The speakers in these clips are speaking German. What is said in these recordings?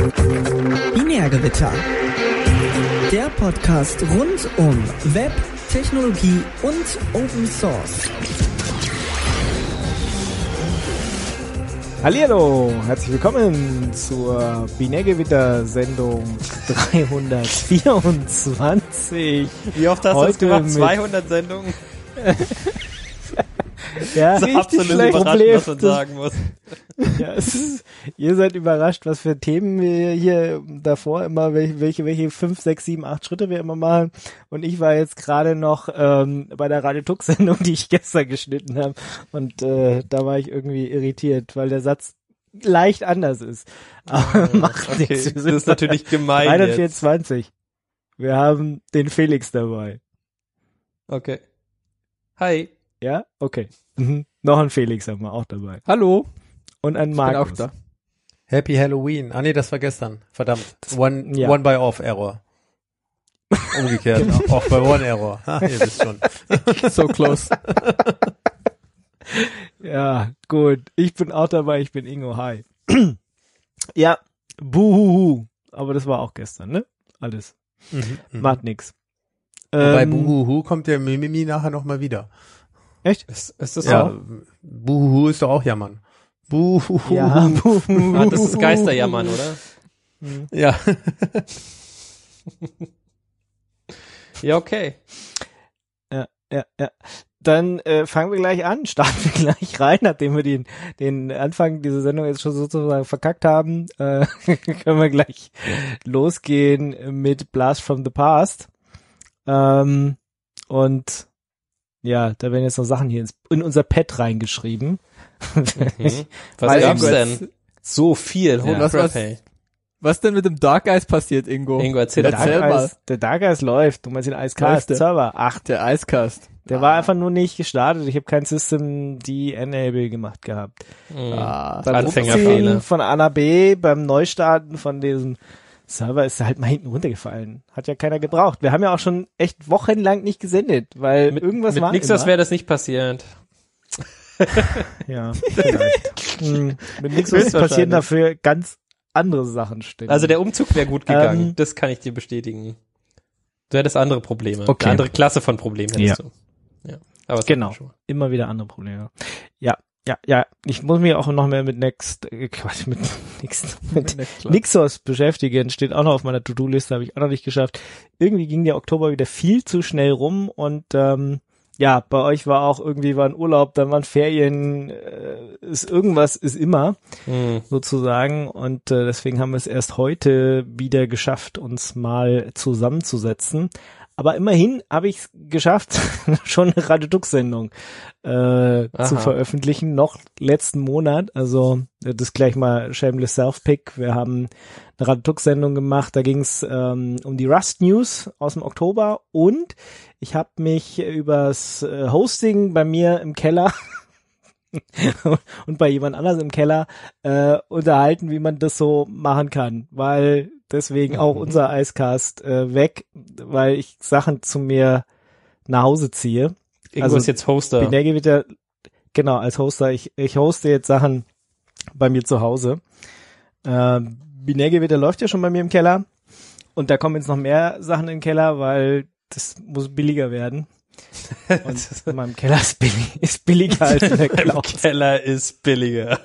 Binärgewitter. Der Podcast rund um Web, Technologie und Open Source. Hallihallo, herzlich willkommen zur Binärgewitter-Sendung 324. Wie oft hast du das gemacht? 200 Sendungen? Ja, so richtig absolut überrascht, was man sagen muss. Ja, ihr seid überrascht, was für Themen wir hier davor immer, welche 5, 6, 7, 8 Schritte wir immer machen. Und ich war jetzt gerade noch bei der Radio Tux-Sendung, die ich gestern geschnitten habe. Und da war ich irgendwie irritiert, weil der Satz leicht anders ist. Aber macht okay. nichts. Das ist natürlich gemein 324. Jetzt. Wir haben den Felix dabei. Okay. Hi. Ja? Okay. Noch ein Felix haben wir auch dabei. Hallo. Und ein Markus. Ich bin auch da. Happy Halloween. Ah nee, das war gestern. Verdammt. One by off Error. Umgekehrt. Genau. Off by one Error. Ha, ihr wisst schon. So close. Ja, gut. Ich bin auch dabei. Ich bin Ingo. Hi. Ja, buhuhu. Aber das war auch gestern, ne? Alles. Macht nix. Bei Buhuhu kommt der Mimimi nachher nochmal wieder. Echt? Ist das ja, so? Buhuhu ist doch auch Jammern. Buhuhu. Ja, buhuhu. Ah, das ist Geisterjammern, oder? Ja. Ja, okay. Ja. Dann fangen wir gleich an, starten wir gleich rein, nachdem wir den Anfang dieser Sendung jetzt schon sozusagen verkackt haben, können wir gleich losgehen mit Blast from the Past. Und ja, da werden jetzt noch Sachen hier in unser Pad reingeschrieben. Was gab's denn? So viel. Was denn mit dem Dark Eyes passiert, Ingo? Ingo, erzähl mal. Der Dark Eyes läuft. Du meinst den Icecast-Server. Ach, der Icecast. Der war einfach nur nicht gestartet. Ich habe kein System-D-Enable gemacht gehabt. Beim Umziehen von A nach B, beim Neustarten von diesem Server ist er halt mal hinten runtergefallen. Hat ja keiner gebraucht. Wir haben ja auch schon echt wochenlang nicht gesendet, weil irgendwas war. Mit Nixos wäre das nicht passiert. Ja, vielleicht. Mit Nixos passieren dafür ganz andere Sachen ständig. Also der Umzug wäre gut gegangen. Das kann ich dir bestätigen. Du hättest andere Probleme. Okay. Eine andere Klasse von Problemen hättest du. Ja. Aber genau. Immer wieder andere Probleme. Ja. Ich muss mich auch noch mehr mit Nixos beschäftigen. Steht auch noch auf meiner To-Do-Liste, habe ich auch noch nicht geschafft. Irgendwie ging der Oktober wieder viel zu schnell rum und ja, bei euch war auch irgendwie war ein Urlaub, dann waren Ferien, irgendwas ist immer sozusagen und deswegen haben wir es erst heute wieder geschafft, uns mal zusammenzusetzen. Aber immerhin habe ich es geschafft, schon eine Radio Tux-Sendung zu veröffentlichen, noch letzten Monat. Also das gleich mal shameless Self-Pick. Wir haben eine Radio Tux-Sendung gemacht, da ging es um die Rust News aus dem Oktober und ich habe mich übers Hosting bei mir im Keller und bei jemand anders im Keller unterhalten, wie man das so machen kann, weil deswegen auch unser Icecast weg, weil ich Sachen zu mir nach Hause ziehe. Ingo ist jetzt Hoster. Binärgewitter, genau, als Hoster. Ich hoste jetzt Sachen bei mir zu Hause. Binärgewitter läuft ja schon bei mir im Keller und da kommen jetzt noch mehr Sachen in den Keller, weil das muss billiger werden. Und in meinem Keller ist billiger als in der Cloud. Im Keller ist billiger.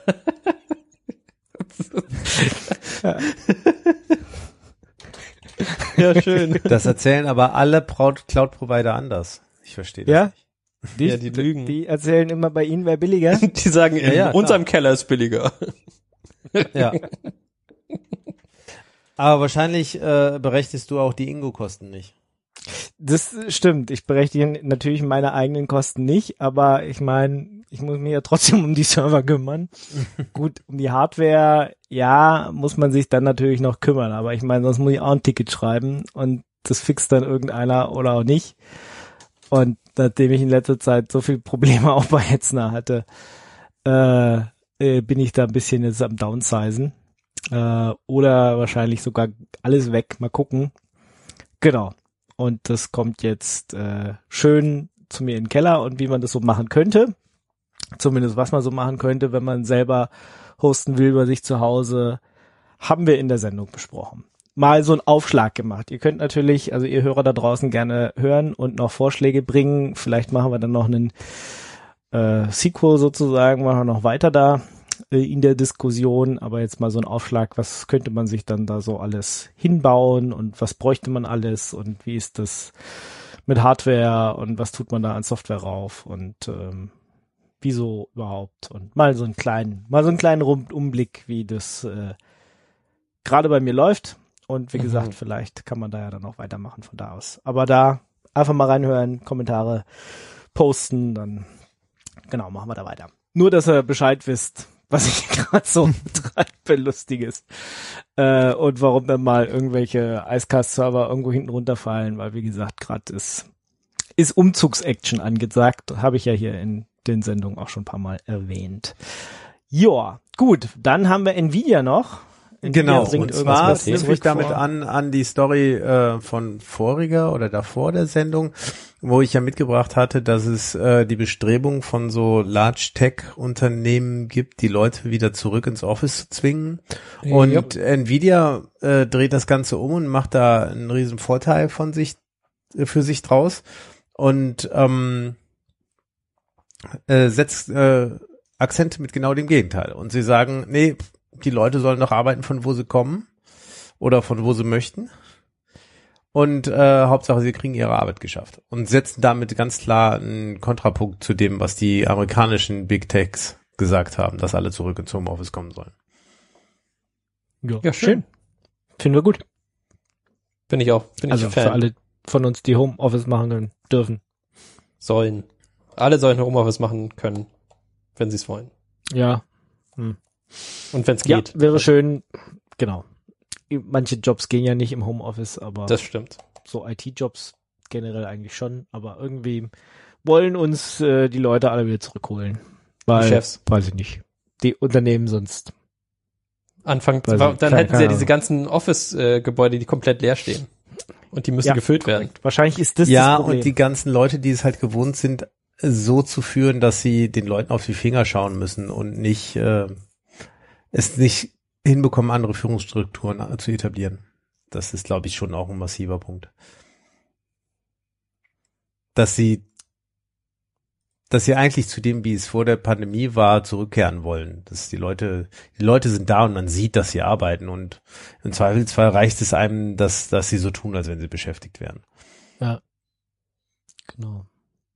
Ja, schön. Das erzählen aber alle Cloud-Provider anders. Ich verstehe das nicht. Die lügen. Die erzählen immer bei ihnen, wer billiger. Die sagen, in unserem Keller ist billiger. Ja. Aber wahrscheinlich berechnest du auch die Ingo-Kosten nicht. Das stimmt. Ich berechne natürlich meine eigenen Kosten nicht, aber ich meine, ich muss mich ja trotzdem um die Server kümmern. Gut, um die Hardware, ja, muss man sich dann natürlich noch kümmern, aber ich meine, sonst muss ich auch ein Ticket schreiben und das fixt dann irgendeiner oder auch nicht. Und nachdem ich in letzter Zeit so viele Probleme auch bei Hetzner hatte, bin ich da ein bisschen jetzt am Downsizen. Oder wahrscheinlich sogar alles weg. Mal gucken. Genau. Und das kommt jetzt schön zu mir in den Keller und wie man das so machen könnte. Zumindest was man so machen könnte, wenn man selber hosten will bei sich zu Hause, haben wir in der Sendung besprochen. Mal so einen Aufschlag gemacht. Ihr könnt natürlich, also ihr Hörer da draußen, gerne hören und noch Vorschläge bringen. Vielleicht machen wir dann noch einen Sequel sozusagen, machen wir noch weiter da in der Diskussion. Aber jetzt mal so ein Aufschlag, was könnte man sich dann da so alles hinbauen und was bräuchte man alles und wie ist das mit Hardware und was tut man da an Software rauf und wieso überhaupt und mal so einen kleinen Rundumblick, wie das gerade bei mir läuft. Und wie gesagt, vielleicht kann man da ja dann auch weitermachen von da aus. Aber da einfach mal reinhören, Kommentare posten, dann genau, machen wir da weiter. Nur, dass ihr Bescheid wisst, was ich gerade so treibe, Lustiges. Und warum dann mal irgendwelche Icecast-Server irgendwo hinten runterfallen, weil wie gesagt, gerade ist Umzugs-Action angesagt. Habe ich ja hier in den Sendungen auch schon ein paar Mal erwähnt. Joa, gut, dann haben wir Nvidia noch. Genau, und zwar knüpfe ich damit an die Story von voriger oder davor der Sendung, wo ich ja mitgebracht hatte, dass es die Bestrebung von so Large-Tech-Unternehmen gibt, die Leute wieder zurück ins Office zu zwingen. Und Nvidia dreht das Ganze um und macht da einen riesen Vorteil für sich draus und setzt Akzente mit genau dem Gegenteil. Und sie sagen, nee, die Leute sollen doch arbeiten, von wo sie kommen oder von wo sie möchten. Und Hauptsache, sie kriegen ihre Arbeit geschafft. Und setzen damit ganz klar einen Kontrapunkt zu dem, was die amerikanischen Big Techs gesagt haben, dass alle zurück ins Homeoffice kommen sollen. Ja, schön. Finden wir gut. Finde ich auch. Also für alle von uns, die Homeoffice machen können, dürfen. Sollen. Alle sollen Homeoffice machen können, wenn sie es wollen. Ja. Und wenn es geht. Ja, wäre schön, genau. Manche Jobs gehen ja nicht im Homeoffice, aber das stimmt. So IT-Jobs generell eigentlich schon, aber irgendwie wollen uns die Leute alle wieder zurückholen. Weil, die Chefs. Weiß ich nicht. Die Unternehmen sonst. Dann hätten sie ja diese ganzen Office-Gebäude, die komplett leer stehen. Und die müssen gefüllt werden. Wahrscheinlich ist das das Problem. Ja, und die ganzen Leute, die es halt gewohnt sind, so zu führen, dass sie den Leuten auf die Finger schauen müssen und nicht es nicht hinbekommen, andere Führungsstrukturen zu etablieren. Das ist, glaube ich, schon auch ein massiver Punkt. Dass sie eigentlich zu dem, wie es vor der Pandemie war, zurückkehren wollen. Dass die Leute sind da und man sieht, dass sie arbeiten und im Zweifelsfall reicht es einem, dass sie so tun, als wenn sie beschäftigt wären. Ja. Genau.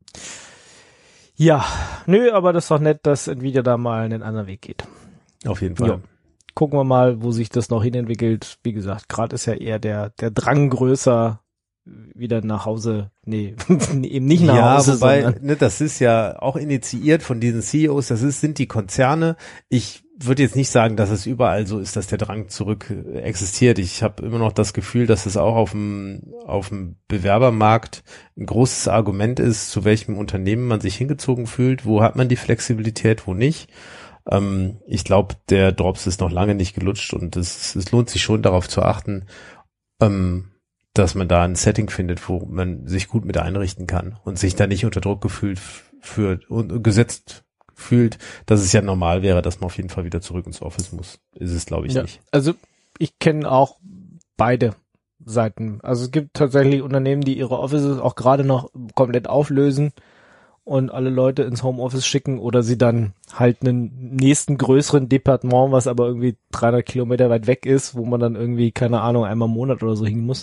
Ja, nö, aber das ist doch nett, dass Nvidia da mal einen anderen Weg geht. Auf jeden Fall. Ja. Gucken wir mal, wo sich das noch hinentwickelt. Wie gesagt, gerade ist ja eher der Drang größer, wieder nach Hause, eben nicht nach Hause, wobei, sondern das ist ja auch initiiert von diesen CEOs, sind die Konzerne. Ich würde jetzt nicht sagen, dass es überall so ist, dass der Drang zurück existiert. Ich habe immer noch das Gefühl, dass es auch auf dem Bewerbermarkt ein großes Argument ist, zu welchem Unternehmen man sich hingezogen fühlt, wo hat man die Flexibilität, wo nicht. Ich glaube, der Drops ist noch lange nicht gelutscht und es lohnt sich schon darauf zu achten, dass man da ein Setting findet, wo man sich gut mit einrichten kann und sich da nicht unter Druck gesetzt fühlt, dass es ja normal wäre, dass man auf jeden Fall wieder zurück ins Office muss. Ist es, glaube ich, nicht. Also ich kenne auch beide Seiten. Also es gibt tatsächlich Unternehmen, die ihre Offices auch gerade noch komplett auflösen und alle Leute ins Homeoffice schicken oder sie dann halt einen nächsten größeren Departement, was aber irgendwie 300 Kilometer weit weg ist, wo man dann irgendwie, keine Ahnung, einmal im Monat oder so hin muss,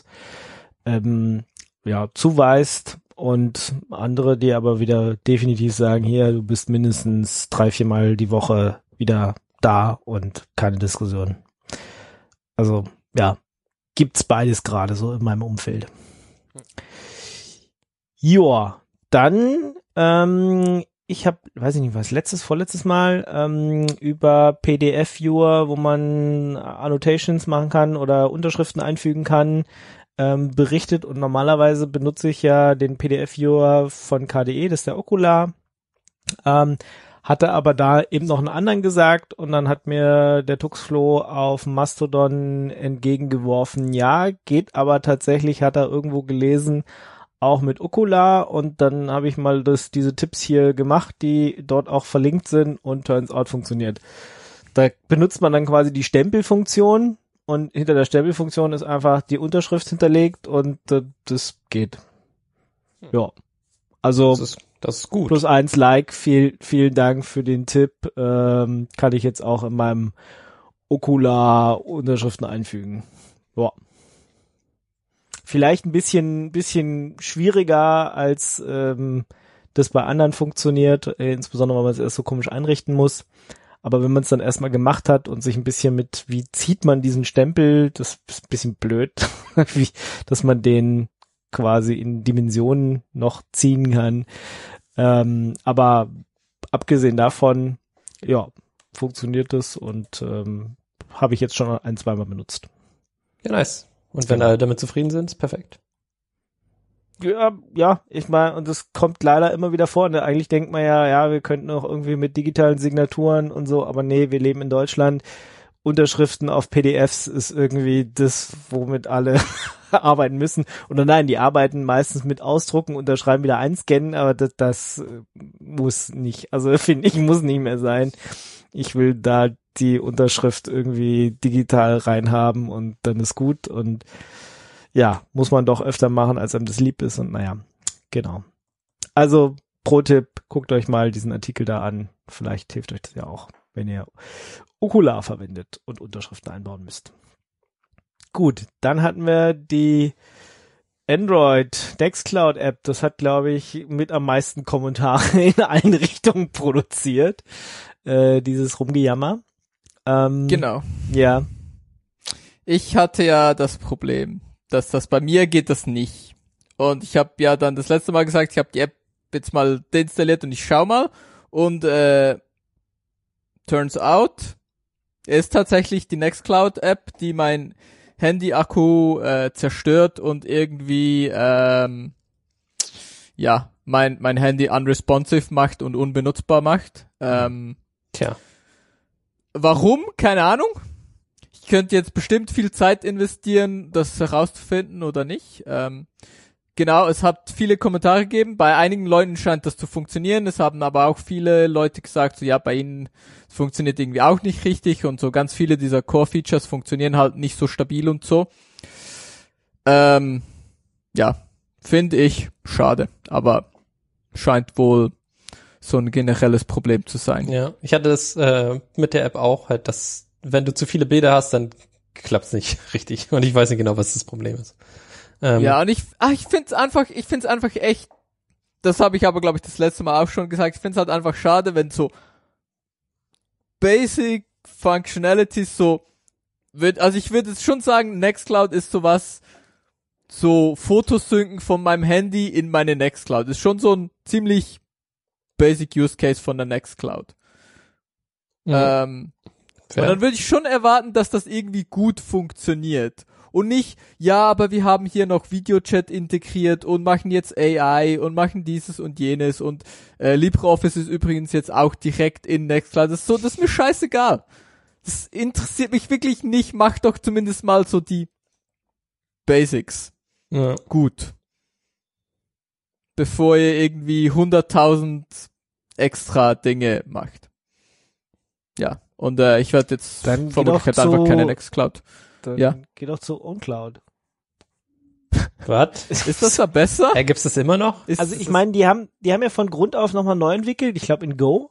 zuweist und andere, die aber wieder definitiv sagen, hier, du bist mindestens 3-4 Mal die Woche wieder da und keine Diskussion. Also, ja, gibt's beides gerade so in meinem Umfeld. Joa, dann ich habe, weiß ich nicht was, vorletztes Mal über PDF-Viewer, wo man Annotations machen kann oder Unterschriften einfügen kann, berichtet und normalerweise benutze ich ja den PDF-Viewer von KDE, das ist der Okular, hatte aber da eben noch einen anderen gesagt und dann hat mir der Tuxflo auf Mastodon entgegengeworfen, ja, geht aber tatsächlich, hat er irgendwo gelesen, auch mit Okular und dann habe ich mal diese Tipps hier gemacht, die dort auch verlinkt sind und turns out funktioniert. Da benutzt man dann quasi die Stempelfunktion und hinter der Stempelfunktion ist einfach die Unterschrift hinterlegt und das geht. Ja. Also das ist gut. +1 Like, vielen Dank für den Tipp. Kann ich jetzt auch in meinem Okular Unterschriften einfügen. Ja. Vielleicht ein bisschen schwieriger als das bei anderen funktioniert, insbesondere wenn man es erst so komisch einrichten muss. Aber wenn man es dann erstmal gemacht hat und sich ein bisschen mit, wie zieht man diesen Stempel, das ist ein bisschen blöd, dass man den quasi in Dimensionen noch ziehen kann. Aber abgesehen davon, ja, funktioniert das und habe ich jetzt schon 1-2 Mal benutzt. Ja, nice. Und wenn alle damit zufrieden sind, ist perfekt. Ja, ich meine, und das kommt leider immer wieder vor. Ne? Eigentlich denkt man ja, wir könnten auch irgendwie mit digitalen Signaturen und so, aber nee, wir leben in Deutschland. Unterschriften auf PDFs ist irgendwie das, womit alle arbeiten müssen. Oder nein, die arbeiten meistens mit Ausdrucken, unterschreiben, wieder einscannen, aber das muss nicht, also finde ich, muss nicht mehr sein. Ich will da die Unterschrift irgendwie digital reinhaben und dann ist gut und ja, muss man doch öfter machen, als einem das lieb ist und naja, genau. Also Pro-Tipp, guckt euch mal diesen Artikel da an, vielleicht hilft euch das ja auch, wenn ihr Okular verwendet und Unterschriften einbauen müsst. Gut, dann hatten wir die Android Nextcloud App, das hat, glaube ich, mit am meisten Kommentare in allen Richtungen produziert, dieses Rumgejammer. Genau. Ja. Ich hatte ja das Problem, dass das bei mir geht das nicht. Und ich habe ja dann das letzte Mal gesagt, ich habe die App jetzt mal deinstalliert und ich schau mal. Und turns out, ist tatsächlich die Nextcloud App, die mein Handy-Akku zerstört und irgendwie mein Handy unresponsive macht und unbenutzbar macht. Tja. Warum? Keine Ahnung. Ich könnte jetzt bestimmt viel Zeit investieren, das herauszufinden oder nicht. Genau, es hat viele Kommentare gegeben. Bei einigen Leuten scheint das zu funktionieren. Es haben aber auch viele Leute gesagt, so ja, bei ihnen funktioniert irgendwie auch nicht richtig und so ganz viele dieser Core-Features funktionieren halt nicht so stabil und so. Ja, finde ich schade, aber scheint wohl so ein generelles Problem zu sein. Ja, ich hatte das mit der App auch, halt, dass wenn du zu viele Bilder hast, dann klappt's nicht richtig. Und ich weiß nicht genau, was das Problem ist. Ja, und ich find's einfach echt, das habe ich aber, glaube ich, das letzte Mal auch schon gesagt, ich find's halt einfach schade, wenn so Basic Functionalities so wird, also ich würde jetzt schon sagen, Nextcloud ist sowas, so Fotosynken von meinem Handy in meine Nextcloud. Ist schon so ein ziemlich Basic Use Case von der Nextcloud. Und dann würde ich schon erwarten, dass das irgendwie gut funktioniert. Und nicht, ja, aber wir haben hier noch Videochat integriert und machen jetzt AI und machen dieses und jenes und LibreOffice ist übrigens jetzt auch direkt in Nextcloud. Das ist mir scheißegal. Das interessiert mich wirklich nicht. Macht doch zumindest mal so die Basics. Ja. Gut. Bevor ihr irgendwie 100.000 extra Dinge macht. Ja, und ich werde jetzt dann vermutlich halt einfach keine Nextcloud. Dann geh doch zu OwnCloud. Was? Ist das da besser? Gibt's das immer noch? Also ich meine, die haben ja von Grund auf nochmal neu entwickelt, ich glaube in Go.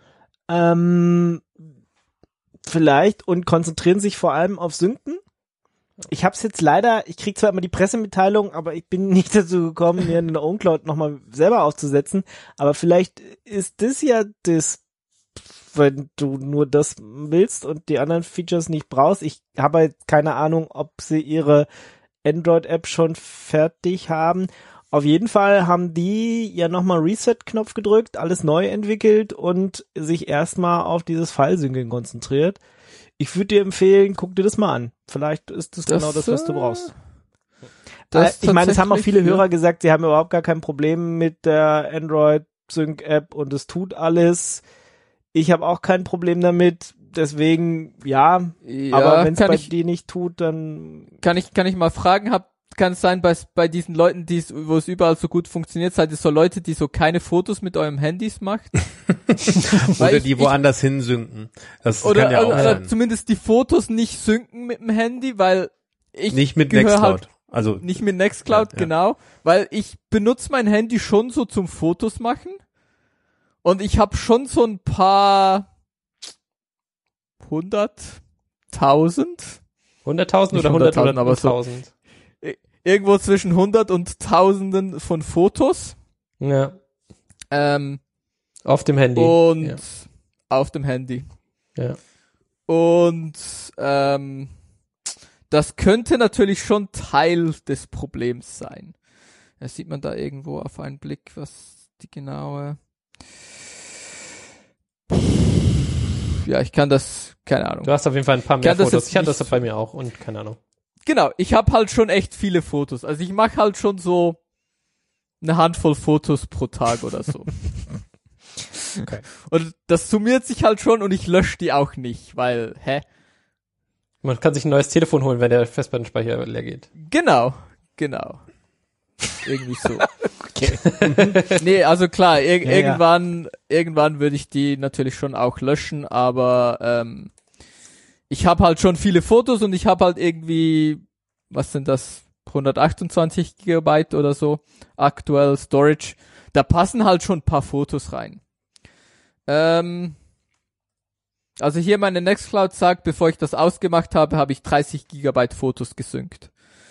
Vielleicht und konzentrieren sich vor allem auf Synken. Ich hab's jetzt leider, ich krieg zwar immer die Pressemitteilung, aber ich bin nicht dazu gekommen, mir eine OwnCloud nochmal selber aufzusetzen. Aber vielleicht ist das ja das, wenn du nur das willst und die anderen Features nicht brauchst. Ich habe halt keine Ahnung, ob sie ihre Android-App schon fertig haben. Auf jeden Fall haben die ja nochmal Reset-Knopf gedrückt, alles neu entwickelt und sich erstmal auf dieses File-Synken konzentriert. Ich würde dir empfehlen, guck dir das mal an. Vielleicht ist das genau das, was du brauchst. Ich meine, es haben auch viele Hörer gesagt, sie haben überhaupt gar kein Problem mit der Android-Sync-App und es tut alles. Ich habe auch kein Problem damit, deswegen ja aber wenn es bei dir nicht tut, dann kann ich mal fragen, kann es sein, bei diesen Leuten, wo es überall so gut funktioniert, seid ihr so Leute, die so keine Fotos mit eurem Handys macht? Oder die woanders hinsynken. Das oder, kann ja auch oder sein. zumindest die Fotos nicht synken mit dem Handy, weil ich Nicht mit gehöre Nextcloud. halt Also nicht mit Nextcloud, ja. genau, weil ich benutze mein Handy schon so zum Fotos machen und ich habe schon so ein paar 100.000 100.000 oder Nicht 100 oder 100.000, aber so. 1000? Irgendwo zwischen 100 und Tausenden von Fotos. Ja. Auf dem Handy. Und ja. auf dem Handy. Ja. Und das könnte natürlich schon Teil des Problems sein. Das sieht man da irgendwo auf einen Blick, was die genaue... Ja, ich kann das, keine Ahnung. Du hast auf jeden Fall ein paar mehr Kann das Fotos. jetzt Ich hatte das nicht- bei mir auch und keine Ahnung. Genau, ich habe halt schon echt viele Fotos. Also ich mache halt schon so eine Handvoll Fotos pro Tag oder so. Okay. Und das summiert sich halt schon und ich lösche die auch nicht, weil, Man kann sich ein neues Telefon holen, wenn der Festplattenspeicher leer geht. Genau. Irgendwie so. Okay. Nee, also klar, Ja. irgendwann würde ich die natürlich schon auch löschen, aber ich habe halt schon viele Fotos und ich habe halt irgendwie, was sind das, 128 Gigabyte oder so, aktuell Storage. Da passen halt schon ein paar Fotos rein. Also hier meine Nextcloud sagt, bevor ich das ausgemacht habe, habe ich 30 Gigabyte Fotos gesynkt.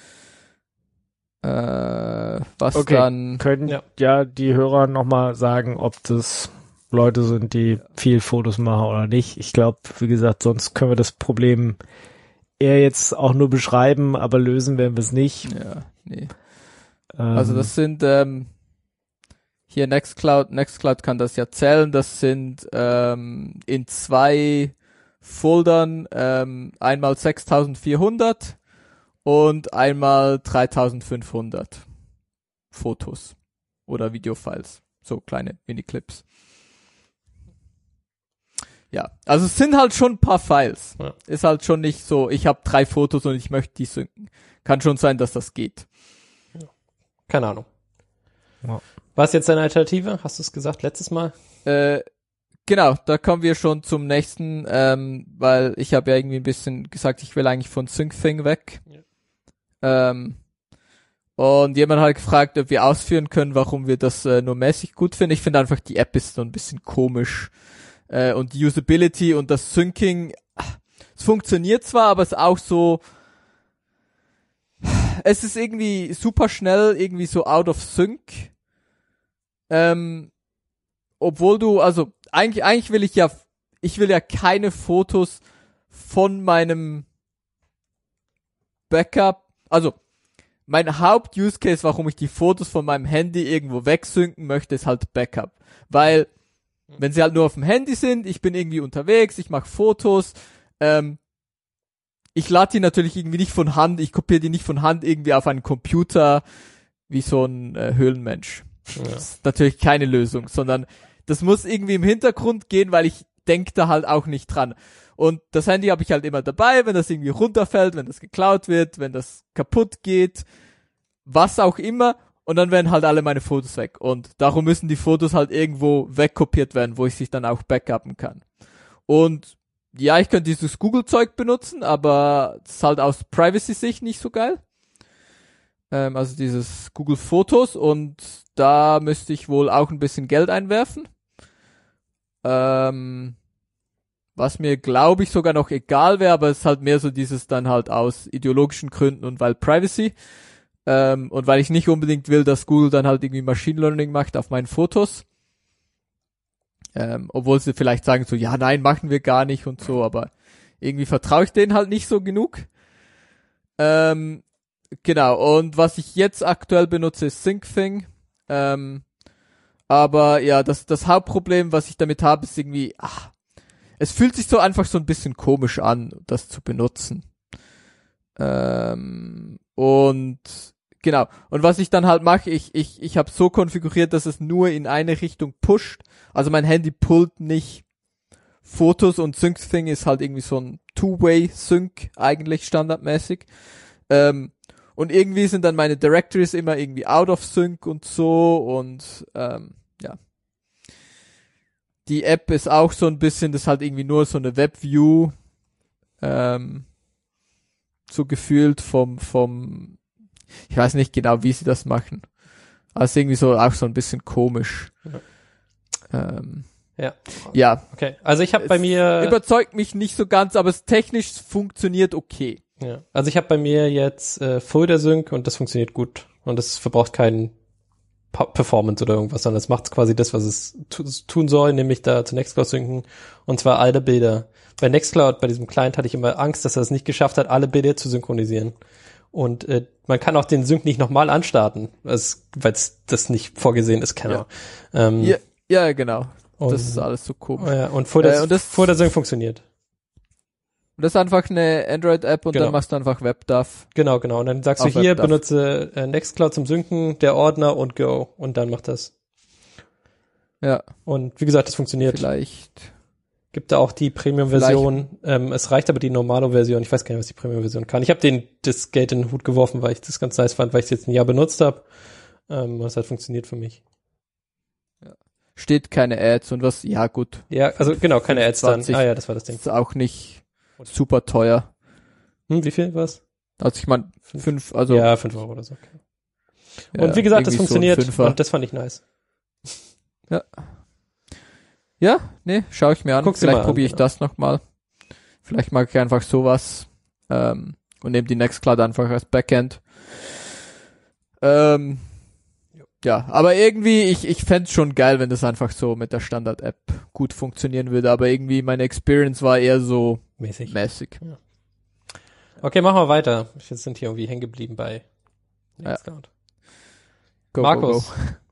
Was Okay. dann... Können Ja. ja die Hörer nochmal sagen, ob das Leute sind, die viel Fotos machen oder nicht. Ich glaube, wie gesagt, sonst können wir das Problem eher jetzt auch nur beschreiben, aber lösen werden wir es nicht. Ja, nee. Also das sind hier Nextcloud kann das ja zählen, das sind in 2 Foldern einmal 6400 und einmal 3500 Fotos oder Videofiles, so kleine Miniclips. Ja, also es sind halt schon ein paar Files. Ja. Ist halt schon nicht so, ich habe 3 Fotos und ich möchte die synken. Kann schon sein, dass das geht. Keine Ahnung. Ja. Was ist jetzt deine Alternative? Hast du es gesagt letztes Mal? Genau, da kommen wir schon zum nächsten, weil ich habe ja irgendwie ein bisschen gesagt, ich will eigentlich von SyncThing weg. Ja. Und jemand hat gefragt, ob wir ausführen können, warum wir das nur mäßig gut finden. Ich finde einfach, die App ist so ein bisschen komisch. Und die Usability und das Syncing, es funktioniert zwar, aber es ist auch so, es ist irgendwie super schnell, irgendwie so out of sync. Obwohl du, also eigentlich will ich ja keine Fotos von meinem Backup, also mein Haupt-Use-Case, warum ich die Fotos von meinem Handy irgendwo wegsynken möchte, ist halt Backup. Weil, wenn sie halt nur auf dem Handy sind, ich bin irgendwie unterwegs, ich mache Fotos, ich lade die natürlich irgendwie nicht von Hand, ich kopiere die nicht von Hand irgendwie auf einen Computer wie so ein Höhlenmensch. Ja. Das ist natürlich keine Lösung, sondern das muss irgendwie im Hintergrund gehen, weil ich denke da halt auch nicht dran. Und das Handy habe ich halt immer dabei, wenn das irgendwie runterfällt, wenn das geklaut wird, wenn das kaputt geht, was auch immer. Und dann werden halt alle meine Fotos weg. Und darum müssen die Fotos halt irgendwo wegkopiert werden, wo ich sich dann auch backuppen kann. Und ja, ich könnte dieses Google-Zeug benutzen, aber das ist halt aus Privacy-Sicht nicht so geil. Also dieses Google Fotos, und da müsste ich wohl auch ein bisschen Geld einwerfen. Was mir, glaube ich, sogar noch egal wäre, aber es ist halt mehr so dieses dann halt aus ideologischen Gründen und weil Privacy. Und weil ich nicht unbedingt will, dass Google dann halt irgendwie Machine Learning macht auf meinen Fotos. Obwohl sie vielleicht sagen so, ja, nein, machen wir gar nicht und so, aber irgendwie vertraue ich denen halt nicht so genug. Genau, und was ich jetzt aktuell benutze, ist SyncThing. Aber ja, das Hauptproblem, was ich damit habe, ist irgendwie, es fühlt sich so einfach so ein bisschen komisch an, das zu benutzen. Und genau, und was ich dann halt mache, ich habe so konfiguriert, dass es nur in eine Richtung pusht. Also mein Handy pullt nicht Fotos, und SyncThing ist halt irgendwie so ein Two-Way-Sync eigentlich standardmäßig. Und irgendwie sind dann meine Directories immer irgendwie out of sync und so und ja. Die App ist auch so ein bisschen, das ist halt irgendwie nur so eine Webview, so gefühlt vom, ich weiß nicht genau, wie sie das machen. Also irgendwie so auch so ein bisschen komisch. Ja. Okay, also ich habe bei mir überzeugt mich nicht so ganz, aber es technisch funktioniert okay. Ja, also ich habe bei mir jetzt Folder Sync und das funktioniert gut und das verbraucht keinen Performance oder irgendwas, sondern es macht quasi das, was es tun soll, nämlich da zu Nextcloud synken und zwar alle Bilder. Bei Nextcloud, bei diesem Client hatte ich immer Angst, dass er es nicht geschafft hat, alle Bilder zu synchronisieren. Und man kann auch den Sync nicht nochmal anstarten, weil es das nicht vorgesehen ist, genau. Ja, genau. Das ist alles so komisch. Ja, und Folder Sync funktioniert. Und das ist einfach eine Android-App und dann machst du einfach WebDAV. Genau. Und dann sagst du hier, benutze Nextcloud zum Synken, der Ordner und Go. Und dann macht das. Ja. Und wie gesagt, das funktioniert. Vielleicht. Gibt da auch die Premium-Version. Es reicht aber die normale Version. Ich weiß gar nicht, was die Premium-Version kann. Ich habe das Geld in den Hut geworfen, weil ich das ganz nice fand, weil ich es jetzt ein Jahr benutzt habe. Das hat funktioniert für mich. Ja. Steht keine Ads und was, ja gut. Ja, also genau, keine Ads 20, dann. Ja, das war das Ding. Ist auch nicht super teuer. Wie viel war's? Also ich meine, 5, also. Ja, 5 Euro oder so. Okay. Ja, und wie gesagt, das funktioniert so und das fand ich nice. Ja. Ja, nee, schau ich mir an. Vielleicht probiere ich das nochmal. Vielleicht mag ich einfach sowas und nehme die Nextcloud einfach als Backend. Ja, aber irgendwie, ich fänd's schon geil, wenn das einfach so mit der Standard-App gut funktionieren würde, aber irgendwie meine Experience war eher so mäßig. Ja. Okay, machen wir weiter. Wir sind hier irgendwie hängen geblieben bei Nextcloud. Go, Markus.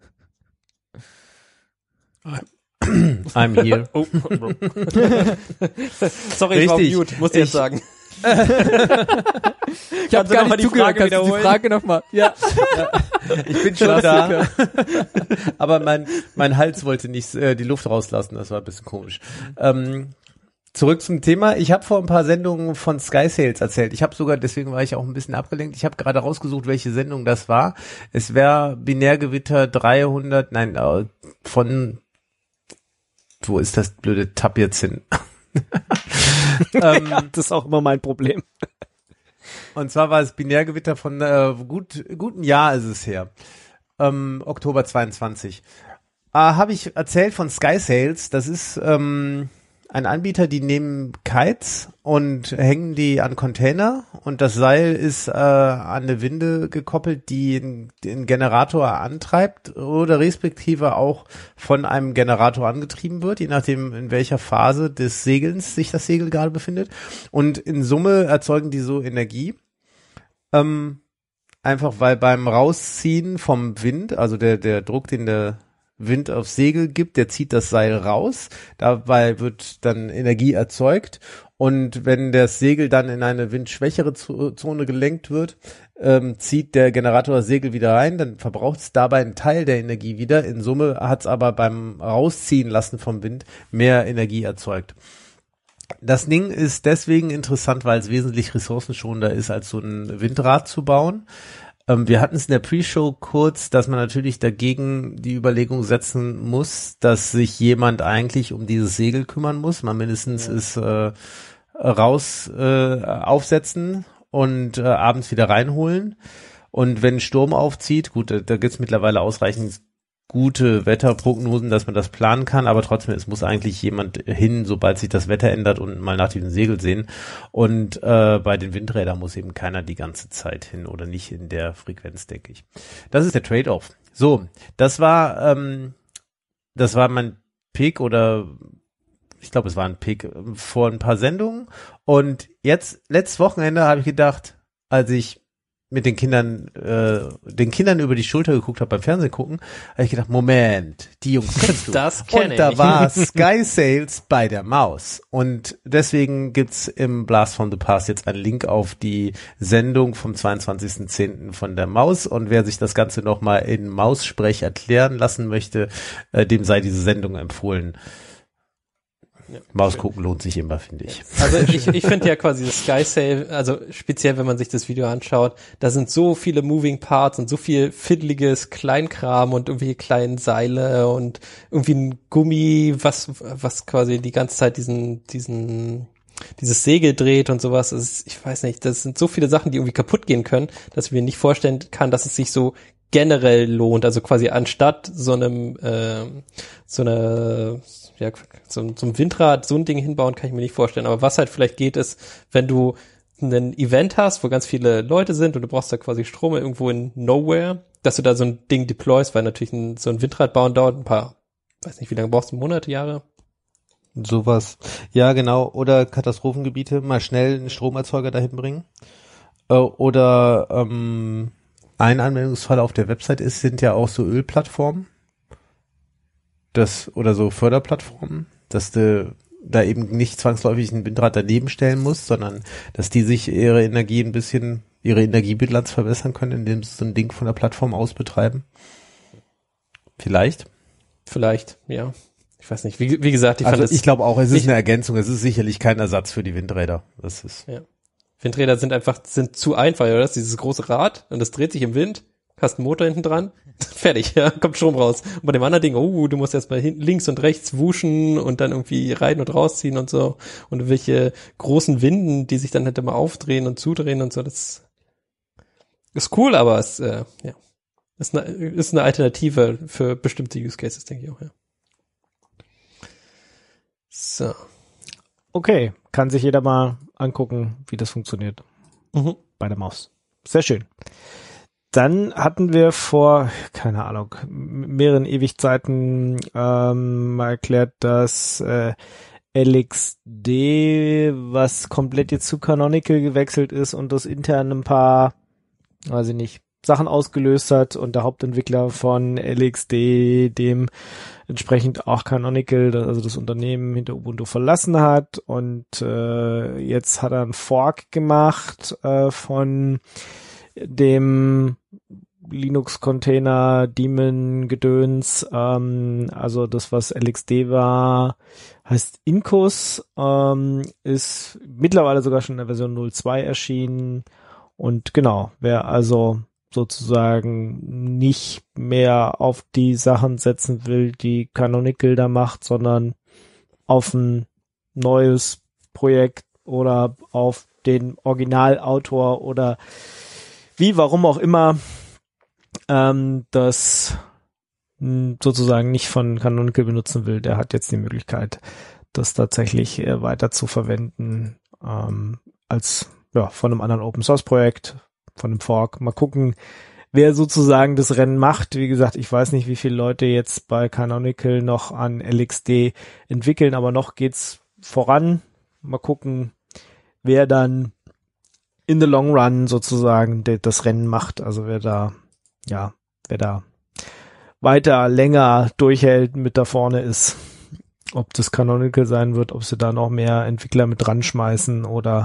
Go. I'm here. Oh. Sorry, ich war auf Mute, musste jetzt sagen. Ich habe gar nicht zugehört. Kannst du die Frage nochmal? Ja. Ich bin schon da. Aber mein Hals wollte nicht die Luft rauslassen. Das war ein bisschen komisch. Zurück zum Thema. Ich habe vor ein paar Sendungen von Sky Sales erzählt. Deswegen war ich auch ein bisschen abgelenkt. Ich habe gerade rausgesucht, welche Sendung das war. Es wäre Binärgewitter 300, wo ist das blöde Tab jetzt hin? Ja, das ist auch immer mein Problem. Und zwar war es Binärgewitter von gutem Jahr ist es her. Oktober 22. Habe ich erzählt von Sky Sales. Das ist ein Anbieter, die nehmen Kites und hängen die an Container und das Seil ist an eine Winde gekoppelt, die den Generator antreibt oder respektive auch von einem Generator angetrieben wird, je nachdem in welcher Phase des Segelns sich das Segel gerade befindet. Und in Summe erzeugen die so Energie. Einfach weil beim Rausziehen vom Wind, also der Druck, den der Wind aufs Segel gibt, der zieht das Seil raus, dabei wird dann Energie erzeugt und wenn das Segel dann in eine windschwächere Zone gelenkt wird, zieht der Generator das Segel wieder rein, dann verbraucht es dabei einen Teil der Energie wieder, in Summe hat es aber beim Rausziehen lassen vom Wind mehr Energie erzeugt. Das Ding ist deswegen interessant, weil es wesentlich ressourcenschonender ist, als so ein Windrad zu bauen. Wir hatten es in der Pre-Show kurz, dass man natürlich dagegen die Überlegung setzen muss, dass sich jemand eigentlich um dieses Segel kümmern muss. Man mindestens ist aufsetzen und abends wieder reinholen. Und wenn Sturm aufzieht, gut, da gibt's mittlerweile ausreichend gute Wetterprognosen, dass man das planen kann, aber trotzdem, es muss eigentlich jemand hin, sobald sich das Wetter ändert und mal nach diesem Segel sehen. Und bei den Windrädern muss eben keiner die ganze Zeit hin oder nicht in der Frequenz, denke ich. Das ist der Trade-off. So, das war mein Pick oder ich glaube, es war ein Pick vor ein paar Sendungen. Und jetzt, letztes Wochenende habe ich gedacht, als ich mit den Kindern über die Schulter geguckt habe beim Fernsehen gucken, habe ich gedacht, Moment, die Jungs kennst du. Das kenne ich. Und da war Sky Sales bei der Maus. Und deswegen gibt's im Blast from the Past jetzt einen Link auf die Sendung vom 22.10. von der Maus. Und wer sich das Ganze nochmal in Maussprech erklären lassen möchte, dem sei diese Sendung empfohlen. Maus gucken lohnt sich immer, finde ich. Also ich finde ja quasi das Sky Sail, also speziell wenn man sich das Video anschaut, da sind so viele Moving Parts und so viel fiddliges Kleinkram und irgendwie kleinen Seile und irgendwie ein Gummi, was quasi die ganze Zeit dieses Segel dreht und sowas. Ich weiß nicht, das sind so viele Sachen, die irgendwie kaputt gehen können, dass ich mir nicht vorstellen kann, dass es sich so generell lohnt, also quasi anstatt so einem Windrad so ein Ding hinbauen, kann ich mir nicht vorstellen. Aber was halt vielleicht geht, ist, wenn du ein Event hast, wo ganz viele Leute sind und du brauchst da quasi Strom irgendwo in Nowhere, dass du da so ein Ding deployst, weil natürlich so ein Windrad bauen dauert ein paar, weiß nicht, wie lange brauchst du, Monate, Jahre? Sowas. Ja, genau. Oder Katastrophengebiete, mal schnell einen Stromerzeuger dahin bringen. Oder ein Anwendungsfall auf der Website sind ja auch so Ölplattformen. Oder so Förderplattformen, dass du da eben nicht zwangsläufig ein Windrad daneben stellen musst, sondern dass die sich ihre Energiebilanz verbessern können, indem sie so ein Ding von der Plattform aus betreiben. Vielleicht, ja. Ich weiß nicht. Wie gesagt, ich glaube auch, es ist eine Ergänzung. Es ist sicherlich kein Ersatz für die Windräder. Das ist. Ja. Windräder sind zu einfach, oder? Das ist dieses große Rad und das dreht sich im Wind, hast einen Motor hinten dran, fertig, ja, kommt Strom raus. Und bei dem anderen Ding, du musst erst mal links und rechts wuschen und dann irgendwie rein und rausziehen und so. Und welche großen Winden, die sich dann halt immer aufdrehen und zudrehen und so, das ist cool, aber es, ist eine Alternative für bestimmte Use Cases, denke ich auch, ja. So. Okay, kann sich jeder mal angucken, wie das funktioniert bei der Maus. Sehr schön. Dann hatten wir vor, keine Ahnung, mehreren Ewigzeiten mal erklärt, dass LXD, was komplett jetzt zu Canonical gewechselt ist und das intern ein paar, weiß ich nicht, Sachen ausgelöst hat und der Hauptentwickler von LXD dem entsprechend auch Canonical, also das Unternehmen hinter Ubuntu verlassen hat und jetzt hat er einen Fork gemacht von dem Linux-Container Daemon-Gedöns, also das, was LXD war, heißt Incus, ist mittlerweile sogar schon in der Version 0.2 erschienen und genau, wer also sozusagen nicht mehr auf die Sachen setzen will, die Canonical da macht, sondern auf ein neues Projekt oder auf den Originalautor oder warum auch immer, das sozusagen nicht von Canonical benutzen will, der hat jetzt die Möglichkeit, das tatsächlich weiter zu verwenden, als von einem anderen Open Source Projekt, von dem Fork. Mal gucken, wer sozusagen das Rennen macht. Wie gesagt, ich weiß nicht, wie viele Leute jetzt bei Canonical noch an LXD entwickeln, aber noch geht's voran. Mal gucken, wer dann in the long run sozusagen das Rennen macht. Also wer da weiter länger durchhält, mit da vorne ist. Ob das Canonical sein wird, ob sie da noch mehr Entwickler mit dran schmeißen oder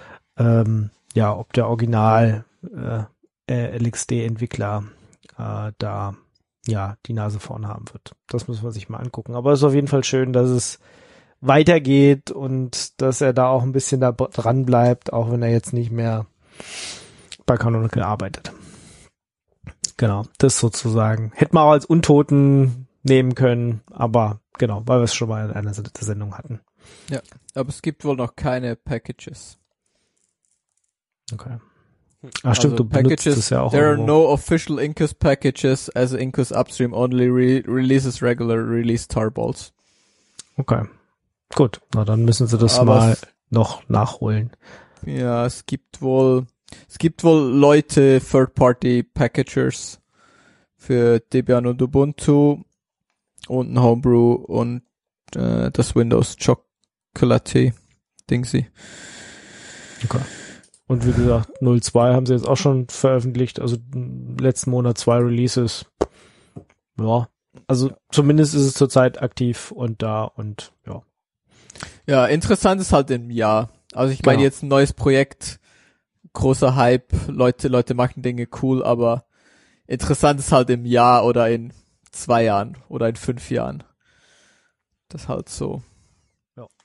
ob der Original LXD-Entwickler da die Nase vorn haben wird. Das muss man sich mal angucken. Aber es ist auf jeden Fall schön, dass es weitergeht und dass er da auch ein bisschen da dran bleibt, auch wenn er jetzt nicht mehr bei Canonical arbeitet. Genau, das sozusagen. Hätte man auch als Untoten nehmen können, aber genau, weil wir es schon mal in einer Sendung hatten. Ja, aber es gibt wohl noch keine Packages. Okay. Ach stimmt, du benutzt es ja auch. There are no official Incus packages as Incus Upstream only releases regular release tarballs. Okay. Gut, na dann müssen sie das mal noch nachholen. Ja, es gibt wohl Leute, Third-Party-Packagers für Debian und Ubuntu und ein Homebrew und das Windows Chocolate Dingsy. Okay. Und wie gesagt, 0.2 haben sie jetzt auch schon veröffentlicht, also letzten Monat 2 Releases. Ja, also zumindest ist es zurzeit aktiv und da und ja. Ja, interessant ist halt im Jahr. Also ich meine jetzt ein neues Projekt, großer Hype, Leute machen Dinge cool, aber interessant ist halt im Jahr oder in 2 Jahren oder in 5 Jahren. Das halt so. Ja.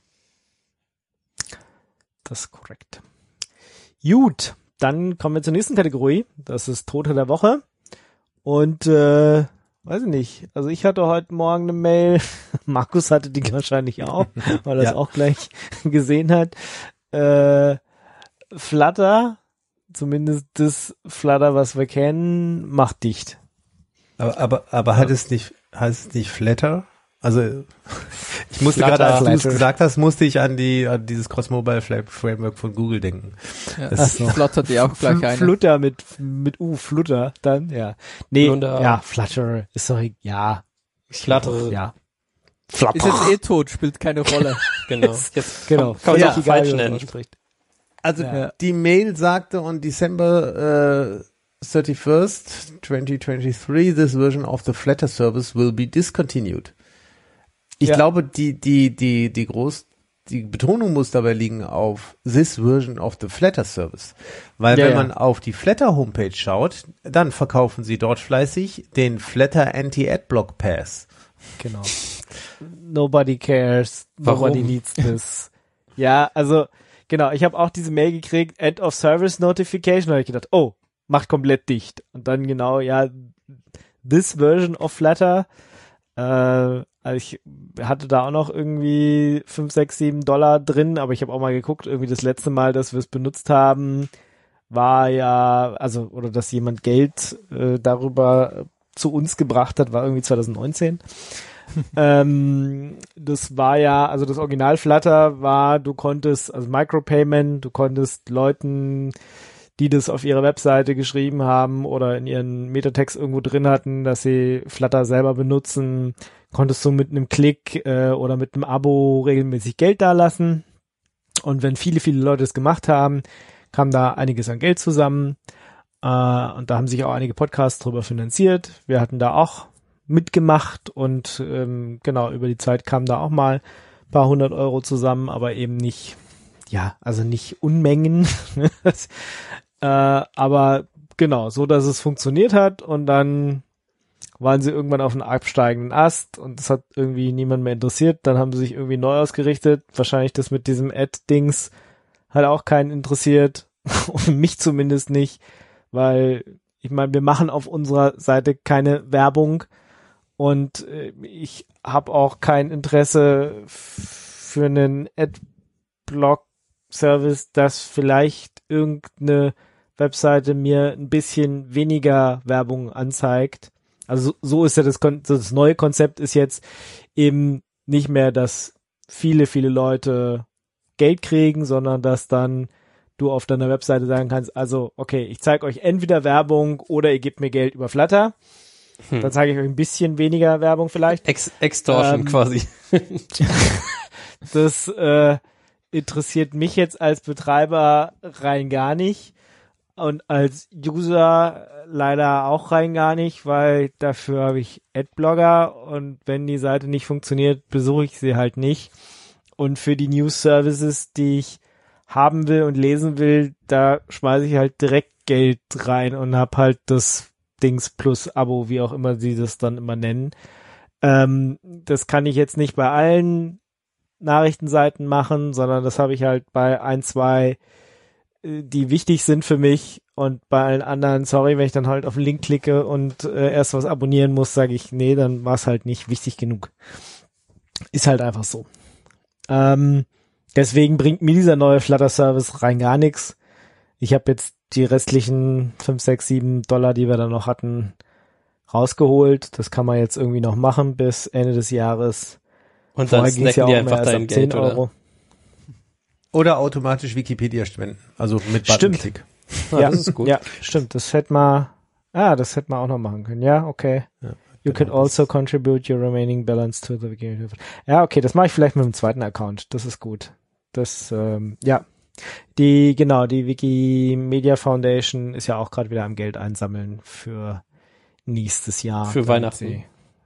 das ist korrekt. Gut, dann kommen wir zur nächsten Kategorie. Das ist Tote der Woche. Und, weiß ich nicht. Also ich hatte heute Morgen eine Mail. Markus hatte die wahrscheinlich auch, weil er es auch gleich gesehen hat. Flutter, zumindest das Flutter, was wir kennen, macht dicht. Aber heißt es nicht Flatter? Also ich musste Flutter, gerade, als du es Flutter. gesagt hast, musste ich an dieses Cross-Mobile Framework von Google denken. Ja, Das das flattert dir auch gleich ein. Flutter mit U, Flutter, dann, ja. Nee, Flutter. ja, Flutter ist doch, ja. Flutter. Ja. Ist jetzt tot, spielt keine Rolle. Genau. Jetzt Genau. kann man Ja, es auch egal, falsch wie man nennen. ausspricht. Also Ja. die Mail sagte on December 31st, 2023, this version of the Flutter service will be discontinued. Ich Ja. glaube, die Betonung muss dabei liegen auf this version of the Flutter service. Weil Ja, wenn ja. man auf die Flutter Homepage schaut, dann verkaufen sie dort fleißig den Flutter Anti-Adblock Pass. Genau. Nobody cares. Nobody Warum? needs this. Ja, also, genau, ich habe auch diese Mail gekriegt, End of Service Notification, da habe ich gedacht, oh, macht komplett dicht. Und dann genau, ja, this version of Flutter, also ich hatte da auch noch irgendwie $5, $6, $7 drin, aber ich habe auch mal geguckt, irgendwie das letzte Mal, dass wir es benutzt haben, war ja, also, oder dass jemand Geld darüber zu uns gebracht hat, war irgendwie 2019. Das war ja, also das Original Flutter war, du konntest, also Micropayment, du konntest Leuten, die das auf ihrer Webseite geschrieben haben oder in ihren Metatext irgendwo drin hatten, dass sie Flutter selber benutzen, konntest du mit einem Klick oder mit einem Abo regelmäßig Geld dalassen. Und wenn viele, viele Leute es gemacht haben, kam da einiges an Geld zusammen. Und da haben sich auch einige Podcasts drüber finanziert. Wir hatten da auch mitgemacht und genau, über die Zeit kamen da auch mal ein paar 100 Euro zusammen, aber eben nicht, ja, also nicht Unmengen. Aber genau, so dass es funktioniert hat und dann waren sie irgendwann auf einem absteigenden Ast und das hat irgendwie niemand mehr interessiert. Dann haben sie sich irgendwie neu ausgerichtet. Wahrscheinlich das mit diesem Ad-Dings hat auch keinen interessiert. Und mich zumindest nicht, weil ich meine, wir machen auf unserer Seite keine Werbung und ich habe auch kein Interesse für einen Adblock-Service, das vielleicht irgendeine Webseite mir ein bisschen weniger Werbung anzeigt. Also so ist ja das neue Konzept ist jetzt eben nicht mehr, dass viele, viele Leute Geld kriegen, sondern dass dann du auf deiner Webseite sagen kannst, also okay, ich zeige euch entweder Werbung oder ihr gebt mir Geld über Flutter. Dann zeige ich euch ein bisschen weniger Werbung vielleicht. Extortion quasi. Das interessiert mich jetzt als Betreiber rein gar nicht und als User leider auch rein gar nicht, weil dafür habe ich Adblogger und wenn die Seite nicht funktioniert, besuche ich sie halt nicht. Und für die News-Services, die ich haben will und lesen will, da schmeiße ich halt direkt Geld rein und hab halt das Dings plus Abo, wie auch immer sie das dann immer nennen. Das kann ich jetzt nicht bei allen Nachrichtenseiten machen, sondern das habe ich halt bei ein, zwei, die wichtig sind für mich und bei allen anderen, sorry, wenn ich dann halt auf den Link klicke und erst was abonnieren muss, sage ich, nee, dann war es halt nicht wichtig genug. Ist halt einfach so. Deswegen bringt mir dieser neue Flutter-Service rein gar nichts. Ich habe jetzt die restlichen $5, $6, $7, die wir dann noch hatten, rausgeholt. Das kann man jetzt irgendwie noch machen bis Ende des Jahres. Und dann Vorher ging's snacken die immer einfach erst dein ab Geld, 10 Euro. Oder automatisch Wikipedia spenden. Also mit Buttonklick. Ja, das ist gut. Ja, stimmt. Das hätte man auch noch machen können. Ja, okay. Ja, You can also contribute your remaining balance to the Wikimedia. Ja, okay, das mache ich vielleicht mit dem zweiten Account. Das ist gut. Das, ja. Die Wikimedia Foundation ist ja auch gerade wieder am Geld einsammeln für nächstes Jahr. Für Weihnachten.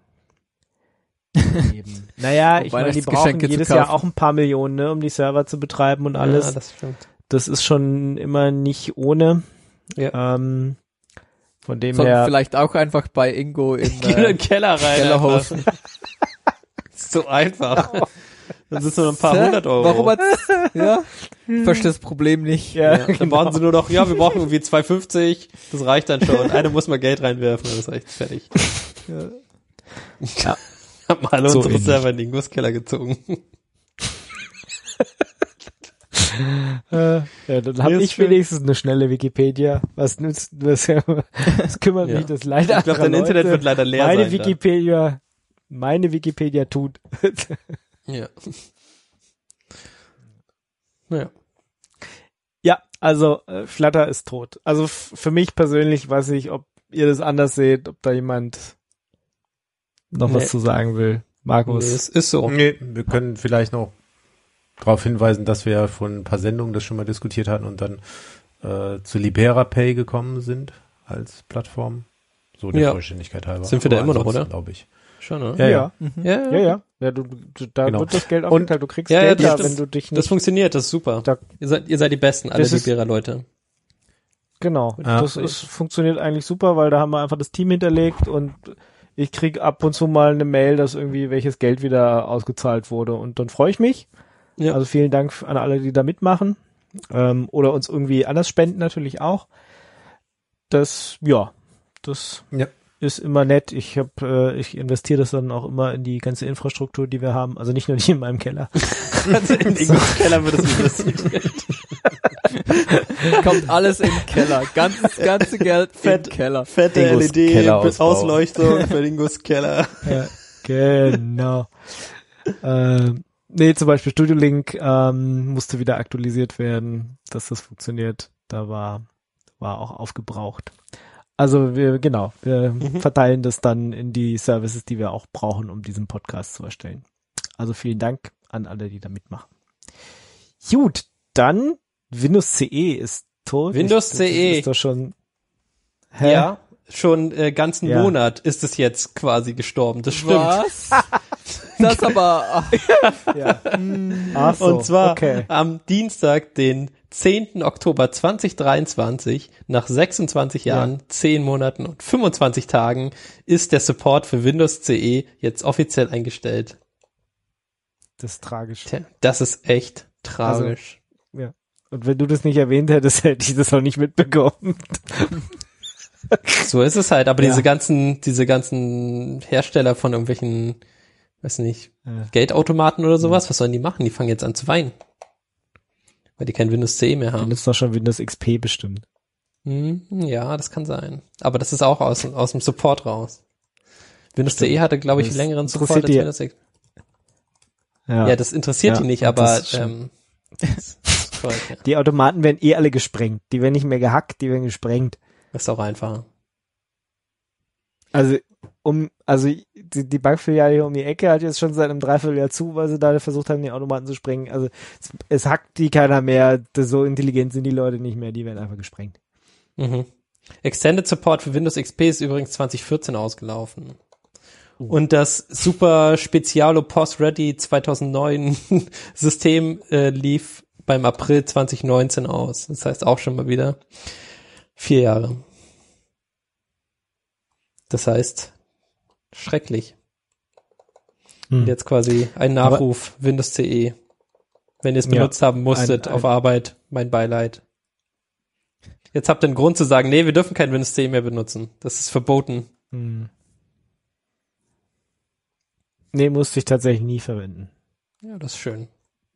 Eben. Naja, ich meine, die brauchen Weihnachtsgeschenke zu jedes Jahr kaufen. auch ein paar Millionen, ne, um die Server zu betreiben und alles. Ja, das stimmt. Das ist schon immer nicht ohne. Ja. Von dem Sondern her. vielleicht auch einfach bei Ingo in Geh in den Keller rein. Kellerhosen. Ist so einfach. Das ist nur ein paar 100 Euro. Warum hat's, ja? Ich verstehe das Problem nicht. Ja, dann brauchen sie nur noch, wir brauchen irgendwie 2,50, das reicht dann schon. Einer muss mal Geld reinwerfen, dann ist echt fertig. Ja. Haben alle So unsere ähnlich. Server in den Gusskeller gezogen. Ja, dann habe Nee, ist ich schön. wenigstens eine schnelle Wikipedia. Was nützt das? Das kümmert Ja. mich das leider. Ich glaube, dein anderer Internet Leute. wird leider leer meine sein. Wikipedia tut. Ja. Naja. Ja, also Flutter ist tot. Also für mich persönlich weiß ich, ob ihr das anders seht, ob da jemand noch Nee. was zu sagen will. Markus. Nee, es ist so. Nee, wir können vielleicht noch darauf hinweisen, dass wir ja vor ein paar Sendungen das schon mal diskutiert hatten und dann zu LiberaPay gekommen sind als Plattform. So der Ja. Vollständigkeit halber. Sind wir da Aber immer noch, ansonsten, oder? Glaube ich. Schon, oder? Ja, Ja. Ja, Ja. Ja, da Genau. wird das Geld Und- aufgeteilt. Du kriegst Ja, ja, Geld, das da, stimmt. wenn du dich Das nicht... funktioniert, das ist super. Da- Ihr seid die Besten, alle Das ist- Libera-Leute. Genau, Ja. funktioniert eigentlich super, weil da haben wir einfach das Team hinterlegt und ich krieg ab und zu mal eine Mail, dass irgendwie welches Geld wieder ausgezahlt wurde und dann freue ich mich. Ja. Also vielen Dank an alle, die da mitmachen oder uns irgendwie anders spenden natürlich auch. Das Ja. ist immer nett. Ich investiere das dann auch immer in die ganze Infrastruktur, die wir haben. Also nicht nur die in meinem Keller. Also in den Keller wird es investiert. Kommt alles in den Keller. Ganze Geld in den Keller. Fette Ingos LED, Kellerausbau. Ausleuchtung für den Keller. Ja, genau. Nee, zum Beispiel Studio Link musste wieder aktualisiert werden, dass das funktioniert. Da war auch aufgebraucht. Also wir verteilen das dann in die Services, die wir auch brauchen, um diesen Podcast zu erstellen. Also vielen Dank an alle, die da mitmachen. Gut, dann Windows CE ist tot. Windows Das CE. ist doch schon... Hä? Ja, schon ganzen Ja. Monat ist es jetzt quasi gestorben. Das stimmt. Was? Das aber, Ja. Ach so, Und zwar okay. am Dienstag, den 10. Oktober 2023, nach 26 Jahren, 10 Monaten und 25 Tagen, ist der Support für Windows CE jetzt offiziell eingestellt. Das ist tragisch. Tja, das ist echt tragisch. Und wenn du das nicht erwähnt hättest, hätte ich das auch nicht mitbekommen. So ist es halt, aber Ja. diese ganzen Hersteller von irgendwelchen, weiß nicht, Ja. Geldautomaten oder sowas, was sollen die machen? Die fangen jetzt an zu weinen. Weil die kein Windows CE mehr Dann haben. ist doch schon Windows XP bestimmt. Ja, das kann sein. Aber das ist auch aus dem Support raus. Windows CE hatte, glaube ich, Das längeren Support interessiert als die- Windows XP. Ja, das interessiert Ja, die nicht, und aber das ist schon- das ist toll, ja. Die Automaten werden eh alle gesprengt. Die werden nicht mehr gehackt, die werden gesprengt. Das ist auch einfacher. Also die Bankfiliale hier um die Ecke hat jetzt schon seit einem Dreivierteljahr zu, weil sie da versucht haben, die Automaten zu sprengen. Also es hackt die keiner mehr. So intelligent sind die Leute nicht mehr. Die werden einfach gesprengt. Mhm. Extended Support für Windows XP ist übrigens 2014 ausgelaufen. Und das super Spezialo Post Ready 2009 System lief beim April 2019 aus. Das heißt auch schon mal wieder 4 Jahre. Das heißt, schrecklich. Und jetzt quasi ein Nachruf, Windows CE. Wenn ihr es benutzt haben musstet auf Arbeit, mein Beileid. Jetzt habt ihr einen Grund zu sagen, nee, wir dürfen kein Windows CE mehr benutzen. Das ist verboten. Nee, musste ich tatsächlich nie verwenden. Ja, das ist schön.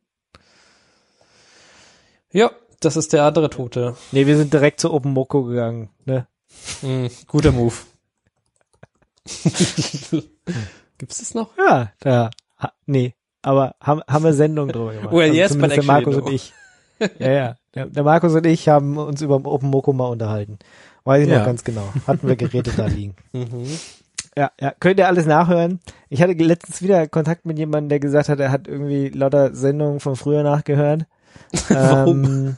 Ja, das ist der andere Tote. Nee, wir sind direkt zu OpenMoko gegangen. Ne? Guter Move. Gibt's das noch? Ja, nee. Aber haben wir Sendungen drüber gemacht. Well, yes, zumindest but der Markus actually und ich. Ja. Der Markus und ich haben uns über OpenMoko mal unterhalten. Weiß ich Ja. noch ganz genau. Hatten wir Geräte da liegen. Ja, könnt ihr alles nachhören. Ich hatte letztens wieder Kontakt mit jemandem, der gesagt hat, er hat irgendwie lauter Sendungen von früher nachgehört. Warum?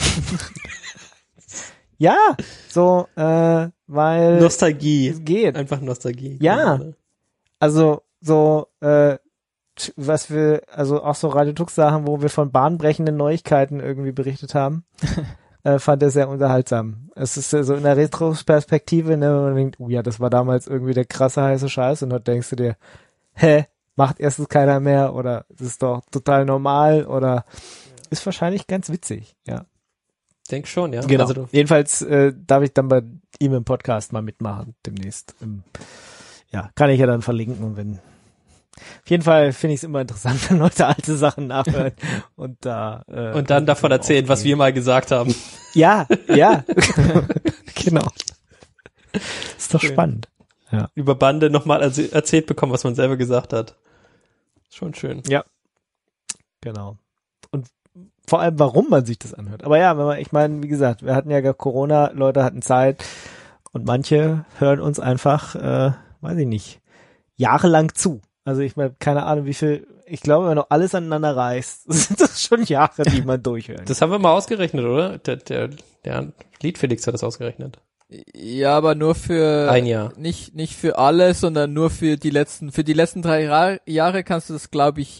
Ja, so, weil Nostalgie. es geht. Einfach Nostalgie. Ja. Also so, was wir, also auch so Radio Tux Sachen, wo wir von bahnbrechenden Neuigkeiten irgendwie berichtet haben, fand er sehr unterhaltsam. Es ist so in der Retrospektive, ne, wo man denkt, ja, das war damals irgendwie der krasse heiße Scheiß und dann denkst du dir, macht erstens keiner mehr oder das ist doch total normal oder ist wahrscheinlich ganz witzig, ja. Denk schon, ja. Genau. Also Jedenfalls darf ich dann bei ihm im Podcast mal mitmachen demnächst. Ja, kann ich ja dann verlinken und wenn. Auf jeden Fall finde ich es immer interessant, wenn Leute alte Sachen nachhören und da und dann davon erzählen, was wir mal gesagt haben. Ja, genau. Ist doch spannend. Ja. Über Bande nochmal erzählt bekommen, was man selber gesagt hat. Schon schön. Ja. Genau. Und vor allem, warum man sich das anhört. Aber ja, ich meine, wie gesagt, wir hatten ja Corona, Leute hatten Zeit und manche hören uns einfach, weiß ich nicht, jahrelang zu. Also ich meine, keine Ahnung, wie viel, ich glaube, wenn du alles aneinander reißt, sind das schon Jahre, die man durchhört. Das haben wir mal ausgerechnet, oder? Der Lied Felix hat das ausgerechnet. Ja, aber nur für ein Jahr. Nicht für alle, sondern nur für die letzten 3 Jahre kannst du das, glaube ich,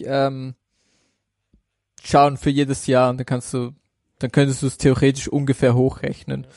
schauen für jedes Jahr und dann könntest du es theoretisch ungefähr hochrechnen.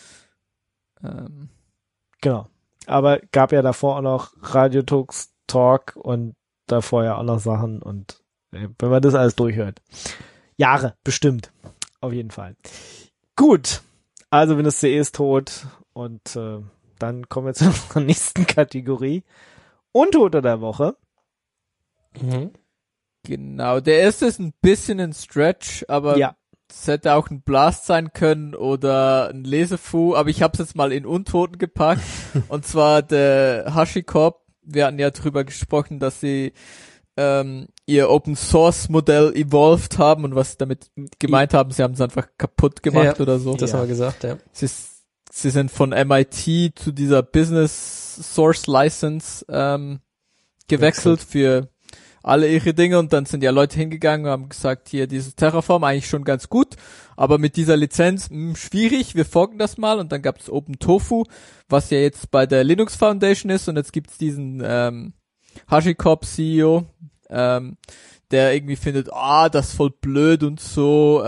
Genau. Aber gab ja davor auch noch Radio Talk und davor ja auch noch Sachen und wenn man das alles durchhört. Jahre, bestimmt. Auf jeden Fall. Gut. Also Windows CE ist tot und dann kommen wir zu unserer nächsten Kategorie. Untote der Woche. Mhm. Genau. Der erste ist ein bisschen ein Stretch, aber Ja. es hätte auch ein Blast sein können oder ein Lesefu, aber ich habe es jetzt mal in Untoten gepackt. Und zwar der HashiCorp. Wir hatten ja drüber gesprochen, dass sie ihr Open Source Modell evolved haben und was damit gemeint haben, sie haben es einfach kaputt gemacht oder so. Das haben wir gesagt, ja. Sie sind von MIT zu dieser Business Source License gewechselt für alle ihre Dinge und dann sind ja Leute hingegangen und haben gesagt, hier dieses Terraform eigentlich schon ganz gut, aber mit dieser Lizenz schwierig, wir forken das mal und dann gab es OpenTofu, was ja jetzt bei der Linux Foundation ist und jetzt gibt's diesen HashiCorp CEO, der irgendwie findet, das ist voll blöd und so,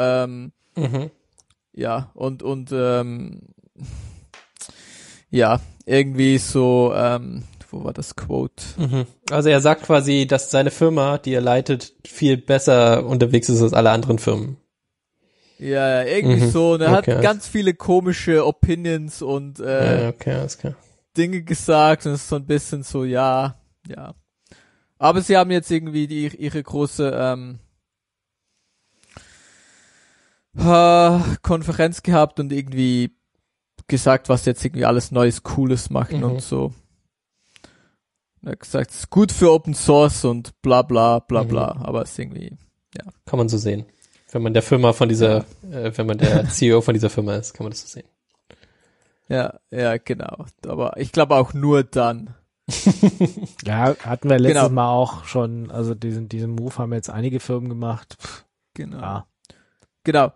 ja, und ja, irgendwie so, wo war das Quote? Mhm. Also er sagt quasi, dass seine Firma, die er leitet, viel besser unterwegs ist als alle anderen Firmen. Ja, irgendwie so. Und er hat ganz viele komische Opinions und okay, alles klar. Dinge gesagt und es ist so ein bisschen so, ja. Aber sie haben jetzt irgendwie ihre große Konferenz gehabt und irgendwie gesagt, was jetzt irgendwie alles Neues, Cooles machen und so. Er hat gesagt, es ist gut für Open Source und bla bla bla bla, aber es ist irgendwie, ja. Kann man so sehen. Wenn man der Firma von dieser, wenn man der CEO von dieser Firma ist, kann man das so sehen. Ja, genau. Aber ich glaube auch nur dann. Ja, hatten wir letztes Mal auch schon, also diesen Move haben jetzt einige Firmen gemacht. Genau. Ja. Genau.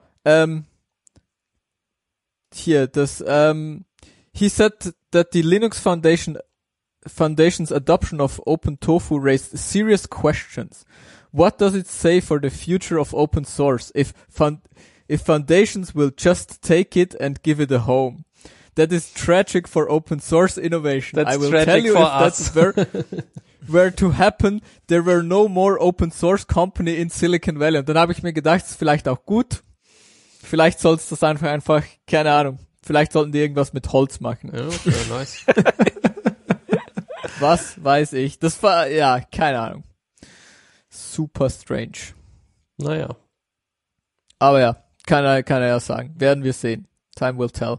Hier, he said that the Linux Foundation's adoption of OpenTofu raised serious questions. What does it say for the future of open source if foundations will just take it and give it a home? That is tragic for open source innovation. That's I will tragic tell you for if us. that's were to happen, there were no more open source company in Silicon Valley. Und dann habe ich mir gedacht, das ist vielleicht auch gut. Vielleicht soll's das einfach, keine Ahnung. Vielleicht sollten die irgendwas mit Holz machen. Ja, okay, nice. Was weiß ich. Das war, ja, keine Ahnung. Super strange. Naja. Aber ja, kann er ja sagen. Werden wir sehen. Time will tell.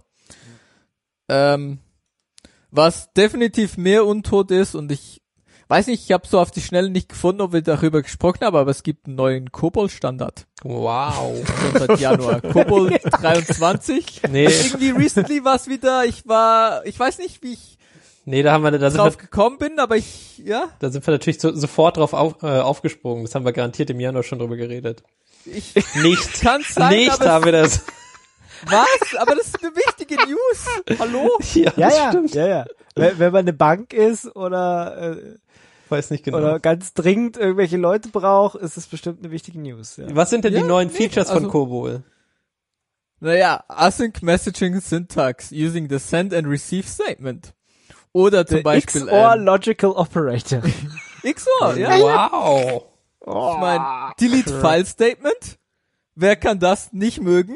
Was definitiv mehr untot ist und ich weiß nicht, ich habe so auf die Schnelle nicht gefunden, ob wir darüber gesprochen haben, aber es gibt einen neuen COBOL-Standard. Wow. Schon seit Januar. COBOL 23. Nee. Irgendwie recently war es wieder, ich weiß nicht, wie ich Da sind drauf gekommen bin, aber da sind wir natürlich sofort drauf aufgesprungen. Das haben wir garantiert im Januar schon drüber geredet. Nicht. Kann's sein, nicht aber haben wir das. was? Aber das ist eine wichtige News. Hallo? Ja, stimmt. Ja. Wenn man eine Bank ist oder Weiß nicht genau. oder ganz dringend irgendwelche Leute braucht, ist es bestimmt eine wichtige News. Ja. Was sind denn die neuen Features von COBOL? Naja, Async Messaging Syntax using the Send and Receive Statement. Oder zum Beispiel XOR Logical Operator. XOR, ja. Wow. Ich meine, Delete File Statement. Wer kann das nicht mögen?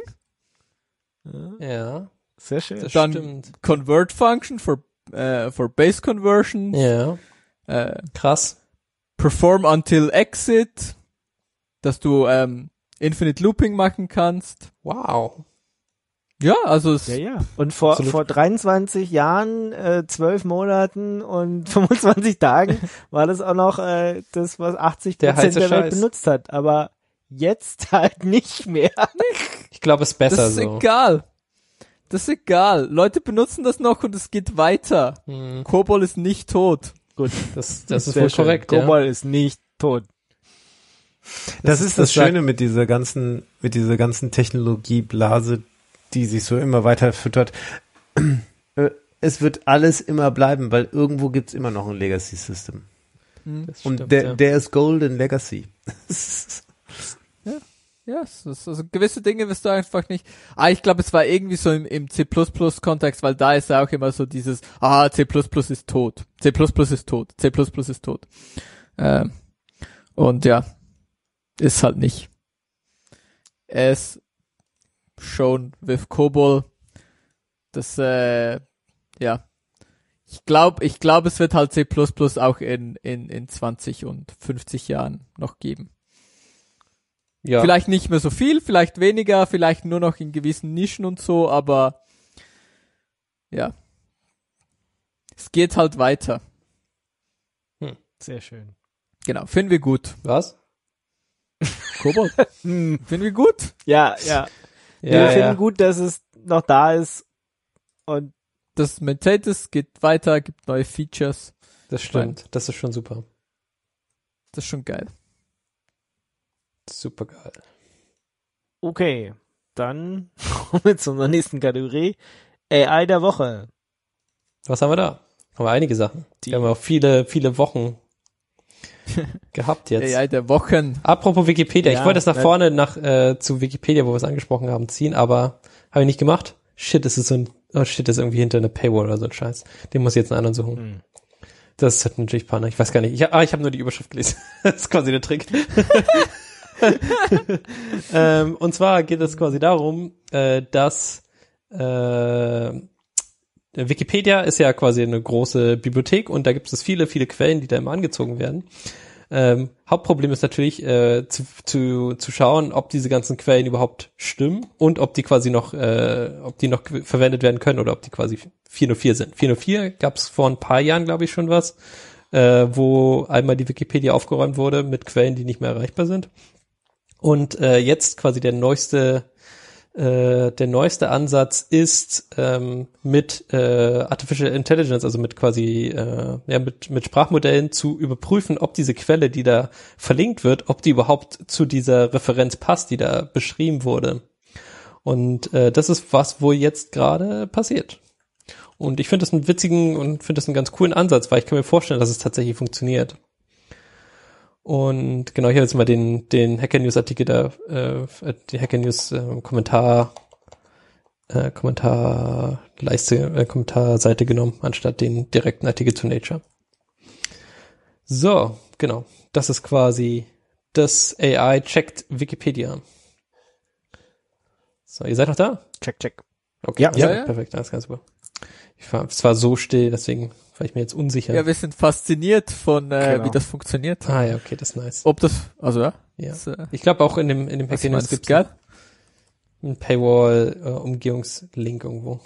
Ja, Sehr schön. das Dann stimmt. Convert Function for Base Conversion. Ja, krass. Perform until exit, dass du Infinite Looping machen kannst. Wow. Ja, also es Ja. Und vor Absolut. 23 Jahren, 12 Monaten und 25 Tagen war das auch noch das, was 80% Der heiße der Welt Scheiß. benutzt hat. Aber jetzt halt nicht mehr. Ich glaube, es ist das besser ist so. egal. Das ist egal. Leute benutzen das noch und es geht weiter. Hm, COBOL ist nicht tot. Gut, das ist sehr wohl schön. korrekt, ja. COBOL ist nicht tot. Das ist das sagt- Schöne mit dieser ganzen Technologieblase, die sich so immer weiter füttert. Es wird alles immer bleiben, weil irgendwo gibt's immer noch ein Legacy-System. Das Und stimmt, der ist Golden Legacy. Ja, es ist, also gewisse Dinge wirst du einfach nicht. Ich glaube, es war irgendwie so im C++-Kontext, weil da ist ja auch immer so dieses, C++ ist tot. C++ ist tot. C++ ist tot. Und ja, ist halt nicht. Es shown with COBOL. Das, ja. Ich glaube, es wird halt C++ auch in 20 und 50 Jahren noch geben. ja. Vielleicht nicht mehr so viel, vielleicht weniger, vielleicht nur noch in gewissen Nischen und so, aber ja. Es geht halt weiter. Sehr schön. Genau, finden wir gut. Was? Kobold. Finden wir gut. Ja. Wir finden gut, dass es noch da ist und Das maintaint es, geht weiter, gibt neue Features. Das stimmt. Das ist schon super. Das ist schon geil. Super geil. okay. Dann kommen wir zu unserer nächsten Kategorie. AI der Woche. Was haben wir da? Haben wir einige Sachen. Die- Die haben wir auch viele Wochen gehabt jetzt. AI der Wochen. Apropos Wikipedia, Ja, ich wollte es nach vorne zu Wikipedia, wo wir es angesprochen haben, ziehen, aber habe ich nicht gemacht. Shit, das ist irgendwie hinter einer Paywall oder so ein Scheiß. Den muss ich jetzt einen anderen suchen. Das hat natürlich Panne. Ich weiß gar nicht. Ich habe nur die Überschrift gelesen. Das ist quasi der Trick. Und zwar geht es quasi darum, dass Wikipedia ist ja quasi eine große Bibliothek und da gibt es viele Quellen, die da immer angezogen werden. Hauptproblem ist natürlich zu schauen, ob diese ganzen Quellen überhaupt stimmen und ob die quasi noch verwendet werden können oder ob die quasi 404 sind. 404 gab es vor ein paar Jahren, glaube ich, schon was, wo einmal die Wikipedia aufgeräumt wurde mit Quellen, die nicht mehr erreichbar sind. Und jetzt quasi der neueste Ansatz ist mit Artificial Intelligence, also mit quasi mit Sprachmodellen zu überprüfen, ob diese Quelle, die da verlinkt wird, ob die überhaupt zu dieser Referenz passt, die da beschrieben wurde. Und das ist was wohl jetzt gerade passiert. Und ich finde das einen witzigen und finde das einen ganz coolen Ansatz, weil ich kann mir vorstellen, dass es tatsächlich funktioniert. Und genau, ich habe jetzt mal den Hacker News Artikel da, die Hacker News Kommentarseite genommen, anstatt den direkten Artikel zu Nature. So, genau. Das ist quasi das AI checkt Wikipedia. So, ihr seid noch da? check. Okay, Ja. Ja. perfekt, alles ganz super. Es war so still, deswegen war ich mir jetzt unsicher. Ja, wir sind fasziniert von, Genau. wie das funktioniert. Ja, okay, das ist nice. Ob das, also ja. Ja. Das, Ich glaube auch in dem was Hacker News meinst du, gibt's geil? einen Paywall-Umgehungslink irgendwo.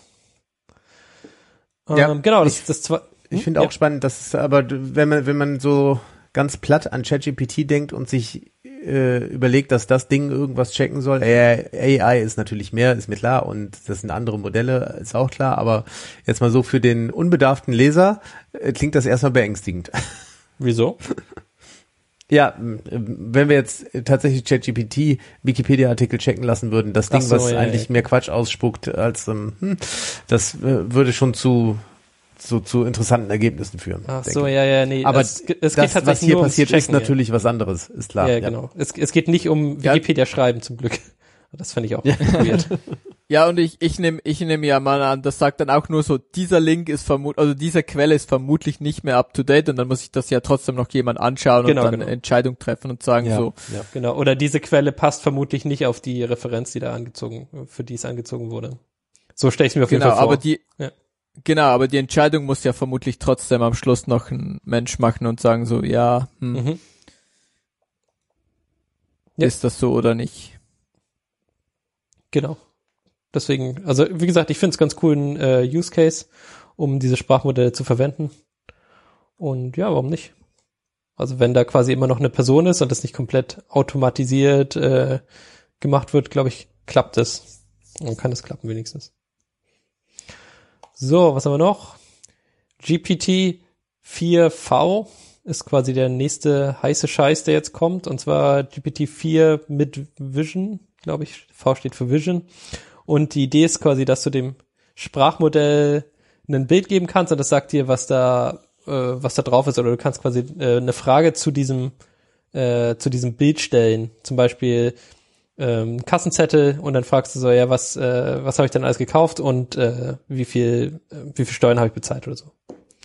Ja, Genau, das zwar. Ich finde auch spannend, dass es aber, wenn man so ganz platt an ChatGPT denkt und sich überlegt, dass das Ding irgendwas checken soll. AI ist natürlich mehr, ist mir klar, und das sind andere Modelle, ist auch klar, aber jetzt mal so für den unbedarften Leser klingt das erstmal beängstigend. Wieso? Ja, wenn wir jetzt tatsächlich ChatGPT Wikipedia-Artikel checken lassen würden, das Ding, Ach so, was ja, eigentlich mehr Quatsch ausspuckt als das würde schon zu interessanten Ergebnissen führen. Ach denke so, ich. ja, nee. Aber es geht das, tatsächlich was hier nur ums passiert, ist Checken, ja. natürlich was anderes, ist klar. Ja, genau. Es geht nicht um Ja. Wikipedia schreiben, zum Glück. Das fand ich auch weird. Ja, und ich nehm ja mal an, das sagt dann auch nur so, dieser Link ist also diese Quelle ist vermutlich nicht mehr up to date und dann muss ich das ja trotzdem noch jemand anschauen und dann eine Entscheidung treffen und sagen Ja, genau. Oder diese Quelle passt vermutlich nicht auf die Referenz, für die es angezogen wurde. So stelle ich mir auf jeden Fall vor. Aber die Entscheidung muss ja vermutlich trotzdem am Schluss noch ein Mensch machen und sagen so, ist das so oder nicht? Genau. Deswegen, also wie gesagt, ich finde es ganz cool, ein Use Case, um diese Sprachmodelle zu verwenden. Und ja, warum nicht? Also wenn da quasi immer noch eine Person ist und das nicht komplett automatisiert gemacht wird, glaube ich, klappt es. Und kann es klappen wenigstens. So, was haben wir noch? GPT-4V ist quasi der nächste heiße Scheiß, der jetzt kommt. Und zwar GPT-4 mit Vision, glaube ich. V steht für Vision. Und die Idee ist quasi, dass du dem Sprachmodell ein Bild geben kannst und das sagt dir, was da drauf ist. Oder du kannst quasi eine Frage zu diesem Bild stellen. Zum Beispiel Kassenzettel und dann fragst du so, ja, was habe ich denn alles gekauft und wie viel Steuern habe ich bezahlt oder so.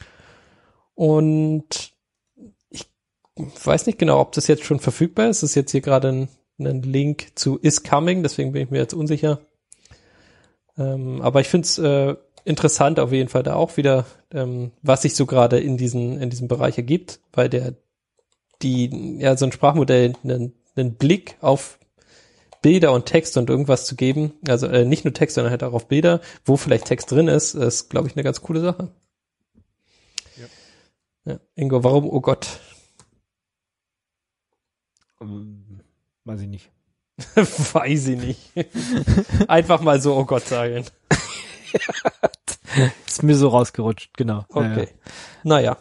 Und ich weiß nicht genau, ob das jetzt schon verfügbar ist. Es ist jetzt hier gerade ein Link zu Is Coming, deswegen bin ich mir jetzt unsicher. Aber ich finde es interessant auf jeden Fall da auch wieder, was sich so gerade in diesem Bereich ergibt, weil so ein Sprachmodell einen Blick auf Bilder und Text und irgendwas zu geben, also nicht nur Text, sondern halt auch auf Bilder, wo vielleicht Text drin ist, glaube ich, eine ganz coole Sache. Ja, Ingo, warum, oh Gott? Weiß ich nicht. Weiß ich nicht. Einfach mal so, oh Gott sagen. Ist mir so rausgerutscht, genau. Okay. Naja.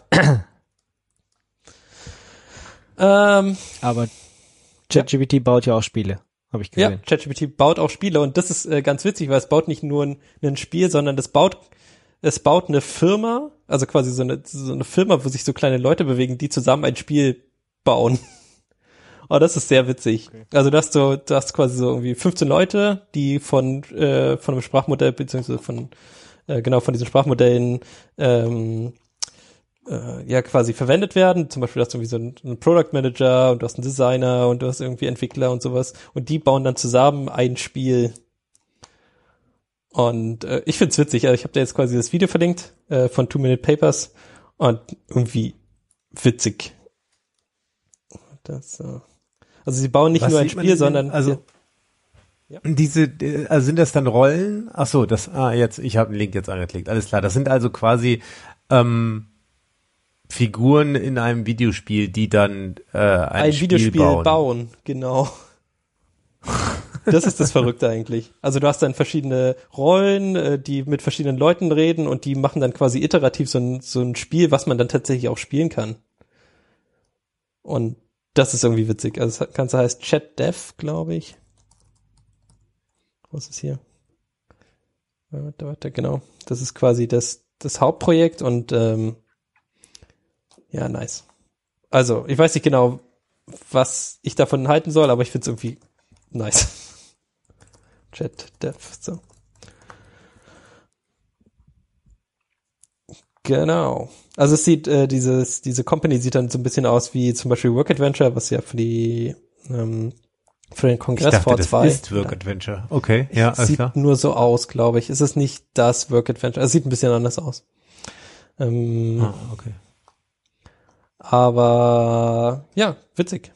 Aber ChatGPT baut ja auch Spiele, habe ich gesehen. Ja, ChatGPT baut auch Spiele und das ist ganz witzig, weil es baut nicht nur ein Spiel, sondern es baut eine Firma, also quasi so eine Firma, wo sich so kleine Leute bewegen, die zusammen ein Spiel bauen. Oh, das ist sehr witzig. Okay. Also du hast quasi so irgendwie 15 Leute, die von einem Sprachmodell beziehungsweise von diesen Sprachmodellen quasi verwendet werden. Zum Beispiel hast du irgendwie so einen Product Manager und du hast einen Designer und du hast irgendwie Entwickler und sowas und die bauen dann zusammen ein Spiel. Und ich find's witzig. Also ich habe da jetzt quasi das Video verlinkt von 2-Minute Papers und irgendwie witzig. Also sie bauen nicht nur ein Spiel, sondern sind das dann Rollen? Ach so, ich habe den Link jetzt angeklickt. Alles klar, das sind also quasi Figuren in einem Videospiel, die dann ein Videospiel bauen. Genau. Das ist das Verrückte eigentlich. Also du hast dann verschiedene Rollen, die mit verschiedenen Leuten reden und die machen dann quasi iterativ so ein Spiel, was man dann tatsächlich auch spielen kann. Und das ist irgendwie witzig. Also das Ganze heißt ChatDev, glaube ich. Was ist hier? Warte, genau. Das ist quasi das Hauptprojekt und ja, nice. Also, ich weiß nicht genau, was ich davon halten soll, aber ich finde es irgendwie nice. ChatDev, so. Genau. Also es sieht, diese Company sieht dann so ein bisschen aus wie zum Beispiel Work Adventure, was ja für den Kongress vor 2. Das ist Work Adventure. Okay, ja, alles sieht klar. nur so aus, glaube ich. Es ist nicht das Work Adventure. Es sieht ein bisschen anders aus. Okay. Aber ja, witzig.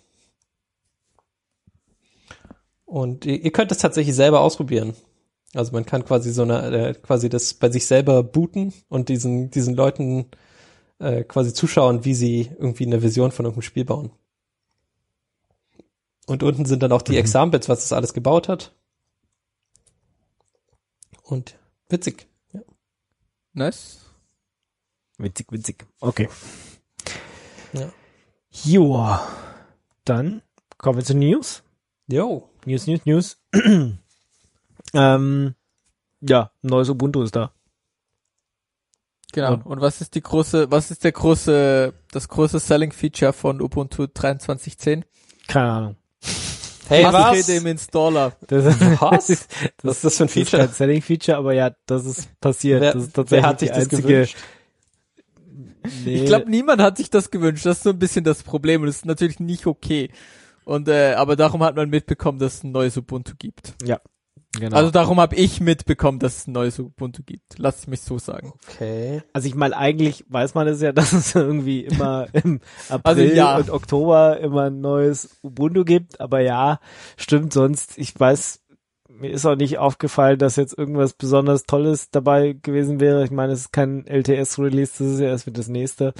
Und ihr könnt es tatsächlich selber ausprobieren. Also man kann quasi quasi das bei sich selber booten und diesen Leuten quasi zuschauen, wie sie irgendwie eine Vision von irgendeinem Spiel bauen. Und unten sind dann auch die Examples, was das alles gebaut hat. Und witzig. Ja. Nice. Witzig. Okay. Ja. Joa. Dann kommen wir zu News. Jo. News. Neues Ubuntu ist da. Genau. Und was ist das große Selling Feature von Ubuntu 23.10? Keine Ahnung. Hey, Pakete im Installer. Was? Was ist das für ein Das ist Feature? kein Selling-Feature, aber ja, das ist passiert. Wer, das ist tatsächlich wer hat sich die das einzige, gewünscht? Nee, Ich glaube, niemand hat sich das gewünscht. Das ist so ein bisschen das Problem und das ist natürlich nicht okay. Und aber darum hat man mitbekommen, dass es ein neues Ubuntu gibt. genau. Also darum habe ich mitbekommen, dass es ein neues Ubuntu gibt. Lass es mich so sagen. Okay. Also ich meine, eigentlich weiß man es ja, dass es irgendwie immer im April Also ja. und Oktober immer ein neues Ubuntu gibt, aber ja, stimmt, sonst, ich weiß, mir ist auch nicht aufgefallen, dass jetzt irgendwas besonders Tolles dabei gewesen wäre. Ich meine, es ist kein LTS-Release, das ist ja erst für das nächste.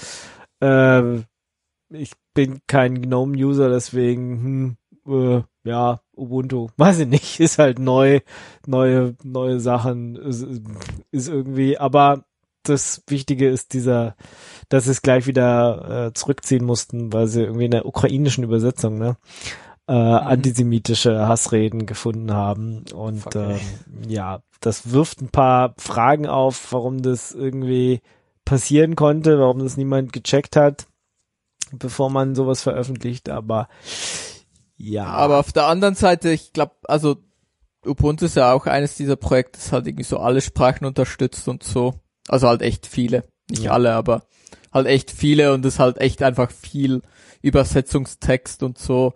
Ich bin kein GNOME-User, deswegen, ja, Ubuntu, weiß ich nicht, ist halt neue Sachen, ist irgendwie, aber das Wichtige ist dass sie es gleich wieder zurückziehen mussten, weil sie irgendwie in der ukrainischen Übersetzung, antisemitische Hassreden gefunden haben und ja, das wirft ein paar Fragen auf, warum das irgendwie passieren konnte, warum das niemand gecheckt hat, bevor man sowas veröffentlicht, aber ja. Aber auf der anderen Seite, ich glaube, also Ubuntu ist ja auch eines dieser Projekte, das halt irgendwie so alle Sprachen unterstützt und so. Also halt echt viele. Nicht alle, aber halt echt viele und es halt echt einfach viel Übersetzungstext und so.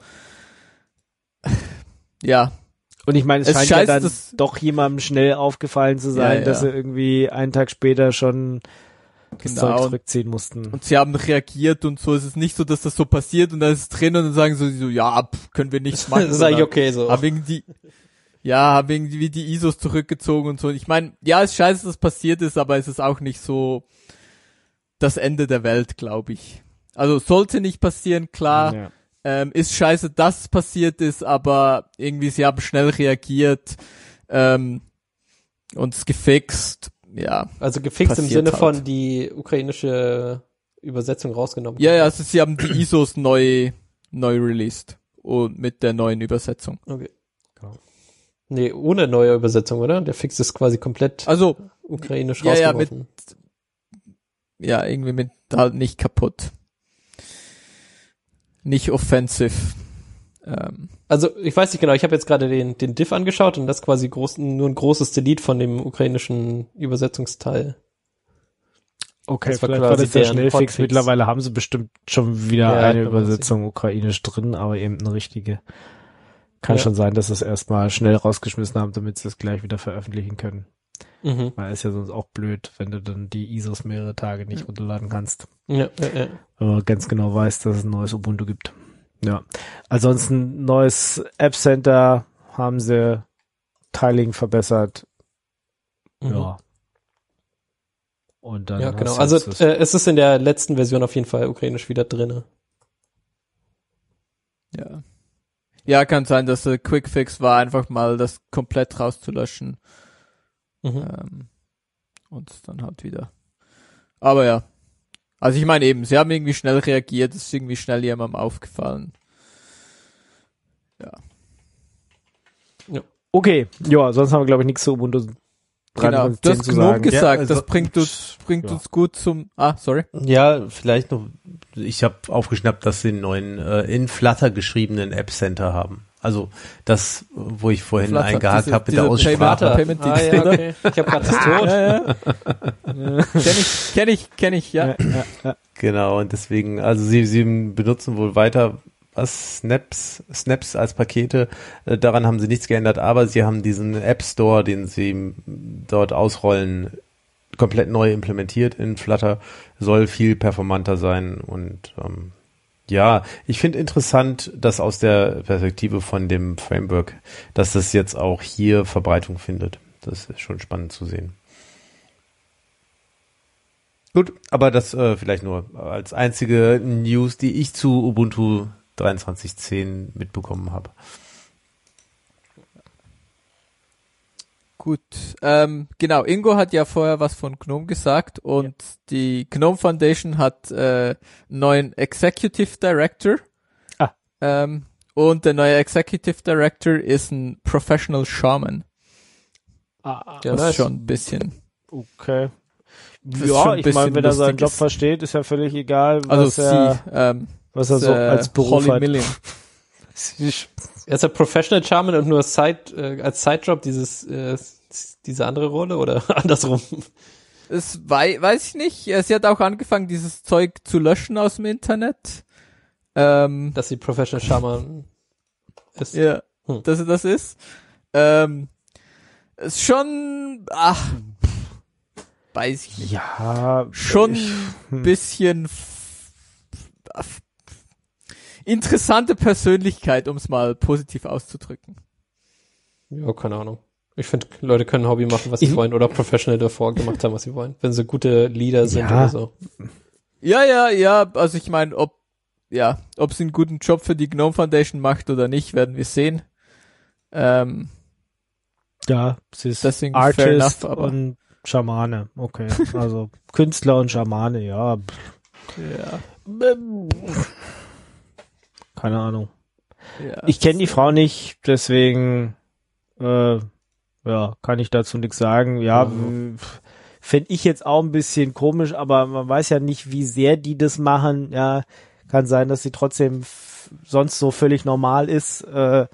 Ja. Und ich meine, es Es scheint scheißt, ja dann dass- doch jemandem schnell aufgefallen zu sein, Ja. dass sie irgendwie einen Tag später schon das Zeug Genau. zurückziehen mussten. Und sie haben reagiert und so. Es ist nicht so, dass das so passiert und dann ist es drin und dann sagen so, ja, können wir nichts machen. Das ist eigentlich Oder okay so. haben irgendwie die ISOs zurückgezogen und so. Ich meine, ja, es ist scheiße, dass es passiert ist, aber es ist auch nicht so das Ende der Welt, glaube ich. Also sollte nicht passieren, klar. Ja. Ist scheiße, dass es passiert ist, aber irgendwie sie haben schnell reagiert und es gefixt. Ja. Also gefixt im passiert Sinne halt. von die ukrainische Übersetzung rausgenommen. Ja, also sie haben die ISOs neu released und mit der neuen Übersetzung. Okay. Nee, ohne neue Übersetzung, oder? Der Fix ist quasi komplett Also, ukrainisch ja, ja, rausgeworfen. ja, irgendwie mit halt nicht kaputt. Nicht offensive. Also ich weiß nicht genau, ich habe jetzt gerade den Diff angeschaut und das ist quasi nur ein großes Delete von dem ukrainischen Übersetzungsteil. Okay, Das war vielleicht war quasi das der deren Schnellfix. Hotfix. Mittlerweile haben sie bestimmt schon wieder Ja, eine ich bin mir Übersetzung ukrainisch drin, aber eben eine richtige. Kann Ja. schon sein, dass sie es erstmal schnell rausgeschmissen haben, damit sie es gleich wieder veröffentlichen können. Mhm. Weil ist ja sonst auch blöd, wenn du dann die ISOs mehrere Tage nicht runterladen kannst. Ja. Wenn man ganz genau weiß, dass es ein neues Ubuntu gibt. Ja. Ansonsten neues App Center haben sie Tiling verbessert. Mhm. Ja. Und dann Ja, hast genau. du Also jetzt das- es ist in der letzten Version auf jeden Fall ukrainisch wieder drinne. Ja. Ja, kann sein, dass der Quickfix war, einfach mal das komplett rauszulöschen. Mhm. Und dann halt wieder. Aber ja. Also ich meine eben, sie haben irgendwie schnell reagiert, es ist irgendwie schnell jemandem aufgefallen. Okay, ja, sonst haben wir, glaube ich, nichts zu Ubuntu Genau, 3.10 du hast zu GNOME sagen. gesagt, Ja, also- das bringt uns gut zum, sorry. Ja, vielleicht noch, ich habe aufgeschnappt, dass sie einen neuen in Flutter geschriebenen App Center haben. Also das, wo ich vorhin Flutter, eingehakt diese- habe mit der diese Aussprache. Payment- Ah, ja, okay. Ich habe gerade das tot. Kenn ich, ja. Ja. Genau, und deswegen, also sie benutzen wohl weiter Snaps als Pakete. Daran haben sie nichts geändert, aber sie haben diesen App Store, den sie dort ausrollen, komplett neu implementiert in Flutter, soll viel performanter sein und ja, ich finde interessant, dass aus der Perspektive von dem Framework, dass das jetzt auch hier Verbreitung findet. Das ist schon spannend zu sehen. Gut, aber das vielleicht nur als einzige News, die ich zu Ubuntu 23.10 mitbekommen habe. Gut, genau, Ingo hat ja vorher was von GNOME gesagt und die GNOME Foundation hat einen neuen Executive Director. Und der neue Executive Director ist ein Professional Shaman. Ja, Das nice. ist schon ein bisschen. Okay. Das ist Ja, schon ein ich meine, bisschen wenn er seinen Job Lustiges. versteht, ist ja völlig egal, Also was er sie, so als Beruf Holly hat. Million. Er ist ja Professional Charman und nur als Sidejob diese andere Rolle oder andersrum? Das weiß ich nicht. Sie hat auch angefangen, dieses Zeug zu löschen aus dem Internet. Dass sie Professional Charman ist. Ja, dass sie das ist. Ist schon, weiß ich nicht. Ja, Schon ein bisschen interessante Persönlichkeit, um es mal positiv auszudrücken. Ja, keine Ahnung. Ich finde, Leute können Hobby machen, was sie wollen, oder professional davor gemacht haben, was sie wollen. Wenn sie gute Leader sind oder so. Ja, also ich meine, ob sie einen guten Job für die GNOME Foundation macht oder nicht, werden wir sehen. Ja, sie ist deswegen Artist enough, und Schamane. Okay, also Künstler und Schamane, ja. Ja. Keine Ahnung. Ja, Ich kenne die Frau nicht, deswegen kann ich dazu nichts sagen. Ja, fände ich jetzt auch ein bisschen komisch, aber man weiß ja nicht, wie sehr die das machen. Ja, kann sein, dass sie trotzdem sonst so völlig normal ist. Ja.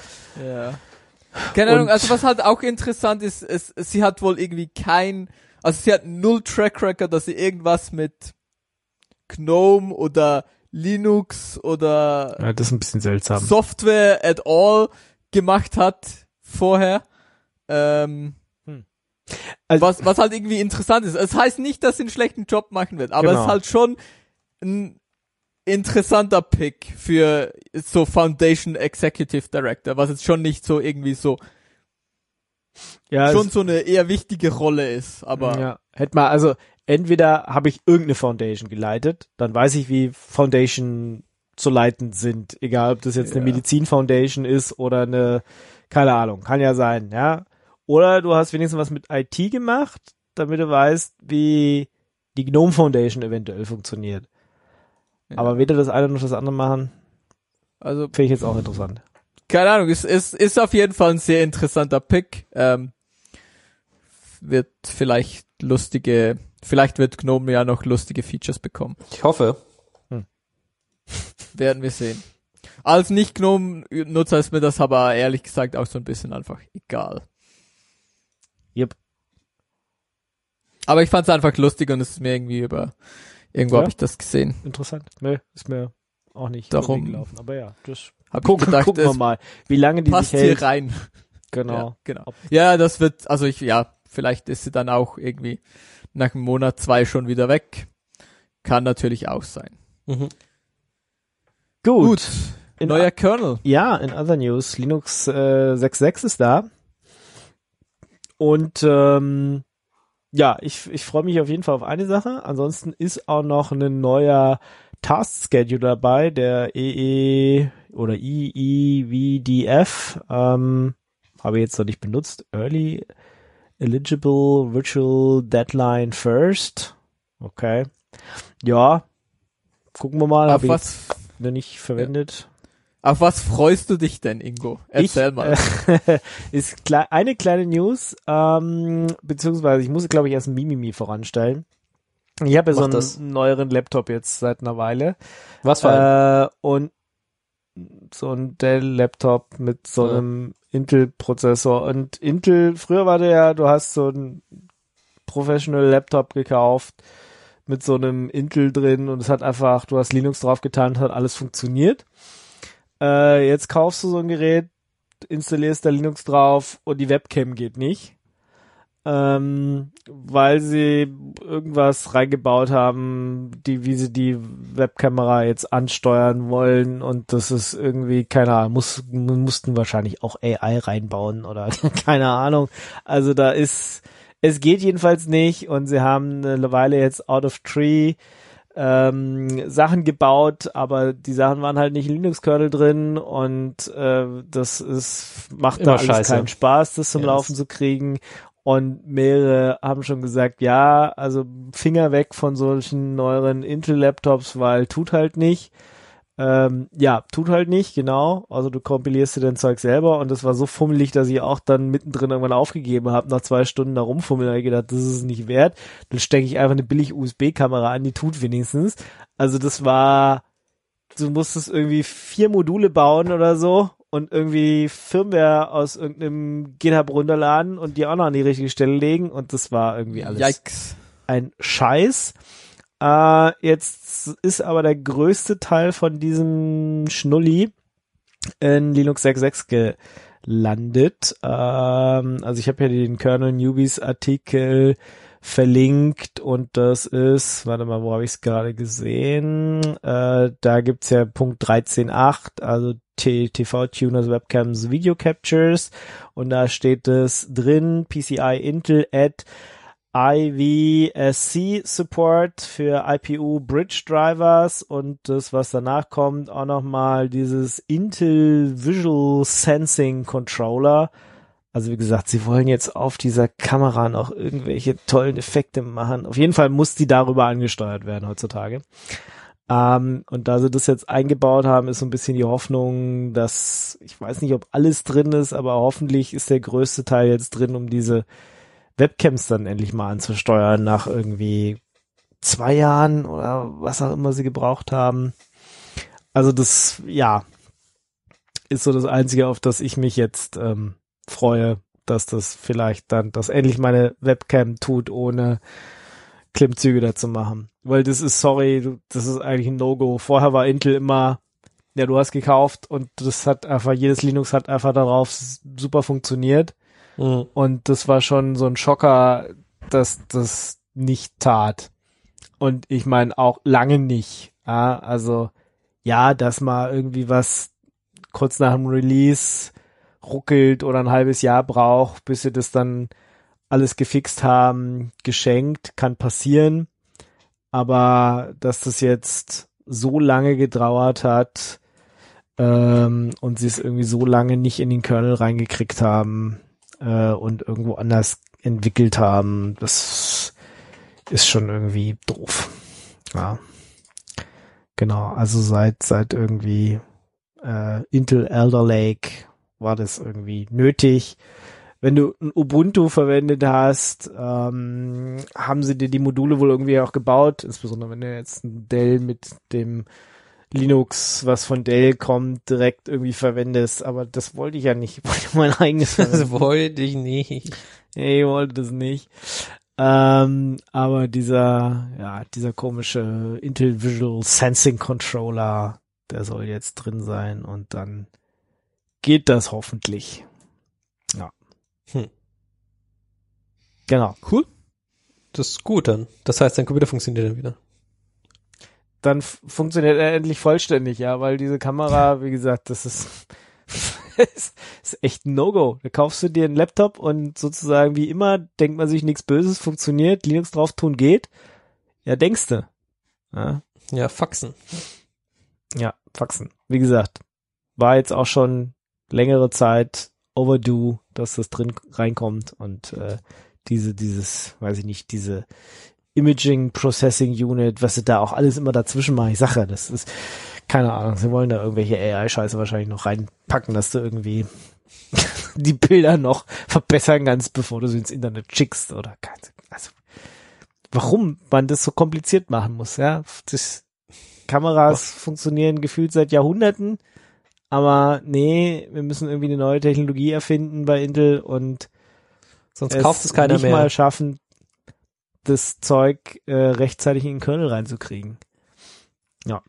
Keine Ahnung, also was halt auch interessant ist, sie hat wohl irgendwie sie hat null Track Record, dass sie irgendwas mit GNOME oder Linux oder ja, das ist ein bisschen seltsam. Software at all gemacht hat vorher. Also, was halt irgendwie interessant ist. Es heißt nicht, dass sie einen schlechten Job machen wird, aber es ist halt schon ein interessanter Pick für so Foundation Executive Director, was jetzt schon nicht so irgendwie so schon so eine eher wichtige Rolle ist, aber hätte mal, also entweder habe ich irgendeine Foundation geleitet, dann weiß ich, wie Foundation zu leiten sind, egal ob das jetzt eine Medizin-Foundation ist oder eine, keine Ahnung, kann ja sein, ja. Oder du hast wenigstens was mit IT gemacht, damit du weißt, wie die GNOME Foundation eventuell funktioniert. Ja. Aber weder das eine noch das andere machen, also finde ich jetzt auch interessant. Keine Ahnung, es ist auf jeden Fall ein sehr interessanter Pick. Vielleicht wird GNOME ja noch lustige Features bekommen. Ich hoffe. Werden wir sehen. Als Nicht-GNOME-Nutzer ist mir das aber ehrlich gesagt auch so ein bisschen einfach egal. Yep. Aber ich fand es einfach lustig und es ist mir irgendwo habe ich das gesehen. Interessant. Nee, ist mir auch nicht darum gelaufen. Aber ja, das gucken wir mal, wie lange die passt sich hält. hier rein. Genau. Ja, das wird, vielleicht ist sie dann auch irgendwie nach einem Monat, 2 schon wieder weg. Kann natürlich auch sein. Mhm. Gut. Neuer Kernel. Ja, in other news, Linux 6.6 ist da. Und ich freue mich auf jeden Fall auf eine Sache. Ansonsten ist auch noch ein neuer Task Schedule dabei, der EE oder EEVDF. Habe ich jetzt noch nicht benutzt. Early Eligible Virtual Deadline First. Okay. Ja, gucken wir mal. Habe ich jetzt noch nicht verwendet. Auf was freust du dich denn, Ingo? Erzähl mal. Ist eine kleine News, beziehungsweise ich muss, glaube ich, erst ein Mimimi voranstellen. Ich habe ja so einen neueren Laptop jetzt seit einer Weile. Was für ein? Und so ein Dell-Laptop mit so einem Intel-Prozessor. Und Intel, früher war du hast so einen Professional Laptop gekauft mit so einem Intel drin und es hat einfach, du hast Linux drauf getan, hat alles funktioniert. Jetzt kaufst du so ein Gerät, installierst da Linux drauf und die Webcam geht nicht, weil sie irgendwas reingebaut haben, wie sie die Webkamera jetzt ansteuern wollen und das ist irgendwie, keine Ahnung, mussten wahrscheinlich auch AI reinbauen oder keine Ahnung. Also es geht jedenfalls nicht und sie haben eine Weile jetzt out of tree Sachen gebaut, aber die Sachen waren halt nicht in Linux-Kernel drin und macht da alles keinen Spaß, das zum Laufen zu kriegen. Und mehrere haben schon gesagt, ja, also Finger weg von solchen neueren Intel-Laptops, weil tut halt nicht. Tut halt nicht, genau. Also du kompilierst dir dein Zeug selber und das war so fummelig, dass ich auch dann mittendrin irgendwann aufgegeben habe, nach 2 Stunden da rumfummeln, habe ich gedacht, das ist es nicht wert. Dann stecke ich einfach eine billig USB-Kamera an, die tut wenigstens. Also du musstest irgendwie 4 Module bauen oder so und irgendwie Firmware aus irgendeinem GitHub runterladen und die auch noch an die richtige Stelle legen und das war irgendwie alles Yikes. ein Scheiß. Jetzt ist aber der größte Teil von diesem Schnulli in Linux 6.6 gelandet. Also ich habe ja den Kernel Newbies Artikel verlinkt und das ist, warte mal, wo habe ich es gerade gesehen? Da gibt's ja Punkt 13.8, also TV-Tuners, Webcams, Video Captures und da steht es drin, PCI Intel at IVSC Support für IPU Bridge Drivers und das, was danach kommt, auch nochmal dieses Intel Visual Sensing Controller. Also wie gesagt, sie wollen jetzt auf dieser Kamera noch irgendwelche tollen Effekte machen. Auf jeden Fall muss die darüber angesteuert werden heutzutage. Und da sie das jetzt eingebaut haben, ist so ein bisschen die Hoffnung, dass, ich weiß nicht, ob alles drin ist, aber hoffentlich ist der größte Teil jetzt drin, um diese Webcams dann endlich mal anzusteuern nach irgendwie 2 Jahren oder was auch immer sie gebraucht haben. Also das, ja, ist so das Einzige, auf das ich mich jetzt freue, dass das vielleicht dann, dass endlich meine Webcam tut, ohne Klimmzüge dazu machen. Weil das ist, sorry, das ist eigentlich ein No-Go. Vorher war Intel immer, ja, du hast gekauft und das hat einfach, jedes Linux hat einfach darauf super funktioniert. Und das war schon so ein Schocker, dass das nicht tat. Und ich meine auch lange nicht. Ja, also ja, dass mal irgendwie was kurz nach dem Release ruckelt oder ein halbes Jahr braucht, bis sie das dann alles gefixt haben, geschenkt, kann passieren. Aber dass das jetzt so lange gedauert hat und sie es irgendwie so lange nicht in den Kernel reingekriegt haben, und irgendwo anders entwickelt haben, das ist schon irgendwie doof. Ja. Genau, also seit irgendwie Intel Alder Lake war das irgendwie nötig. Wenn du ein Ubuntu verwendet hast, haben sie dir die Module wohl irgendwie auch gebaut, insbesondere wenn du jetzt ein Dell mit dem Linux, was von Dell kommt, direkt irgendwie verwendest, aber das wollte ich ja nicht. Ich wollte mein eigenes verwenden. Das wollte ich nicht. Ich wollte das nicht. Aber dieser komische Intel Visual Sensing Controller, der soll jetzt drin sein und dann geht das hoffentlich. Ja. Genau. Cool. Das ist gut dann. Das heißt, dein Computer funktioniert dann wieder. Dann funktioniert er endlich vollständig, ja, weil diese Kamera, wie gesagt, das ist echt ein No-Go. Da kaufst du dir einen Laptop und sozusagen wie immer denkt man sich nichts Böses, funktioniert, Linux drauf tun geht. Ja, denkste. Ja, Faxen. Ja, Faxen. Wie gesagt, war jetzt auch schon längere Zeit overdue, dass das drin reinkommt und dieses, weiß ich nicht, diese Imaging Processing Unit, was sie da auch alles immer dazwischen machen. Ich sage ja, das ist, keine Ahnung, sie wollen da irgendwelche AI-Scheiße wahrscheinlich noch reinpacken, dass du irgendwie die Bilder noch verbessern kannst, bevor du sie ins Internet schickst oder also warum man das so kompliziert machen muss, ja? Kameras funktionieren gefühlt seit Jahrhunderten, aber nee, wir müssen irgendwie eine neue Technologie erfinden bei Intel und sonst kauft es keiner nicht mehr. Mal schaffen, das Zeug rechtzeitig in den Kernel reinzukriegen. Ja.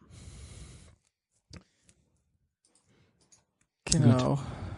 Genau.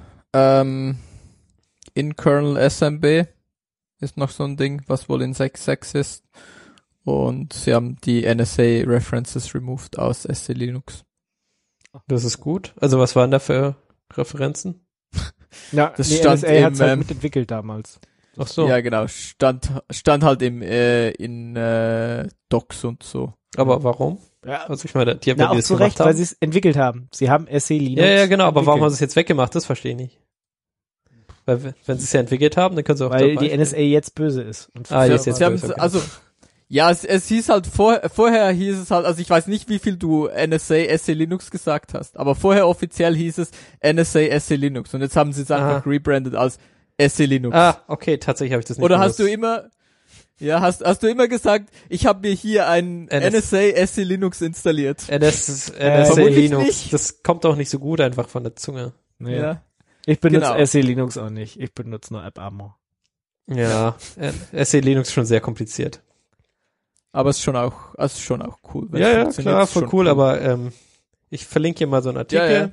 In Kernel SMB ist noch so ein Ding, was wohl in 6.6 ist. Und sie haben die NSA References removed aus SC Linux. Das ist gut. Also was waren da für Referenzen? Ja, das die stand NSA hat's im, halt mitentwickelt damals. Ach so. Ja, genau. Stand halt in Docs und so. Aber warum? Ja, Also ich meine, die haben na, die auch das zu gemacht Recht, weil haben. sie es entwickelt haben. Sie haben SC Linux Ja, genau, aber warum haben entwickelt. sie es jetzt weggemacht? Das verstehe ich nicht. Weil wenn sie es ja entwickelt haben, dann können sie auch Weil dabei die NSA jetzt böse ist. Und Ah, früher jetzt war- ist Sie haben, böse, okay. also, ja, es hieß halt vorher hieß es halt, also ich weiß nicht, wie viel du NSA SC Linux gesagt hast, aber vorher offiziell hieß es NSA SC Linux und jetzt haben sie es einfach rebrandet als SC Linux. Ah, okay, tatsächlich habe ich das nicht Oder gewusst. hast du immer gesagt, ich habe mir hier ein NSA SC Linux installiert? NSA vermutlich Linux, nicht. das kommt doch nicht so gut einfach von der Zunge. Nee. Ja. Ich benutze Genau. SE Linux auch nicht. Ich benutze nur AppArmor. Ja, SE Linux ist schon sehr kompliziert. Aber es ist schon auch cool. wenn es Ja, funktioniert, klar, ist voll schon cool, aber ich verlinke hier mal so einen Artikel.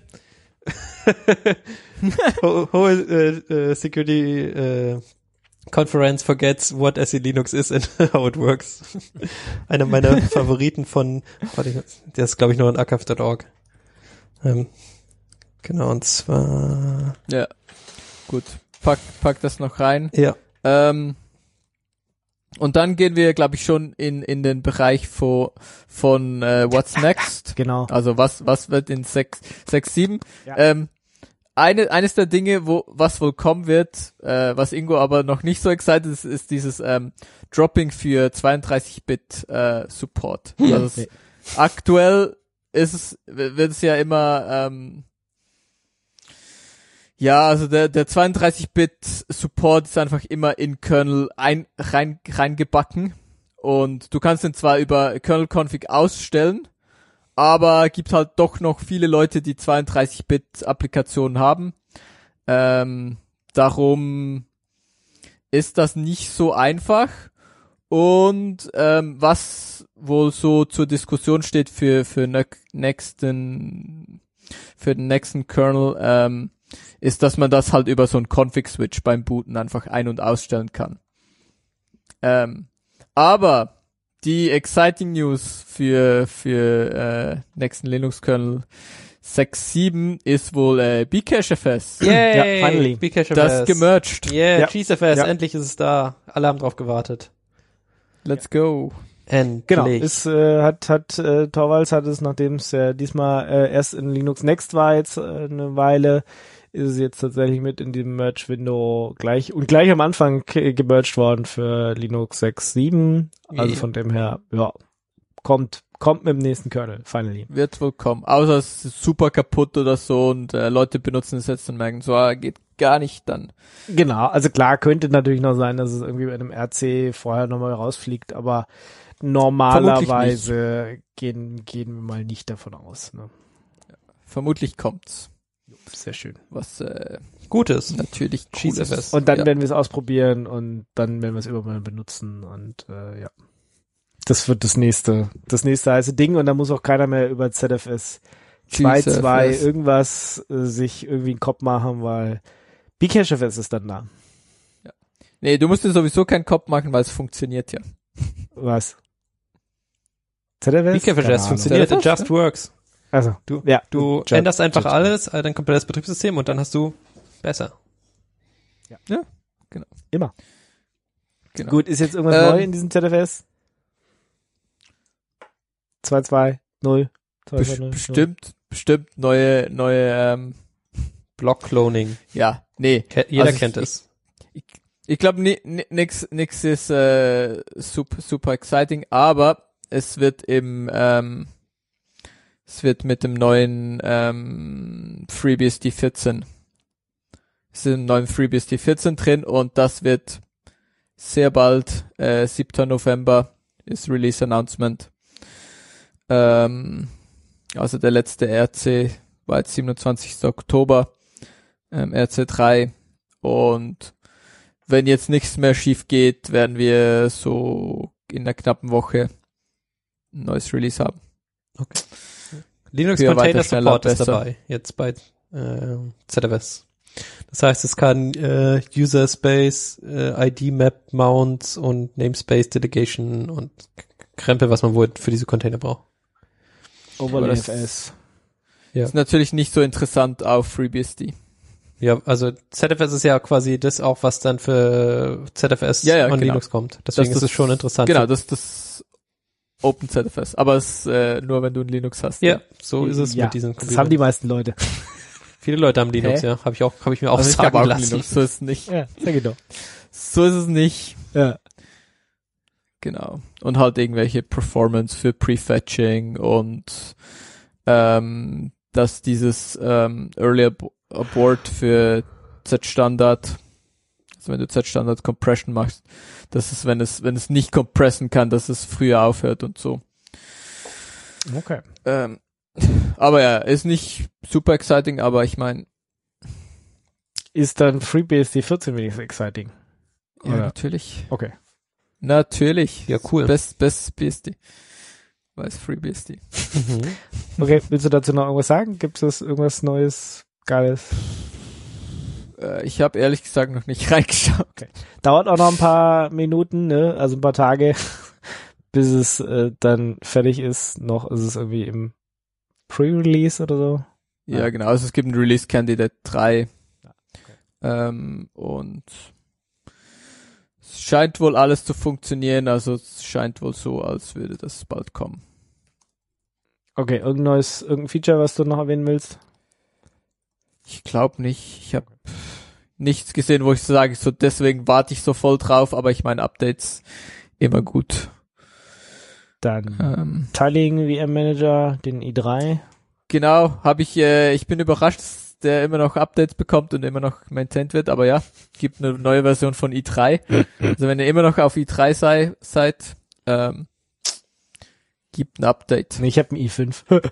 Whole Security Conference forgets what SE Linux is and how it works. Einer meiner Favoriten von, der ist glaube ich noch in archive.org. Genau, und zwar... Ja, gut. Pack das noch rein. Ja. Und dann gehen wir, glaube ich, schon in den Bereich von What's Next. Genau. Also was wird in 6.7? Ja. Eines der Dinge, was wohl kommen wird, was Ingo aber noch nicht so excited ist dieses Dropping für 32-Bit Support. Also aktuell wird es ja immer also der 32-Bit Support ist einfach immer in Kernel reingebacken und du kannst den zwar über Kernel-Config ausstellen, aber gibt halt doch noch viele Leute, die 32-Bit Applikationen haben. Darum ist das nicht so einfach. Und was wohl so zur Diskussion steht für den nächsten Kernel, ist, dass man das halt über so einen Config-Switch beim Booten einfach ein- und ausstellen kann. Aber die exciting News für nächsten Linux-Kernel 6.7 ist wohl Bcache-FS. Yay! Ja, finally. Bcache Das gemerged. Yeah, Ja. GeeseFS, Ja. endlich ist es da. Alle haben drauf gewartet. Let's go. Endlich. Genau, Torvalds hat es, nachdem es ja diesmal erst in Linux Next war jetzt eine Weile, ist es jetzt tatsächlich mit in dem Merge-Window gleich am Anfang gemerged worden für Linux 6.7. Also von dem her, ja, kommt mit dem nächsten Kernel, finally. Wird wohl kommen. Außer es ist super kaputt oder so und Leute benutzen es jetzt und merken, so geht gar nicht dann. Genau, also klar, könnte natürlich noch sein, dass es irgendwie bei einem RC vorher nochmal rausfliegt, aber normalerweise gehen wir mal nicht davon aus. Ne? Vermutlich kommt's. Sehr schön. Was Gutes. natürlich cool GeeseFS. ist. Und dann ja. werden wir es ausprobieren und dann werden wir es irgendwann benutzen und ja. Das wird das nächste heiße Ding und da muss auch keiner mehr über ZFS 2.2 irgendwas sich irgendwie einen Kopf machen, weil Bcache-FS ist dann da. Nee, du musst dir sowieso keinen Kopf machen, weil es funktioniert ja. Was? ZFS? Bcache.js funktioniert, it just works. Also, Du Just- änderst einfach Just- alles, dein komplettes Betriebssystem und dann hast du besser. Immer. Genau. Gut, ist jetzt irgendwas neu in diesem ZFS? 2.2.0? 2.2.0? Bestimmt neue Block-Cloning. ja, nee. Jeder Also kennt es. Ich glaube, nix ist super exciting, aber es wird mit dem neuen FreeBSD 14. Es ist im neuen FreeBSD 14 drin und das wird sehr bald, 7. November ist Release Announcement. Also der letzte RC war jetzt 27. Oktober, RC3 und wenn jetzt nichts mehr schief geht, werden wir so in einer knappen Woche ein neues Release haben. Okay. Linux Für Container weiter, schneller, Support ist besser. dabei, jetzt bei ZFS. Das heißt, es kann User Space, ID Map Mounts und Namespace Delegation und Krempel, was man wohl für diese Container braucht. Overlay Aber das- FS. Ja. Ist natürlich nicht so interessant auf FreeBSD. Ja, also ZFS ist ja quasi das auch, was dann für ZFS Ja, an genau. Linux kommt. Deswegen ist es schon interessant. Genau, das OpenZFS. Aber es nur, wenn du ein Linux hast. Ja, so ist es Ja, mit diesen das haben die meisten Leute. Viele Leute haben Linux, Hä? ja. Habe ich mir auch Also ich sagen habe auch lassen. Linux, so ist es nicht. Ja, sag ich doch. So ist es nicht. Ja. Genau. Und halt irgendwelche Performance für Prefetching und dass dieses Early Abort für Z-Standard, also wenn du Z-Standard Compression machst, dass es, wenn es nicht compressen kann, dass es früher aufhört und so. Okay. Aber ja, ist nicht super exciting, aber ich meine, ist dann FreeBSD 14 wenigstens exciting. Ja, Oder? natürlich. Okay. Natürlich. Ja, cool. Best BSD. Weiß FreeBSD. Okay, willst du dazu noch irgendwas sagen? Gibt es irgendwas Neues, Geiles? Ich habe ehrlich gesagt noch nicht reingeschaut. Dauert auch noch ein paar Minuten, ne? Also ein paar Tage, bis es dann fertig ist. Noch ist es irgendwie im Pre-Release oder so. Ja, genau. Also es gibt ein Release Candidate 3. Und es scheint wohl alles zu funktionieren. Also es scheint wohl so, als würde das bald kommen. Okay, irgendein Feature, was du noch erwähnen willst? Ich glaube nicht. Ich habe nichts gesehen, wo ich so sage, so deswegen warte ich so voll drauf. Aber ich meine, Updates immer gut. Dann Tiling VM Manager, den i3. Genau, habe ich bin überrascht, dass der immer noch Updates bekommt und immer noch maintained wird, aber ja, gibt eine neue Version von i3. Also wenn ihr immer noch auf i3 seid, gibt ein Update. Nee, ich habe ein i5.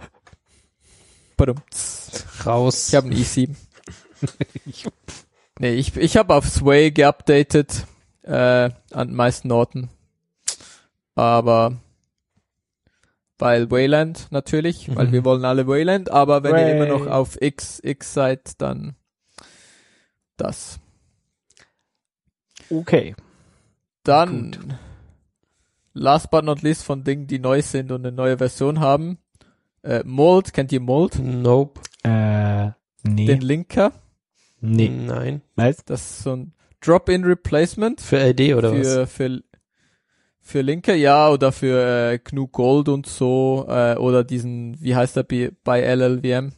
Raus. Ich habe ein i7. Nee, ich habe auf Sway geupdatet, an den meisten Orten. Aber weil Wayland natürlich, weil wir wollen alle Wayland, aber wenn ihr immer noch auf X seid, dann das. Okay. Dann last but not least von Dingen, die neu sind und eine neue Version haben. Mold, kennt ihr Mold? Nope. Nee. Den Linker. Nee. Nein. Was? Das ist so ein Drop-in Replacement Für LD oder was? für Linker, ja, oder für GNU Gold und so, oder diesen, wie heißt der bei LLVM?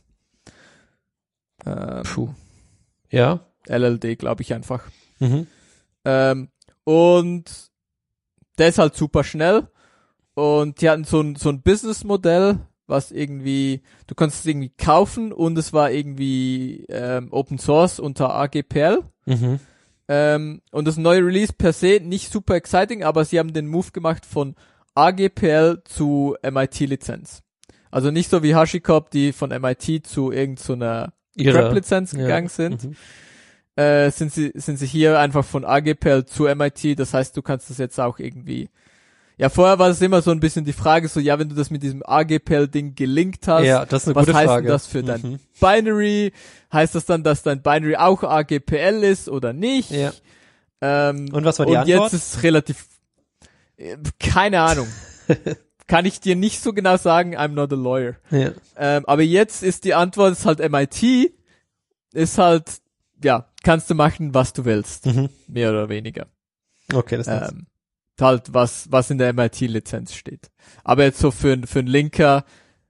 Ja. LLD, glaube ich einfach. Mhm. Und der ist halt super schnell. Und die hatten so ein Businessmodell, was irgendwie, du konntest es irgendwie kaufen und es war irgendwie Open Source unter AGPL. Mhm. Und das neue Release per se nicht super exciting, aber sie haben den Move gemacht von AGPL zu MIT-Lizenz. Also nicht so wie HashiCorp, die von MIT zu irgendeiner Prep-Lizenz gegangen sind. Mhm. Sind sie hier einfach von AGPL zu MIT, das heißt, du kannst das jetzt auch irgendwie, ja, vorher war es immer so ein bisschen die Frage, so, ja, wenn du das mit diesem AGPL-Ding gelinkt hast, Ja, das ist eine was gute heißt Frage. denn das für dein Binary? Heißt das dann, dass dein Binary auch AGPL ist oder nicht? Ja. Und was war die und Antwort? jetzt ist es relativ, keine Ahnung. Kann ich dir nicht so genau sagen, I'm not a lawyer. Ja. Aber jetzt ist die Antwort, ist halt MIT, ist halt, ja, kannst du machen, was du willst. Mehr oder weniger. Okay, das ist Halt, was in der MIT-Lizenz steht. Aber jetzt so für einen Linker,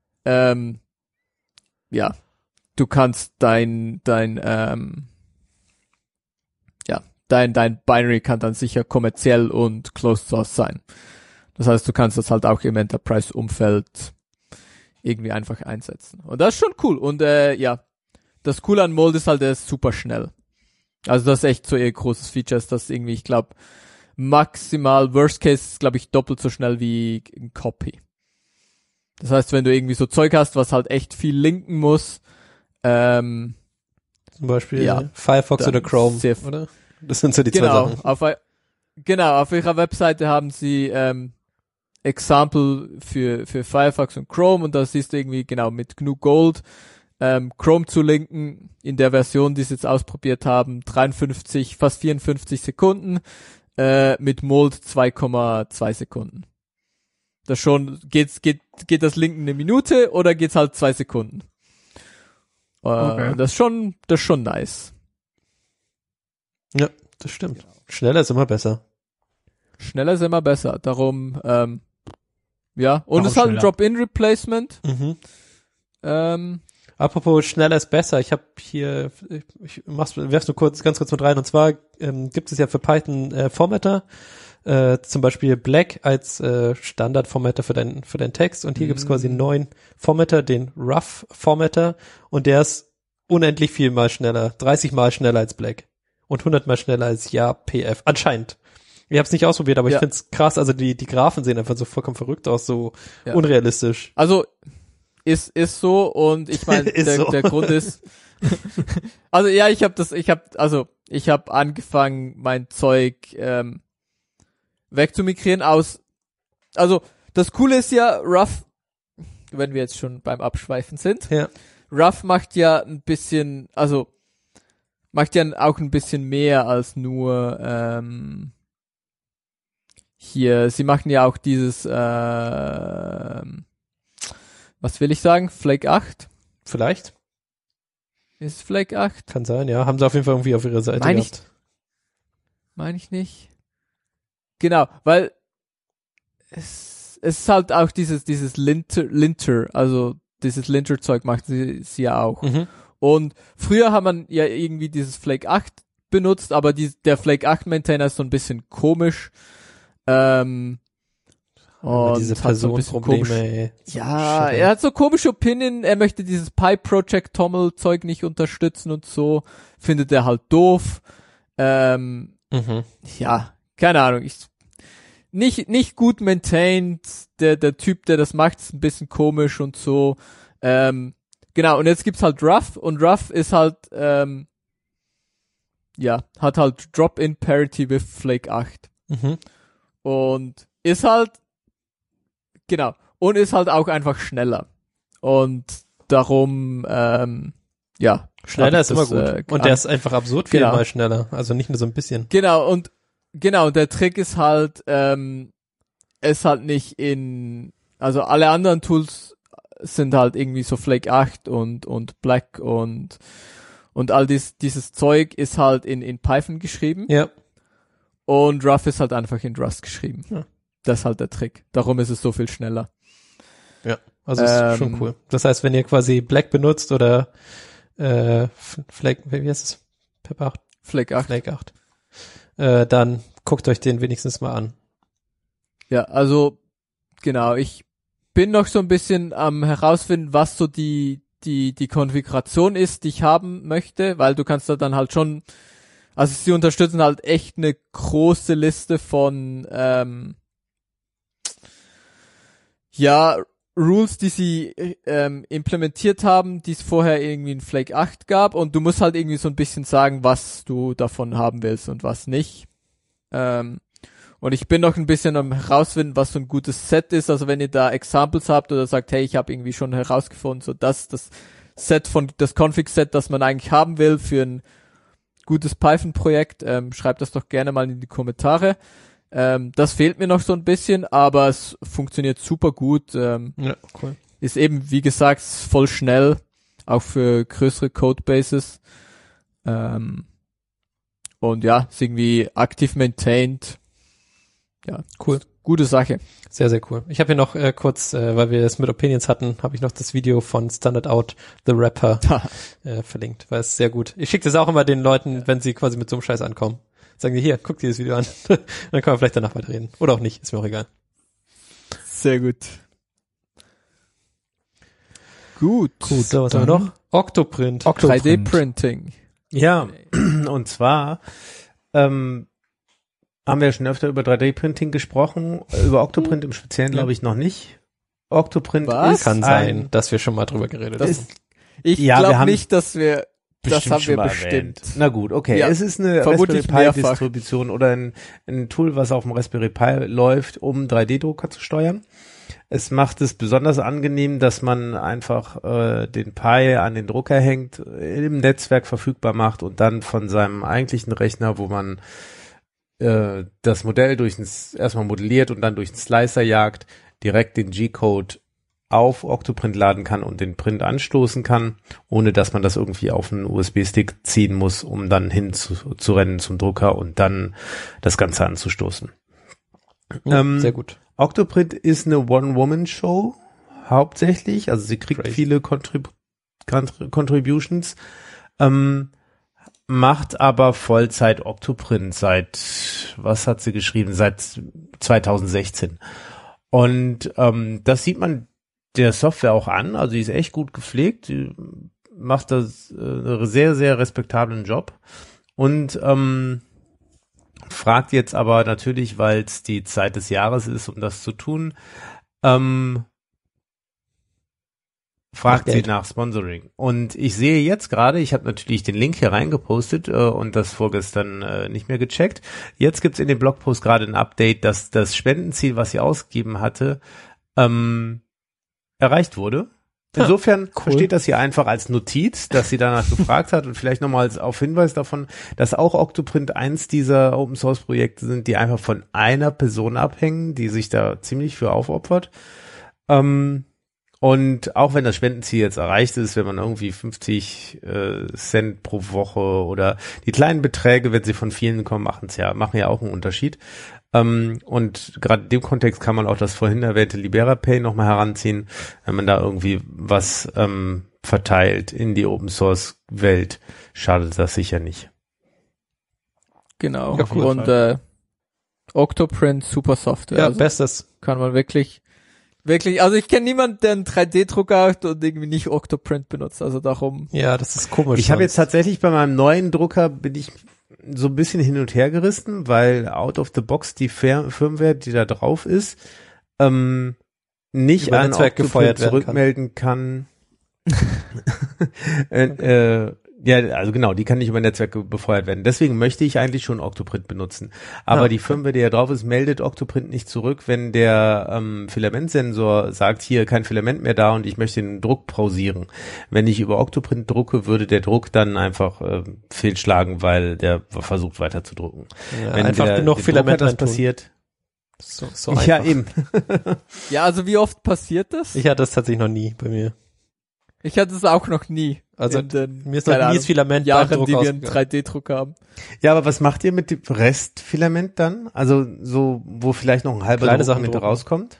ja, du kannst dein Binary kann dann sicher kommerziell und Closed Source sein. Das heißt, du kannst das halt auch im Enterprise-Umfeld irgendwie einfach einsetzen. Und das ist schon cool. Und ja, das Coole an Mold ist halt, der ist super schnell. Also das ist echt so ihr großes Feature, ist das irgendwie, ich glaube, maximal Worst Case ist, glaube ich, doppelt so schnell wie ein Copy. Das heißt, wenn du irgendwie so Zeug hast, was halt echt viel linken muss, zum Beispiel ja, Firefox oder Chrome, oder? Das sind so die zwei Sachen. Auf ihrer Webseite haben sie Example für Firefox und Chrome und da siehst du irgendwie genau mit GNU Gold Chrome zu linken in der Version, die sie jetzt ausprobiert haben, 53, fast 54 Sekunden, mit Mold 2,2 Sekunden. Das schon, geht das Linken eine Minute oder geht's halt 2 Sekunden? Okay. Das ist schon nice. Ja, das stimmt. Schneller ist immer besser. Schneller ist immer besser. Darum, ja. Und Warum es ist halt ein schneller? Drop-in-Replacement. Apropos schneller ist besser. Ich habe hier, werf's nur ganz kurz mit rein. Und zwar gibt es ja für Python Formatter, zum Beispiel Black als Standard-Formatter für deinen Text. Und hier gibt's quasi einen neuen Formatter, den Rough-Formatter. Und der ist unendlich viel mal schneller, 30 mal schneller als Black. Und 100 mal schneller als PF. Anscheinend. Ich habe es nicht ausprobiert, aber ich find's krass. Also die Graphen sehen einfach so vollkommen verrückt aus, so unrealistisch. Also ist so und ich meine, der Grund ist, Also ja, ich habe angefangen, mein Zeug wegzumigrieren aus. Also das Coole ist ja, Ruff, wenn wir jetzt schon beim Abschweifen sind, Ja. Ruff macht ja ein bisschen, also macht ja auch ein bisschen mehr als nur hier. Sie machen ja auch dieses, was will ich sagen, Flake 8. Vielleicht. Ist Flake 8? Kann sein, ja. Haben sie auf jeden Fall irgendwie auf ihrer Seite Meine gehabt. Meine ich nicht. Genau, weil es ist halt auch dieses Linter, also dieses Linter-Zeug macht sie ja auch. Mhm. Und früher hat man ja irgendwie dieses Flake 8 benutzt, aber der Flake 8 Maintainer ist so ein bisschen komisch. Aber diese hat so ein bisschen Personenprobleme, ey. Ja, Shit, ey. er hat so komische Opinion, er möchte dieses Pi Project Tommel Zeug nicht unterstützen und so, findet er halt doof. Mhm. Ja, keine Ahnung, nicht gut maintained, der Typ, der das macht, ist ein bisschen komisch und so. Genau, und jetzt gibt's halt Ruff, und Ruff ist halt, hat halt Drop-in Parity with Flake 8. Mhm. Und ist halt, genau, und ist halt auch einfach schneller. Und darum, Schneller ist immer gut. Und der ist einfach absurd viel Genau. mal schneller. Also nicht nur so ein bisschen. Genau, und der Trick ist halt, es halt nicht also alle anderen Tools sind halt irgendwie so Flake 8 und Black und all dieses Zeug ist halt in Python geschrieben. Ja. Und Ruff ist halt einfach in Rust geschrieben. Ja. Das ist halt der Trick. Darum ist es so viel schneller. Also ist schon cool. Das heißt, wenn ihr quasi Black benutzt oder Flake, wie heißt es? Pepper 8? Flake 8. Flake 8. Dann guckt euch den wenigstens mal an. Ja, also genau, ich bin noch so ein bisschen am herausfinden, was so die Konfiguration ist, die ich haben möchte, weil du kannst da dann halt schon, also sie unterstützen halt echt eine große Liste von Rules, die sie implementiert haben, die es vorher irgendwie in Flake 8 gab, und du musst halt irgendwie so ein bisschen sagen, was du davon haben willst und was nicht. Und ich bin noch ein bisschen am herausfinden, was so ein gutes Set ist. Also wenn ihr da Examples habt oder sagt, hey, ich habe irgendwie schon herausgefunden, so das Set das Config-Set, das man eigentlich haben will für ein gutes Python-Projekt, schreibt das doch gerne mal in die Kommentare. Das fehlt mir noch so ein bisschen, aber es funktioniert super gut. Ja, cool. Ist eben, wie gesagt, voll schnell, auch für größere Codebases. Und ja, ist irgendwie aktiv maintained. Ja, Cool. Gute Sache. Sehr, sehr cool. Ich habe hier noch kurz, weil wir es mit Opinions hatten, habe ich noch das Video von Standard Out, The Rapper, verlinkt, weil es sehr gut. Ich schicke das auch immer den Leuten, wenn sie quasi mit so einem Scheiß ankommen. Sagen die, hier, guck dir das Video an. Dann können wir vielleicht danach weiterreden. Oder auch nicht, ist mir auch egal. Sehr gut. Gut. So, was haben wir noch? Octoprint. 3D-Printing. Ja, und zwar haben wir ja schon öfter über 3D-Printing gesprochen, über Octoprint im Speziellen glaube ich noch nicht. Octoprint Was? Kann sein, dass wir schon mal drüber geredet haben. Ich Ja, wir glaube haben nicht, dass wir, das haben schon wir mal bestimmt. erwähnt. Na gut, okay. Ja, Es ist eine vermutlich Raspberry Pi mehrfach. Distribution oder ein Tool, was auf dem Raspberry Pi läuft, um 3D-Drucker zu steuern. Es macht es besonders angenehm, dass man einfach den Pi an den Drucker hängt, im Netzwerk verfügbar macht und dann von seinem eigentlichen Rechner, wo man das Modell erstmal modelliert und dann durch den Slicer jagt, direkt den G-Code auf Octoprint laden kann und den Print anstoßen kann, ohne dass man das irgendwie auf einen USB-Stick ziehen muss, um dann zu rennen zum Drucker und dann das Ganze anzustoßen. Sehr gut. Octoprint ist eine One-Woman-Show hauptsächlich, also sie kriegt Crazy. viele Contributions, macht aber Vollzeit Octoprint seit 2016. Und das sieht man der Software auch an, also die ist echt gut gepflegt, die macht das einen sehr, sehr respektablen Job und fragt jetzt aber natürlich, weil es die Zeit des Jahres ist, um das zu tun, fragt sie Geld. nach Sponsoring. Und ich sehe jetzt gerade, ich habe natürlich den Link hier reingepostet und das vorgestern nicht mehr gecheckt. Jetzt gibt's in dem Blogpost gerade ein Update, dass das Spendenziel, was sie ausgegeben hatte, erreicht wurde. Insofern versteht das hier einfach als Notiz, dass sie danach gefragt hat und vielleicht nochmal auf Hinweis davon, dass auch Octoprint eins dieser Open Source Projekte sind, die einfach von einer Person abhängen, die sich da ziemlich für aufopfert. Und auch wenn das Spendenziel jetzt erreicht ist, wenn man irgendwie 50 Cent pro Woche oder die kleinen Beträge, wenn sie von vielen kommen, machen ja auch einen Unterschied. Und gerade in dem Kontext kann man auch das vorhin erwähnte LiberaPay nochmal heranziehen, wenn man da irgendwie was verteilt in die Open Source Welt, schadet das sicher nicht. Genau. Ja, cool. Und Octoprint, super Software. Ja, Also bestes. kann man wirklich, also ich kenne niemanden, der einen 3D-Drucker hat und irgendwie nicht Octoprint benutzt, also darum. Ja, das ist komisch. Ich habe jetzt tatsächlich bei meinem neuen Drucker bin ich so ein bisschen hin und her gerissen, weil out of the box die Firmware, die da drauf ist, nicht Über an Netzwerk gefeuert Octoprint werden zurückmelden kann. Ja, also genau, die kann nicht über Netzwerk befeuert werden. Deswegen möchte ich eigentlich schon Octoprint benutzen. Aber die Firmware, die da drauf ist, meldet Octoprint nicht zurück, wenn der Filamentsensor sagt, hier kein Filament mehr da und ich möchte den Druck pausieren. Wenn ich über Octoprint drucke, würde der Druck dann einfach fehlschlagen, weil der versucht weiter zu drucken. Ja, Wenn einfach der, genug dem Filament Drucker das reintun. passiert. So Ja, einfach. eben. Ja, also wie oft passiert das? Ich hatte das tatsächlich noch nie bei mir. Ich hatte es auch noch nie. Also in den, mir ist noch nie das Filament beim Jahren, Druck die wir einen ausgegangen. 3D-Drucker haben. Ja, aber was macht ihr mit dem Restfilament dann? Also so, wo vielleicht noch ein halber Kleine Druck Sachen mit drucken. rauskommt?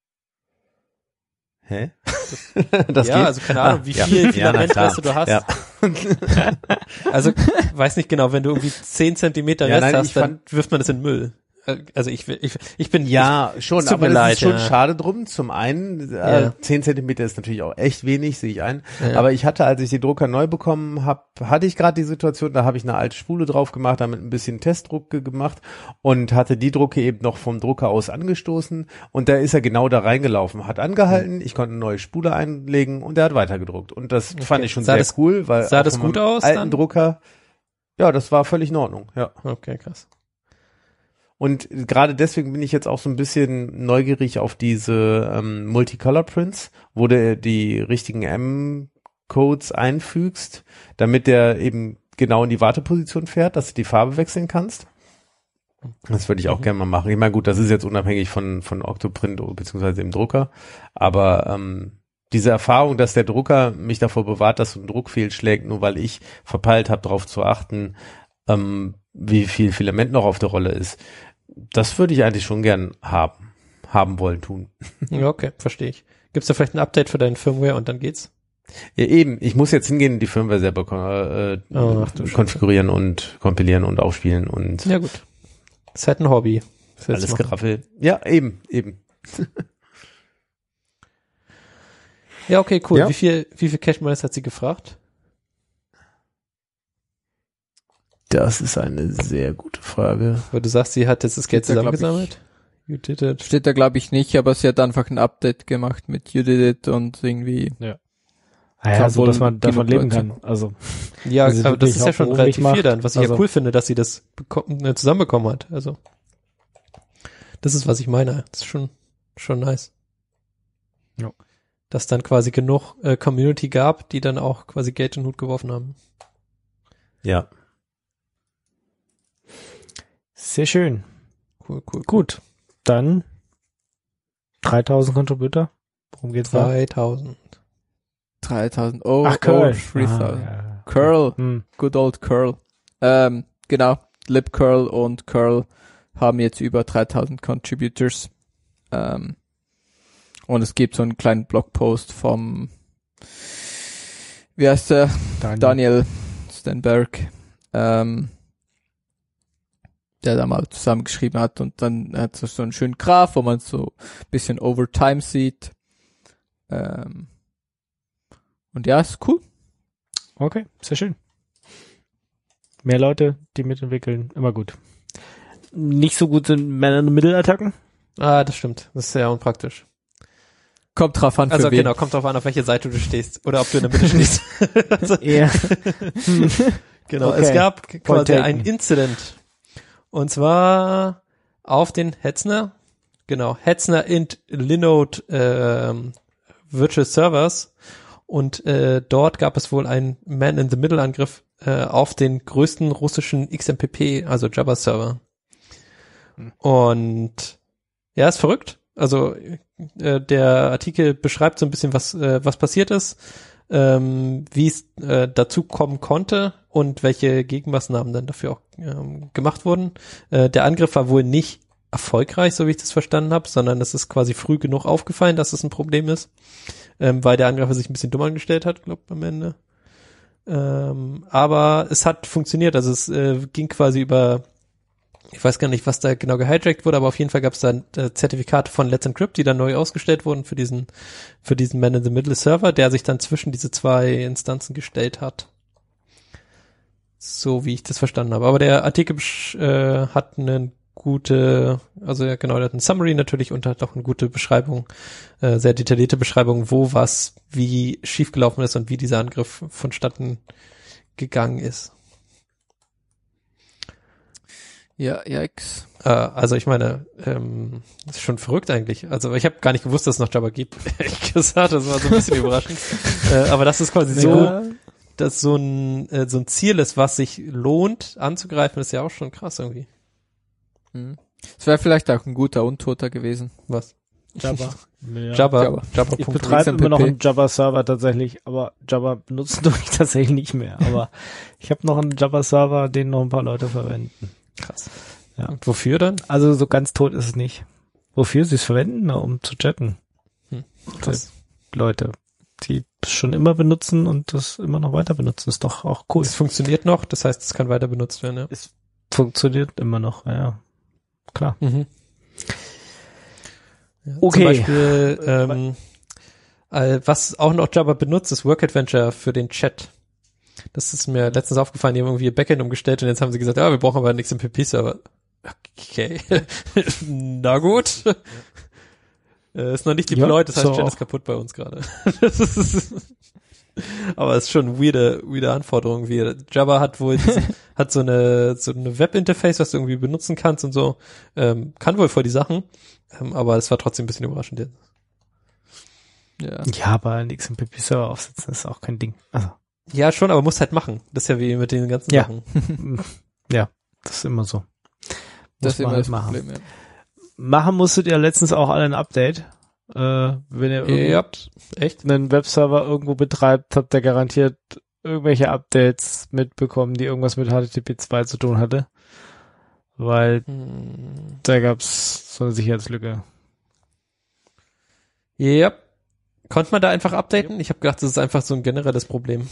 Hä? Das Ja, geht? also keine Ahnung, wie ja. viel Ja, Filament na klar. weißt du hast. Ja. Also weiß nicht genau, wenn du irgendwie 10 Zentimeter Ja, Rest nein, hast, ich dann wirft man das in den Müll. Also ich bin Ja, schon, es tut aber mir das leid, ist schon ja. schade drum. Zum einen, Ja. 10 Zentimeter ist natürlich auch echt wenig, sehe ich ein. Ja. Aber ich hatte, als ich den Drucker neu bekommen habe, hatte ich gerade die Situation, da habe ich eine alte Spule drauf gemacht, damit ein bisschen Testdruck gemacht und hatte die Drucke eben noch vom Drucker aus angestoßen und da ist er genau da reingelaufen, hat angehalten, ich konnte eine neue Spule einlegen und er hat weitergedruckt. Und das fand ich schon Sah sehr das- cool, weil sah auch das von gut meinem aus alten dann? Drucker, ja, das war völlig in Ordnung, ja. Okay, krass. Und gerade deswegen bin ich jetzt auch so ein bisschen neugierig auf diese Multicolor Prints, wo du die richtigen M-Codes einfügst, damit der eben genau in die Warteposition fährt, dass du die Farbe wechseln kannst. Das würde ich auch gerne mal machen. Ich meine, gut, das ist jetzt unabhängig von Octoprint beziehungsweise dem Drucker, aber diese Erfahrung, dass der Drucker mich davor bewahrt, dass so ein Druck fehlschlägt, nur weil ich verpeilt habe, darauf zu achten, wie viel Filament noch auf der Rolle ist, das würde ich eigentlich schon gern haben wollen, tun. Ja, okay, verstehe ich. Gibt's da vielleicht ein Update für deinen Firmware und dann geht's? Ja, eben, ich muss jetzt hingehen und die Firmware selber Ach du Scheiße. konfigurieren und kompilieren und aufspielen und Ja, gut. Das ist halt ein Hobby. Das willst alles du machen. Geraffel. Ja, eben. Ja, okay, cool. Ja. Wie viel Cache Miles hat sie gefragt? Das ist eine sehr gute Frage. Weil du sagst, sie hat jetzt das Geld Steht da, glaub zusammengesammelt? You did it. Steht da glaube ich nicht, aber sie hat einfach ein Update gemacht mit You Did It und irgendwie. Ja, so wohl dass man davon genug leben Leute. kann. Also Ja, Wenn sie aber das wirklich ist ja schon hauptberuflich relativ viel macht, dann, was ich also- ja cool finde, dass sie das zusammenbekommen hat. Also das ist, was ich meine. Das ist schon nice. Ja. Dass dann quasi genug Community gab, die dann auch quasi Geld in den Hut geworfen haben. Ja. sehr schön. Cool. Gut, dann 3000 Contributor. Worum geht's da? 3000. 3000. Oh, Ach, Curl. 3000. Ja. Curl. Hm. Good old Curl. Genau. LibCurl und Curl haben jetzt über 3000 Contributors. Und es gibt so einen kleinen Blogpost vom, wie heißt der? Daniel Stenberg, der da mal zusammengeschrieben hat und dann hat so einen schönen Graph, wo man so ein bisschen over time sieht. Und ja, ist cool. Okay, sehr schön. Mehr Leute, die mitentwickeln, immer gut. Nicht so gut sind Man-in-the-Middle-Attacken. Ah, das stimmt. Das ist sehr unpraktisch. Kommt drauf an, für Also wen. genau, kommt drauf an, auf welche Seite du stehst oder ob du in der Mitte stehst. Also, Ja. genau, Okay. es gab quasi taken. ein Incident. Und zwar auf den Hetzner int Linode Virtual Servers. Und dort gab es wohl einen Man-in-the-Middle-Angriff auf den größten russischen XMPP, also Jabber-Server. Und ja, ist verrückt. Also der Artikel beschreibt so ein bisschen, was passiert ist, wie es dazu kommen konnte und welche Gegenmaßnahmen dann dafür auch gemacht wurden. Der Angriff war wohl nicht erfolgreich, so wie ich das verstanden habe, sondern es ist quasi früh genug aufgefallen, dass es ein Problem ist, weil der Angreifer sich ein bisschen dumm angestellt hat, glaube ich, am Ende. Aber es hat funktioniert, also es ging quasi über, ich weiß gar nicht, was da genau gehijackt wurde, aber auf jeden Fall gab es dann Zertifikate von Let's Encrypt, die dann neu ausgestellt wurden für diesen Man-in-the-Middle-Server, der sich dann zwischen diese zwei Instanzen gestellt hat. So wie ich das verstanden habe. Aber der Artikel hat eine gute, also ja genau, der hat ein Summary natürlich und hat auch eine gute Beschreibung, sehr detaillierte Beschreibung, wo was wie schiefgelaufen ist und wie dieser Angriff vonstatten gegangen ist. Ja, yikes. Also ich meine, das ist schon verrückt eigentlich. Also ich habe gar nicht gewusst, dass es noch Jabber gibt. Ehrlich gesagt, das war so ein bisschen überraschend. Aber das ist quasi so, dass so ein Ziel ist, was sich lohnt anzugreifen, ist ja auch schon krass irgendwie. Es wäre vielleicht auch ein guter Untoter gewesen. Was? Jabber. Ja. Jabber. Ich betreibe immer noch einen Jabber-Server tatsächlich, aber Jabber benutzen tue ich tatsächlich nicht mehr. Aber ich habe noch einen Jabber-Server, den noch ein paar Leute verwenden. Krass. Ja. Und wofür dann? Also so ganz tot ist es nicht. Wofür sie es verwenden? Na, um zu chatten. Krass. Leute, die es schon immer benutzen und das immer noch weiter benutzen, ist doch auch cool. Es funktioniert noch, das heißt, es kann weiter benutzt werden, ja. Es funktioniert immer noch, ja. Klar. Mhm. Ja, Okay. Zum Beispiel, was auch noch Jabber benutzt, ist Work Adventure für den Chat. Das ist mir letztens aufgefallen, die haben irgendwie ihr Backend umgestellt und jetzt haben sie gesagt, ja, wir brauchen aber einen XMPP-Server. Okay. Na gut. Ist noch nicht deployed, das heißt, so Chat ist kaputt bei uns gerade. Aber es ist schon weirde Anforderung. Jabber hat wohl hat so eine Webinterface, was du irgendwie benutzen kannst und so. Kann wohl voll die Sachen. Aber es war trotzdem ein bisschen überraschend jetzt. Ja, aber ein XMPP-Server aufsetzen ist auch kein Ding. Also. Ja, schon, aber muss halt machen. Das ist ja wie mit den ganzen Ja. Sachen. Ja, das ist immer so. Das ist immer das machen. Problem, ja. Machen musstet ihr letztens auch alle ein Update. Wenn ihr Ja, echt? einen Webserver irgendwo betreibt, habt ihr garantiert irgendwelche Updates mitbekommen, die irgendwas mit HTTP 2 zu tun hatte. Weil da gab's so eine Sicherheitslücke. Ja. Konnte man da einfach updaten? Ich habe gedacht, das ist einfach so ein generelles Problem.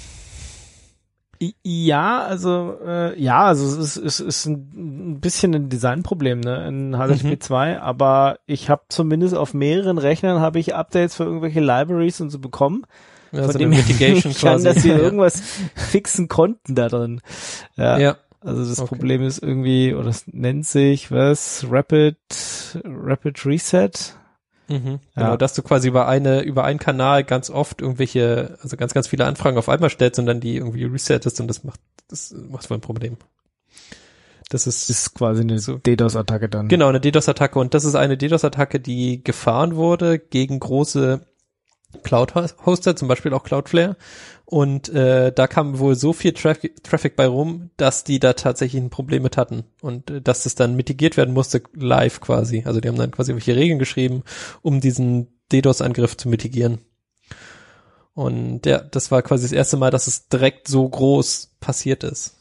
Ja, also es ist ein bisschen ein Designproblem, ne, in HTTP 2, aber ich habe zumindest auf mehreren Rechnern habe ich Updates für irgendwelche Libraries und so bekommen, Ja, von so dem eine ich Mitigation nicht kann, quasi. dass sie Ja. irgendwas fixen konnten da drin. Ja. Also das Okay. Problem ist irgendwie, oder es nennt sich, Rapid Reset? Mhm. Ja. Genau, dass du quasi über einen Kanal ganz oft also ganz viele Anfragen auf einmal stellst und dann die irgendwie resettest und das macht wohl ein Problem. Das ist Quasi eine so. DDoS-Attacke dann. Genau, eine DDoS-Attacke und das ist eine DDoS-Attacke, die gefahren wurde gegen große Cloud-Hoster, zum Beispiel auch Cloudflare und da kam wohl so viel Traffic bei rum, dass die da tatsächlich ein Problem mit hatten und dass das dann mitigiert werden musste live quasi. Also die haben dann quasi welche Regeln geschrieben, um diesen DDoS-Angriff zu mitigieren. Und ja, das war quasi das erste Mal, dass es direkt so groß passiert ist.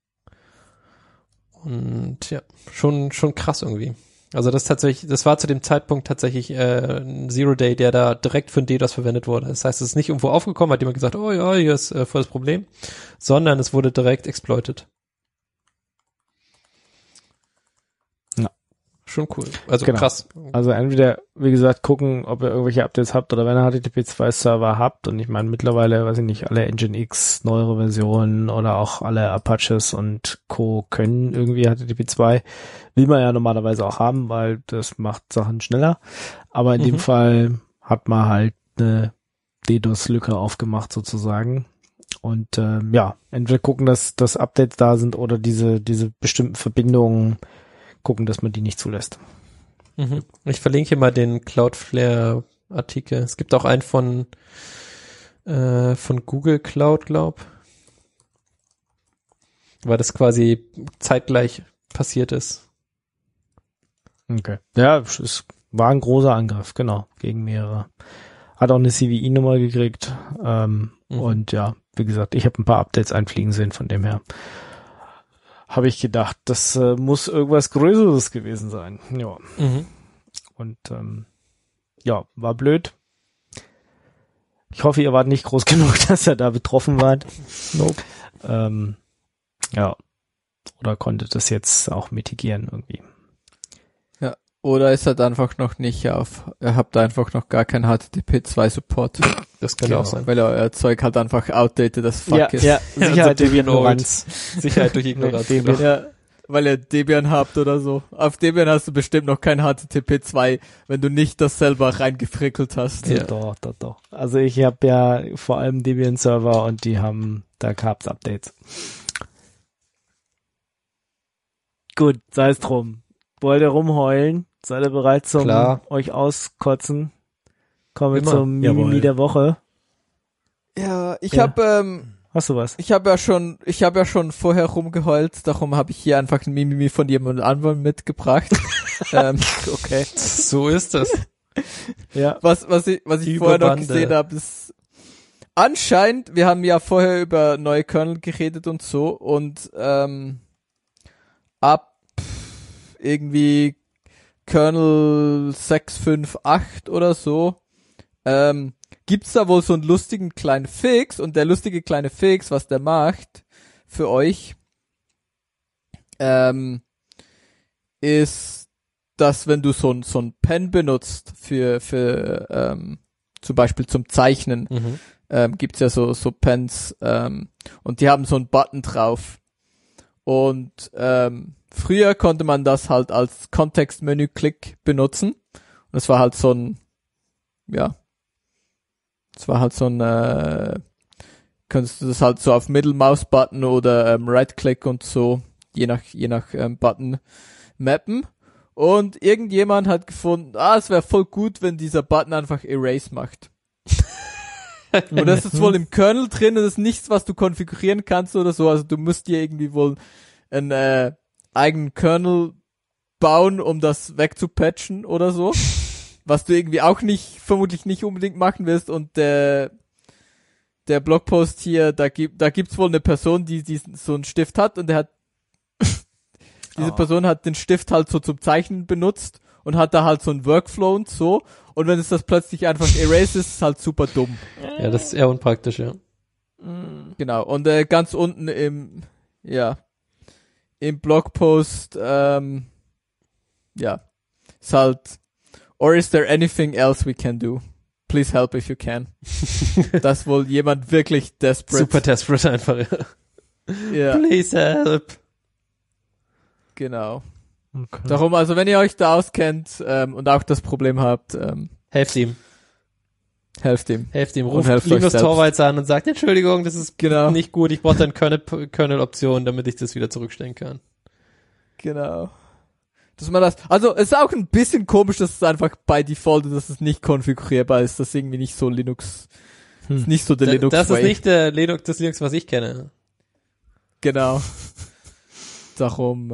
Und ja, schon krass irgendwie. Also das war zu dem Zeitpunkt tatsächlich ein Zero-Day, der da direkt für ein DDoS verwendet wurde. Das heißt, es ist nicht irgendwo aufgekommen, hat jemand gesagt, oh ja, hier ist voll das Problem, sondern es wurde direkt exploited. Ja. Schon cool. Also Genau. krass. Also entweder, wie gesagt, gucken, ob ihr irgendwelche Updates habt oder wenn ihr HTTP2-Server habt und ich meine mittlerweile, weiß ich nicht, alle Nginx neuere Versionen oder auch alle Apaches und Co. können irgendwie HTTP2, will man ja normalerweise auch haben, weil das macht Sachen schneller, aber in dem Fall hat man halt eine DDoS-Lücke aufgemacht sozusagen. Und entweder gucken, dass Updates da sind oder diese bestimmten Verbindungen gucken, dass man die nicht zulässt. Mhm. Ich verlinke hier mal den Cloudflare-Artikel. Es gibt auch einen von Google Cloud, weil das quasi zeitgleich passiert ist. Okay. Ja, es war ein großer Angriff, genau, gegen mehrere. Hat auch eine CVI-Nummer gekriegt. Und ja, wie gesagt, ich habe ein paar Updates einfliegen sehen, von dem her habe ich gedacht, das muss irgendwas Größeres gewesen sein. Ja. Mhm. Und war blöd. Ich hoffe, ihr wart nicht groß genug, dass ihr da betroffen wart. Nope. Oder konntet das jetzt auch mitigieren irgendwie. Ja. Oder ist halt einfach noch nicht ihr habt einfach noch gar keinen HTTP2-Support. Das kann auch sein. Weil euer Zeug halt einfach outdated as fuck ist. Ja, Sicherheit durch Ignoranz. Sicherheit durch Ignoranz. Ja, weil ihr Debian habt oder so. Auf Debian hast du bestimmt noch kein HTTP2, wenn du nicht das selber reingefrickelt hast. Ja. Doch. Also ich habe ja vor allem Debian-Server und da gab's Updates. Gut, sei es drum. Wollt ihr rumheulen? Seid ihr bereit zum euch auskotzen? Kommen wir zum Mimimi der Woche. Ja, ich habe Hast du was? Ich habe ja schon vorher rumgeheult, darum habe ich hier einfach ein Mimimi von jemand anderem mitgebracht. Okay. So ist das. Ja. Was ich vorher noch gesehen habe, ist anscheinend, wir haben ja vorher über neue Kernel geredet und so und ab irgendwie Kernel 6.5.8 oder so gibt's da wohl so einen lustigen kleinen Fix und der lustige kleine Fix, was der macht für euch, ist, dass wenn du so ein Pen benutzt für zum Beispiel zum Zeichnen, gibt's ja so Pens und die haben so einen Button drauf und früher konnte man das halt als Kontextmenü-Klick benutzen und das war halt so ein könntest du das halt so auf Mittelmaus-Button oder Right-Click und so, je nach Button mappen. Und irgendjemand hat gefunden, es wäre voll gut, wenn dieser Button einfach Erase macht. Und das ist wohl im Kernel drin, das ist nichts, was du konfigurieren kannst oder so, also du musst dir irgendwie wohl einen eigenen Kernel bauen, um das wegzupatchen oder so. Was du irgendwie auch vermutlich nicht unbedingt machen wirst und der Blogpost hier, da gibt's wohl eine Person, die so einen Stift hat und diese Person hat den Stift halt so zum Zeichnen benutzt und hat da halt so einen Workflow und so und wenn es das plötzlich einfach erase ist es halt super dumm. Ja, das ist eher unpraktisch, ja. Genau, und ganz unten im Blogpost, ist halt or is there anything else we can do? Please help if you can. Dass wohl jemand wirklich desperate. Super desperate einfach, ja. Ja. Please help. Genau. Okay. Darum, also wenn ihr euch da auskennt und auch das Problem habt, Helft ihm. Helft ihm. Ruft helft euch Linus selbst. Torvalds an und sagt, Entschuldigung, das ist Genau. nicht gut, ich brauche dann Kernel-Option, damit ich das wieder zurückstellen kann. Genau. Dass man das, also es ist auch ein bisschen komisch, dass es einfach by default, dass es nicht konfigurierbar ist, das ist irgendwie nicht so Linux, ist nicht so der Linux Das Way. ist nicht das Linux, was ich kenne. Genau. Darum,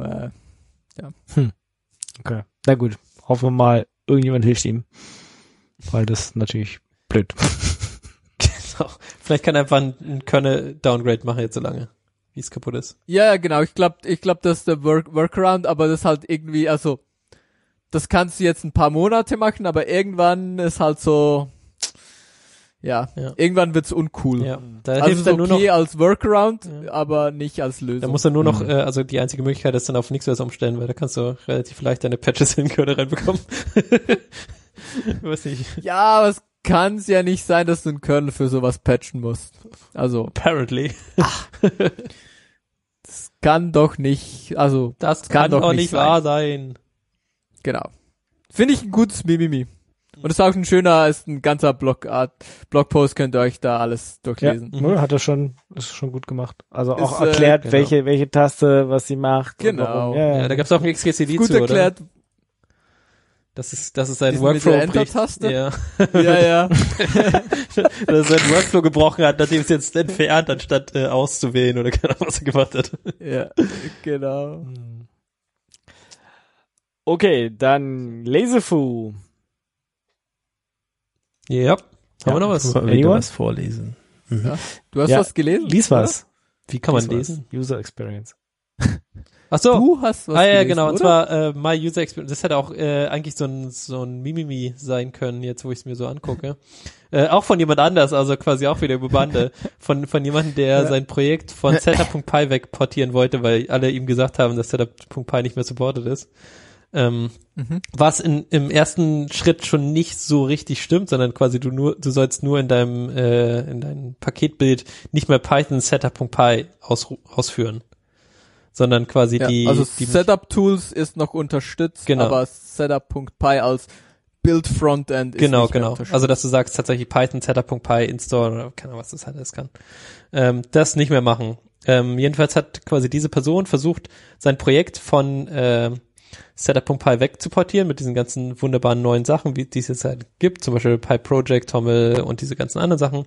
Okay. Na gut. Hoffen wir mal, irgendjemand hilft ihm. Weil das ist natürlich blöd. Genau. Vielleicht kann er einfach ein Kernel-Downgrade machen jetzt so lange, wie es kaputt ist. ja, genau, ich glaub, das ist der Workaround, aber das halt irgendwie, also, das kannst du jetzt ein paar Monate machen, aber irgendwann ist halt so, irgendwann wird's uncool. Ja, da Also hilft ist dann nur okay noch, als Workaround, aber nicht als Lösung. da muss er nur noch, also die einzige Möglichkeit ist dann auf NixOS umstellen, weil da kannst du relativ leicht deine Patches in den Kernel reinbekommen. Ich weiß nicht. Ja, aber es kann's ja nicht sein, dass du einen Kernel für sowas patchen musst. Also, Apparently. das kann doch nicht, also, Das kann kann doch doch nicht nicht wahr sein. genau. Finde ich ein gutes Mimimi. Und es ist auch ist ein ganzer Blogpost, könnt ihr euch da alles durchlesen. Ja, ist schon gut gemacht. Also auch Ist, erklärt, genau. welche Taste, was sie macht. Genau. Und warum. Ja, da gab's auch ein XKCD Gut zu, oder? erklärt. Das ist sein Diesen Workflow mit der bricht. Enter-Taste? Ja. Ja. Dass er seinen Workflow gebrochen hat, nachdem es jetzt entfernt, anstatt auszuwählen oder keine Ahnung, was er gemacht hat. Ja, genau. Okay, dann Laserfu. Ja. Haben wir noch was? Mal wieder Anyone? was vorlesen. Du hast Ja, was gelesen? Lies was. Wie kann man Lies was. lesen? User Experience. Ach so. Du hast was Ja, gelesen, genau. oder? Und zwar My User Experience. Das hätte auch eigentlich so ein Mimimi sein können, jetzt wo ich es mir so angucke. Auch von jemand anders, also quasi auch wieder über Bande. Von jemandem, der sein Projekt von Setup.py wegportieren wollte, weil alle ihm gesagt haben, dass Setup.py nicht mehr supported ist. Was im ersten Schritt schon nicht so richtig stimmt, sondern quasi du sollst nur in deinem Paketbild nicht mehr Python Setup.py ausführen, sondern quasi die Setup-Tools ist noch unterstützt, Genau. aber Setup.py als Build-Frontend ist Genau. nicht mehr unterstützt. Also dass du sagst tatsächlich Python Setup.py install oder keine Ahnung, was das alles kann. Das nicht mehr machen. Jedenfalls hat quasi diese Person versucht, sein Projekt von Setup.py wegzuportieren mit diesen ganzen wunderbaren neuen Sachen, wie die es jetzt halt gibt, zum Beispiel PyProject, Toml und diese ganzen anderen Sachen,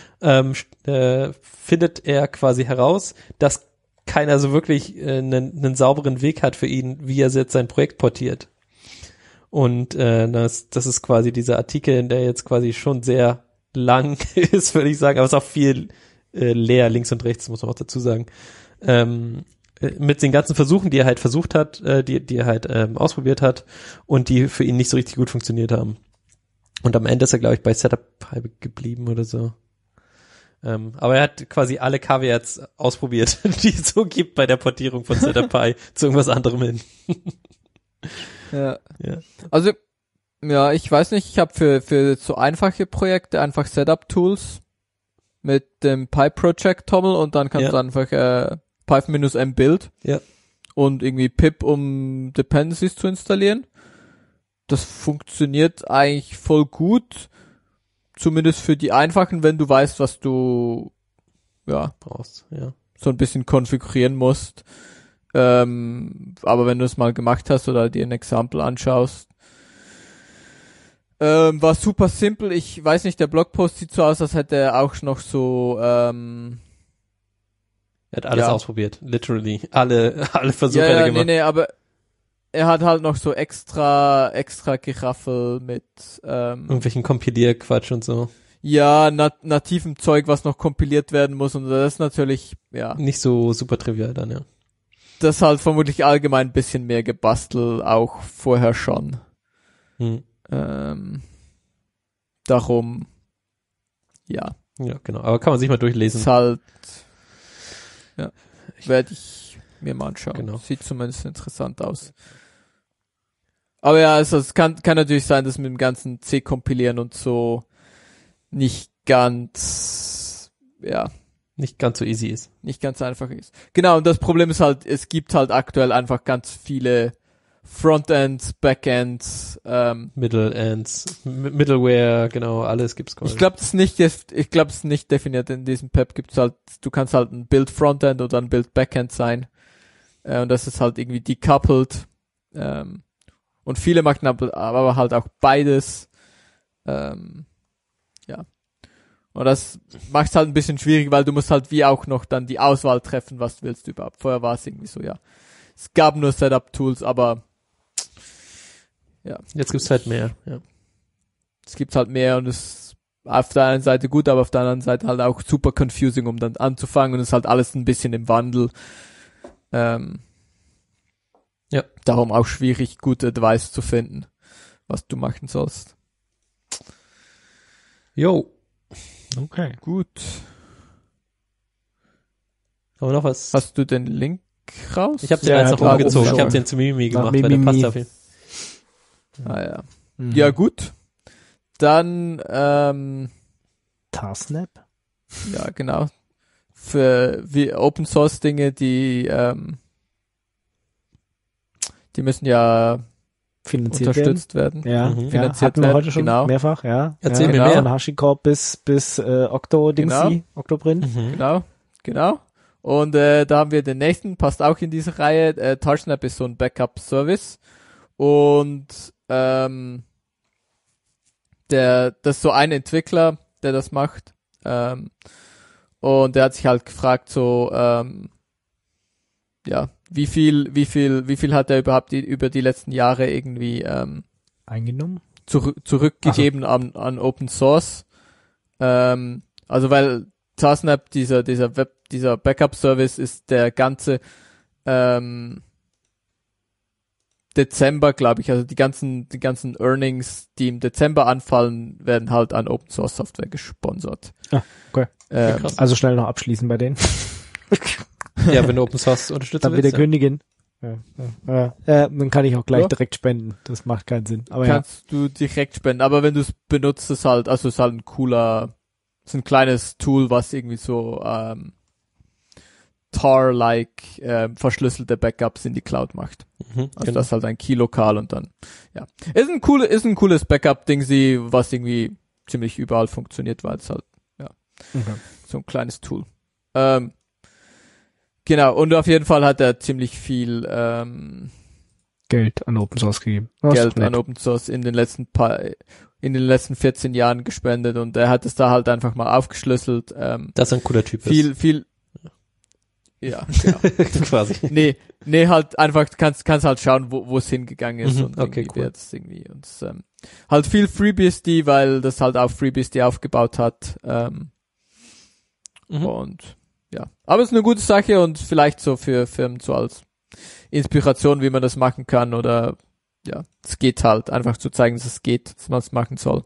findet er quasi heraus, dass keiner so wirklich einen sauberen Weg hat für ihn, wie er jetzt sein Projekt portiert. Und das ist quasi dieser Artikel, der jetzt quasi schon sehr lang ist, würde ich sagen, aber es ist auch viel leer links und rechts, muss man auch dazu sagen. Mit den ganzen Versuchen, die er halt versucht hat, die er halt ausprobiert hat und die für ihn nicht so richtig gut funktioniert haben. Und am Ende ist er, glaube ich, bei Setup.py geblieben oder so. Aber er hat quasi alle Caveats ausprobiert, die es so gibt bei der Portierung von Setup.py zu irgendwas anderem hin. Ja. Ja. Also, ja, ich weiß nicht, ich habe für so einfache Projekte einfach Setup-Tools mit dem PyProject Toml und dann kannst du einfach Python-m Build und irgendwie pip, um Dependencies zu installieren. Das funktioniert eigentlich voll gut, zumindest für die einfachen, wenn du weißt, was du Brauchst, ja. so ein bisschen konfigurieren musst. Aber wenn du es mal gemacht hast oder dir ein Example anschaust, war super simpel. Ich weiß nicht, der Blogpost sieht so aus, als hätte er auch noch so Er hat alles ausprobiert, literally. Alle Versuche hat er gemacht. Nee, aber er hat halt noch so extra Geraffel mit Irgendwelchen Kompilierquatsch und so. ja, nativem Zeug, was noch kompiliert werden muss und das ist natürlich, Nicht so super trivial dann, ja. das ist halt vermutlich allgemein ein bisschen mehr gebastelt, auch vorher schon. Darum, ja. Ja, genau. Aber kann man sich mal durchlesen. Ist halt, werde ich mir mal anschauen. Genau. Sieht zumindest interessant aus. Aber ja, also es kann natürlich sein, dass mit dem ganzen C-Kompilieren und so nicht ganz so easy ist. nicht ganz einfach ist. Genau, und das Problem ist halt, es gibt halt aktuell einfach ganz viele Frontends, Backends, Middle-Ends, Middleware, genau, alles gibt's quasi. ich glaube, es ist nicht definiert in diesem PEP gibt's halt, du kannst halt ein Build Frontend oder ein Build Backend sein. Und das ist halt irgendwie decoupled. Und viele machen aber halt auch beides. Und das macht es halt ein bisschen schwierig, weil du musst halt wie auch noch dann die Auswahl treffen, was willst du überhaupt. Vorher war es irgendwie so, es gab nur Setup-Tools, aber Jetzt gibt's halt mehr, ja. es gibt halt mehr und es ist auf der einen Seite gut, aber auf der anderen Seite halt auch super confusing, um dann anzufangen und es ist halt alles ein bisschen im Wandel. Darum auch schwierig, gute Advice zu finden, was du machen sollst. Jo. Okay. Gut. Haben wir noch was? Hast du den Link raus? Ich habe den Ja, eins noch klar, umgezogen. oben Ich habe schon. den zu Mimimi Nach gemacht, weil der passt Mimimi. auf ihn. Ja. Ja, gut. Dann, Tarsnap? ja, genau. Für wie Open Source Dinge, die müssen ja finanziert unterstützt werden. Ja, finanziert hatten wir werden, heute schon genau. mehrfach, ja. Erzähl mir genau. mehr. Von HashiCorp bis Octo-Dingsy, Octoprint. Genau. Und da haben wir den nächsten, passt auch in diese Reihe. Tarsnap ist so ein Backup-Service. Und das ist so ein Entwickler, der das macht. Und der hat sich halt gefragt, so wie viel hat er überhaupt über die letzten Jahre irgendwie Eingenommen. zurückgegeben an Open Source. Also weil Tarsnap, dieser Backup-Service ist der ganze Dezember, glaube ich, also die ganzen Earnings, die im Dezember anfallen, werden halt an Open Source Software gesponsert. Ah, okay. Krass. Also schnell noch abschließen bei denen. Ja, wenn du Open Source unterstützen Dann wieder willst. Königin. Ja. Dann kann ich auch gleich Ja. direkt spenden. Das macht keinen Sinn. Aber Kannst du direkt spenden, aber wenn du es benutzt, ist halt, also ist halt ist ein kleines Tool, was irgendwie so Tar-like verschlüsselte Backups in die Cloud macht. Mhm, Also genau. das ist halt ein Key-Lokal und dann, ja. Ist ein cooles Backup-Ding, was irgendwie ziemlich überall funktioniert, weil es halt, Okay. so ein kleines Tool. Genau, und auf jeden Fall hat er ziemlich viel Geld an Open Source gegeben. Das ist Geld doch nett. an Open Source in den letzten 14 Jahren gespendet und er hat es da halt einfach mal aufgeschlüsselt. Das ist ein cooler Typ. Viel, ja, genau. ist. Quasi. Nee, halt einfach, kannst halt schauen, wo es hingegangen ist Mhm, und okay, irgendwie cool. jetzt irgendwie und halt viel FreeBSD, weil das halt auf FreeBSD aufgebaut hat. Mhm. Und ja, aber es ist eine gute Sache und vielleicht so für Firmen so als Inspiration, wie man das machen kann oder ja, es geht halt, einfach zu zeigen, dass es geht, dass man es machen soll.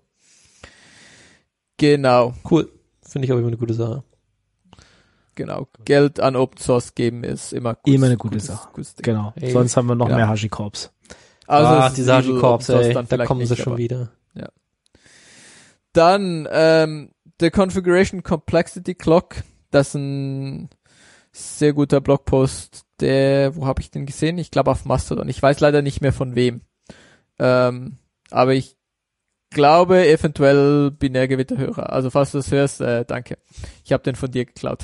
Genau, Cool. Finde ich auch immer eine gute Sache. genau. Geld an Open Source geben ist immer Immer eine gute Sache. Gutes Ding. Genau. Ey. Sonst haben wir noch Genau. mehr HashiCorps. Also es ist diese Lidl, HashiCorps, Open Source ey, dann da vielleicht kommen sie nicht, schon aber- wieder. Dann der Configuration Complexity Clock, das ist ein sehr guter Blogpost, wo habe ich den gesehen? Ich glaube auf Mastodon. Ich weiß leider nicht mehr von wem. Aber ich glaube eventuell Binärgewitterhörer. Also falls du das hörst, danke. Ich habe den von dir geklaut.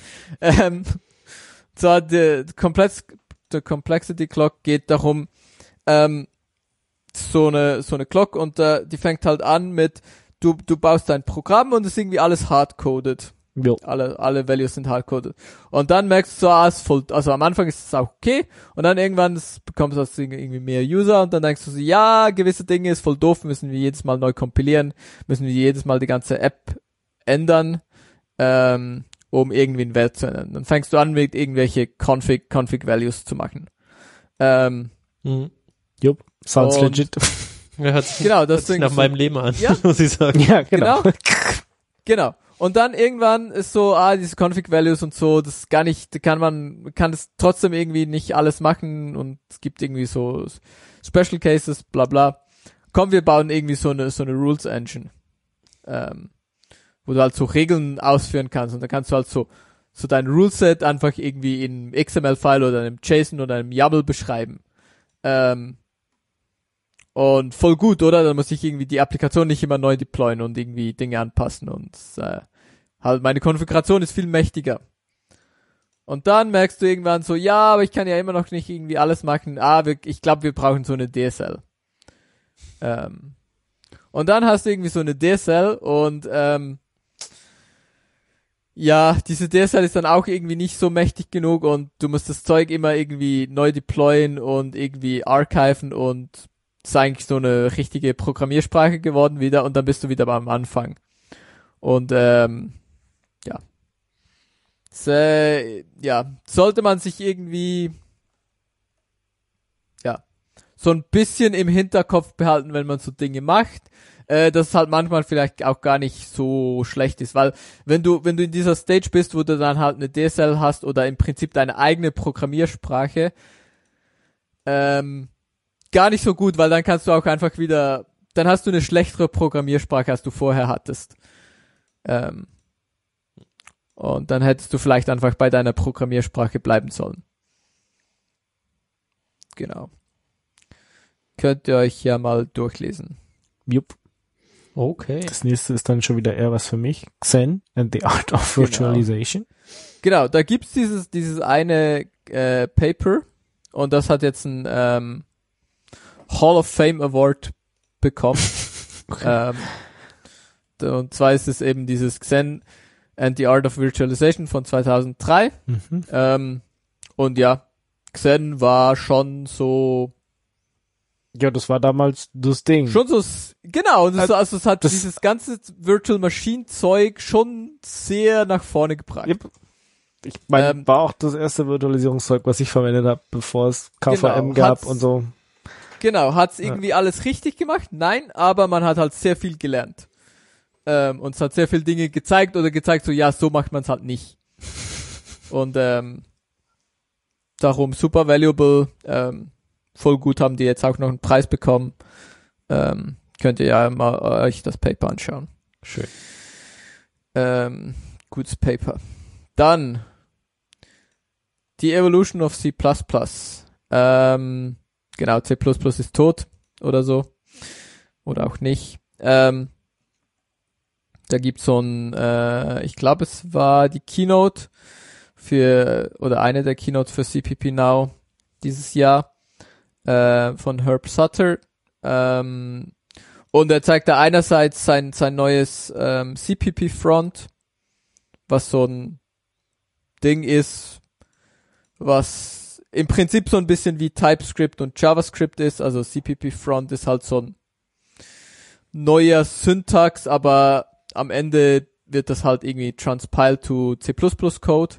So, der Complexity Clock geht darum, so eine Clock und die fängt halt an mit du baust dein Programm und es ist irgendwie alles hardcoded. Jo. Alle Values sind hardcoded. Und dann merkst du so, ist voll, also am Anfang ist es auch okay und dann irgendwann bekommst du das Ding irgendwie mehr User und dann denkst du so, ja, gewisse Dinge ist voll doof, müssen wir jedes Mal neu kompilieren, müssen wir jedes Mal die ganze App ändern, um irgendwie einen Wert zu ändern. Dann fängst du an mit irgendwelche Config Values zu machen. Mhm. Jupp. Sounds Und- legit. Ja, hört sich, Genau, das hört sich Ding nach ist meinem Leben an, Ja. muss ich sagen. Ja, genau. Genau. Und dann irgendwann ist so, diese Config Values und so, das gar nicht, man kann das trotzdem irgendwie nicht alles machen und es gibt irgendwie so Special Cases, bla bla. Komm, wir bauen irgendwie so eine Rules Engine, wo du halt so Regeln ausführen kannst und da kannst du halt so dein Ruleset einfach irgendwie in XML-File oder einem JSON oder einem YAML beschreiben. Und voll gut, oder? Dann muss ich irgendwie die Applikation nicht immer neu deployen und irgendwie Dinge anpassen und halt meine Konfiguration ist viel mächtiger. Und dann merkst du irgendwann so, ja, aber ich kann ja immer noch nicht irgendwie alles machen. Ich glaube, wir brauchen so eine DSL. Und dann hast du irgendwie so eine DSL und ja, diese DSL ist dann auch irgendwie nicht so mächtig genug und du musst das Zeug immer irgendwie neu deployen und irgendwie archiven und es ist eigentlich so eine richtige Programmiersprache geworden wieder und dann bist du wieder beim Anfang. Und ja. Sollte man sich irgendwie so ein bisschen im Hinterkopf behalten, wenn man so Dinge macht, dass es halt manchmal vielleicht auch gar nicht so schlecht ist, weil wenn du in dieser Stage bist, wo du dann halt eine DSL hast oder im Prinzip deine eigene Programmiersprache, gar nicht so gut, weil dann kannst du auch einfach wieder, dann hast du eine schlechtere Programmiersprache, als du vorher hattest. Und dann hättest du vielleicht einfach bei deiner Programmiersprache bleiben sollen. Genau. Könnt ihr euch ja mal durchlesen. Jupp. Okay. Das nächste ist dann schon wieder eher was für mich. Xen and the Art of Virtualization. Genau, da gibt's dieses eine Paper und das hat jetzt ein Hall of Fame Award bekommen. Okay. Und zwar ist es eben dieses Xen and the Art of Virtualization von 2003. Und ja, Xen war schon so Ja, das war damals das Ding. schon so, genau, und also es hat das- dieses ganze Virtual Machine Zeug schon sehr nach vorne gebracht. Yep. Ich meine, war auch das erste Virtualisierungszeug, was ich verwendet habe, bevor es KVM Genau, gab hat's- und so. Genau, hat's irgendwie alles richtig gemacht? Nein, aber man hat halt sehr viel gelernt. Und es hat sehr viele Dinge gezeigt, so, ja, so macht man es halt nicht. Und darum super valuable, voll gut, haben die jetzt auch noch einen Preis bekommen. Könnt ihr ja mal euch das Paper anschauen. Schön. Gutes Paper. Dann die Evolution of C++. Genau, C++ ist tot oder so. Oder auch nicht. Da gibt's so ein, ich glaube, es war die Keynote oder eine der Keynotes für CPP Now dieses Jahr von Herb Sutter. Und er zeigt da einerseits sein neues CPP Front, was so ein Ding ist, was im Prinzip so ein bisschen wie TypeScript und JavaScript ist. Also CPP Front ist halt so ein neuer Syntax, aber am Ende wird das halt irgendwie transpiled to C++ Code.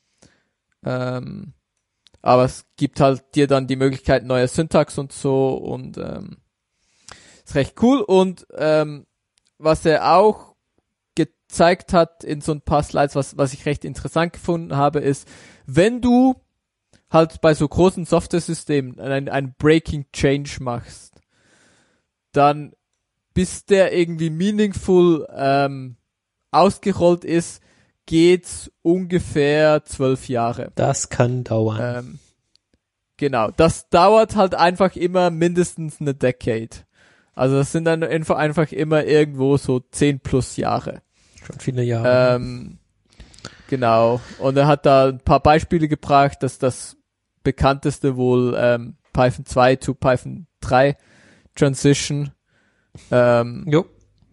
Aber es gibt halt dir dann die Möglichkeit neuer Syntax und so und ist recht cool. Und was er auch gezeigt hat in so ein paar Slides, was ich recht interessant gefunden habe, ist, wenn du halt bei so großen Software-Systemen ein Breaking Change machst, dann bis der irgendwie meaningful ausgerollt ist, geht's ungefähr 12 Jahre. Das kann dauern. Genau, das dauert halt einfach immer mindestens eine Decade. Also das sind dann einfach immer irgendwo so 10 plus Jahre. Schon viele Jahre. Genau. Und er hat da ein paar Beispiele gebracht, dass das bekannteste wohl Python 2 to Python 3 Transition. Jo.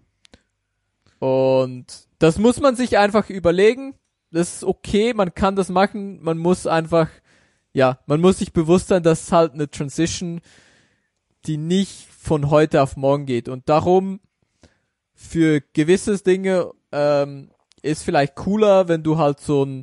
Und das muss man sich einfach überlegen. Das ist okay, man kann das machen. Man muss einfach, man muss sich bewusst sein, dass halt eine Transition, die nicht von heute auf morgen geht. Und darum, für gewisse Dinge, ist vielleicht cooler, wenn du halt so ein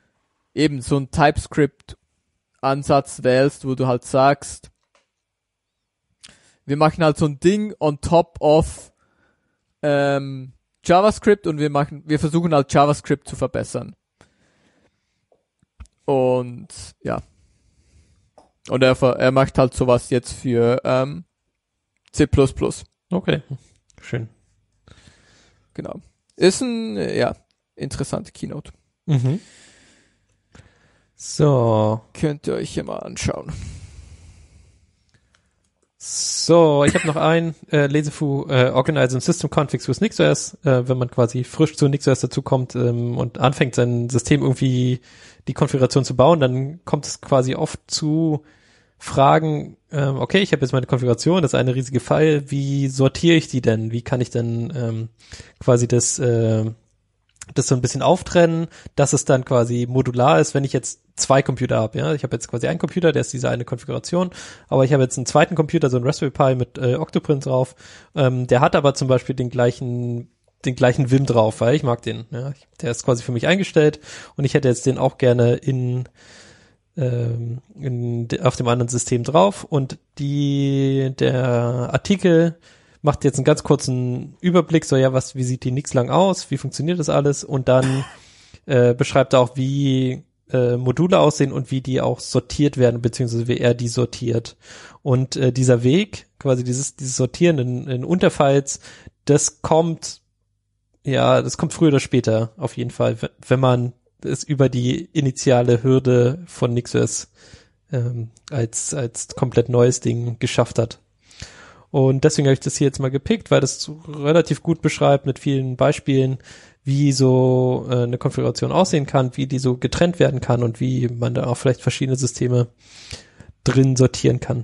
TypeScript-Ansatz wählst, wo du halt sagst, wir machen halt so ein Ding on top of JavaScript und wir versuchen halt JavaScript zu verbessern. Und ja. Und er macht halt sowas jetzt für C++. Okay. Schön. Genau. Ist ein, interessante Keynote. Mhm. So. Könnt ihr euch hier mal anschauen. So, ich habe noch einen Lesefu Organizing System Configs with NixOS, wenn man quasi frisch zu NixOS dazukommt und anfängt, sein System irgendwie die Konfiguration zu bauen, dann kommt es quasi oft zu Fragen, okay, ich habe jetzt meine Konfiguration, das ist eine riesige File, wie sortiere ich die denn? Wie kann ich denn quasi das so ein bisschen auftrennen, dass es dann quasi modular ist, wenn ich jetzt zwei Computer habe, ja. Ich habe jetzt quasi einen Computer, der ist diese eine Konfiguration, aber ich habe jetzt einen zweiten Computer, so ein Raspberry Pi mit Octoprint drauf, der hat aber zum Beispiel den gleichen Vim drauf, weil ich mag den, ja. Der ist quasi für mich eingestellt und ich hätte jetzt den auch gerne auf dem anderen System drauf und der Artikel macht jetzt einen ganz kurzen Überblick, so wie sieht die Nix lang aus, wie funktioniert das alles und dann beschreibt er auch, wie Module aussehen und wie die auch sortiert werden, beziehungsweise wie er die sortiert. Und dieser Weg, quasi dieses Sortieren in Unterfiles, das kommt früher oder später auf jeden Fall, wenn man es über die initiale Hürde von NixOS als komplett neues Ding geschafft hat. Und deswegen habe ich das hier jetzt mal gepickt, weil das relativ gut beschreibt mit vielen Beispielen, wie so eine Konfiguration aussehen kann, wie die so getrennt werden kann und wie man da auch vielleicht verschiedene Systeme drin sortieren kann.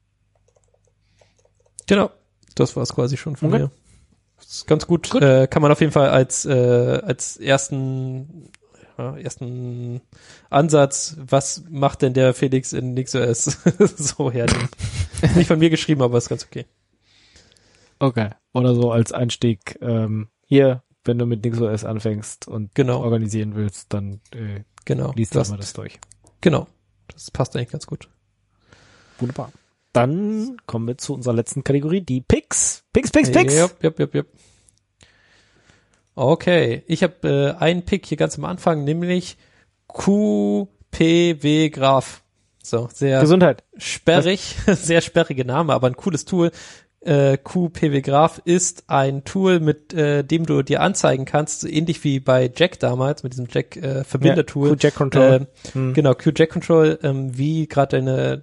Genau, das war es quasi schon von mir. Das ist ganz gut. Kann man auf jeden Fall als ersten Ansatz, was macht denn der Felix in NixOS so hernehmen. Nicht von mir geschrieben, aber ist ganz okay. Okay. Oder so als Einstieg, hier, wenn du mit NixOS anfängst und organisieren willst, dann liest du mal das durch. Genau. Das passt eigentlich ganz gut. Wunderbar. Dann kommen wir zu unserer letzten Kategorie, die Picks. Picks. Yep. Okay, ich habe einen Pick hier ganz am Anfang, nämlich QPW Graph. So, sehr Gesundheit. Sperrig, sehr sperrige Name, aber ein cooles Tool. QPW Graph ist ein Tool, mit dem du dir anzeigen kannst, so ähnlich wie bei Jack damals, mit diesem Jack Verbindertool. QJack Control. Genau, QJack Control, wie gerade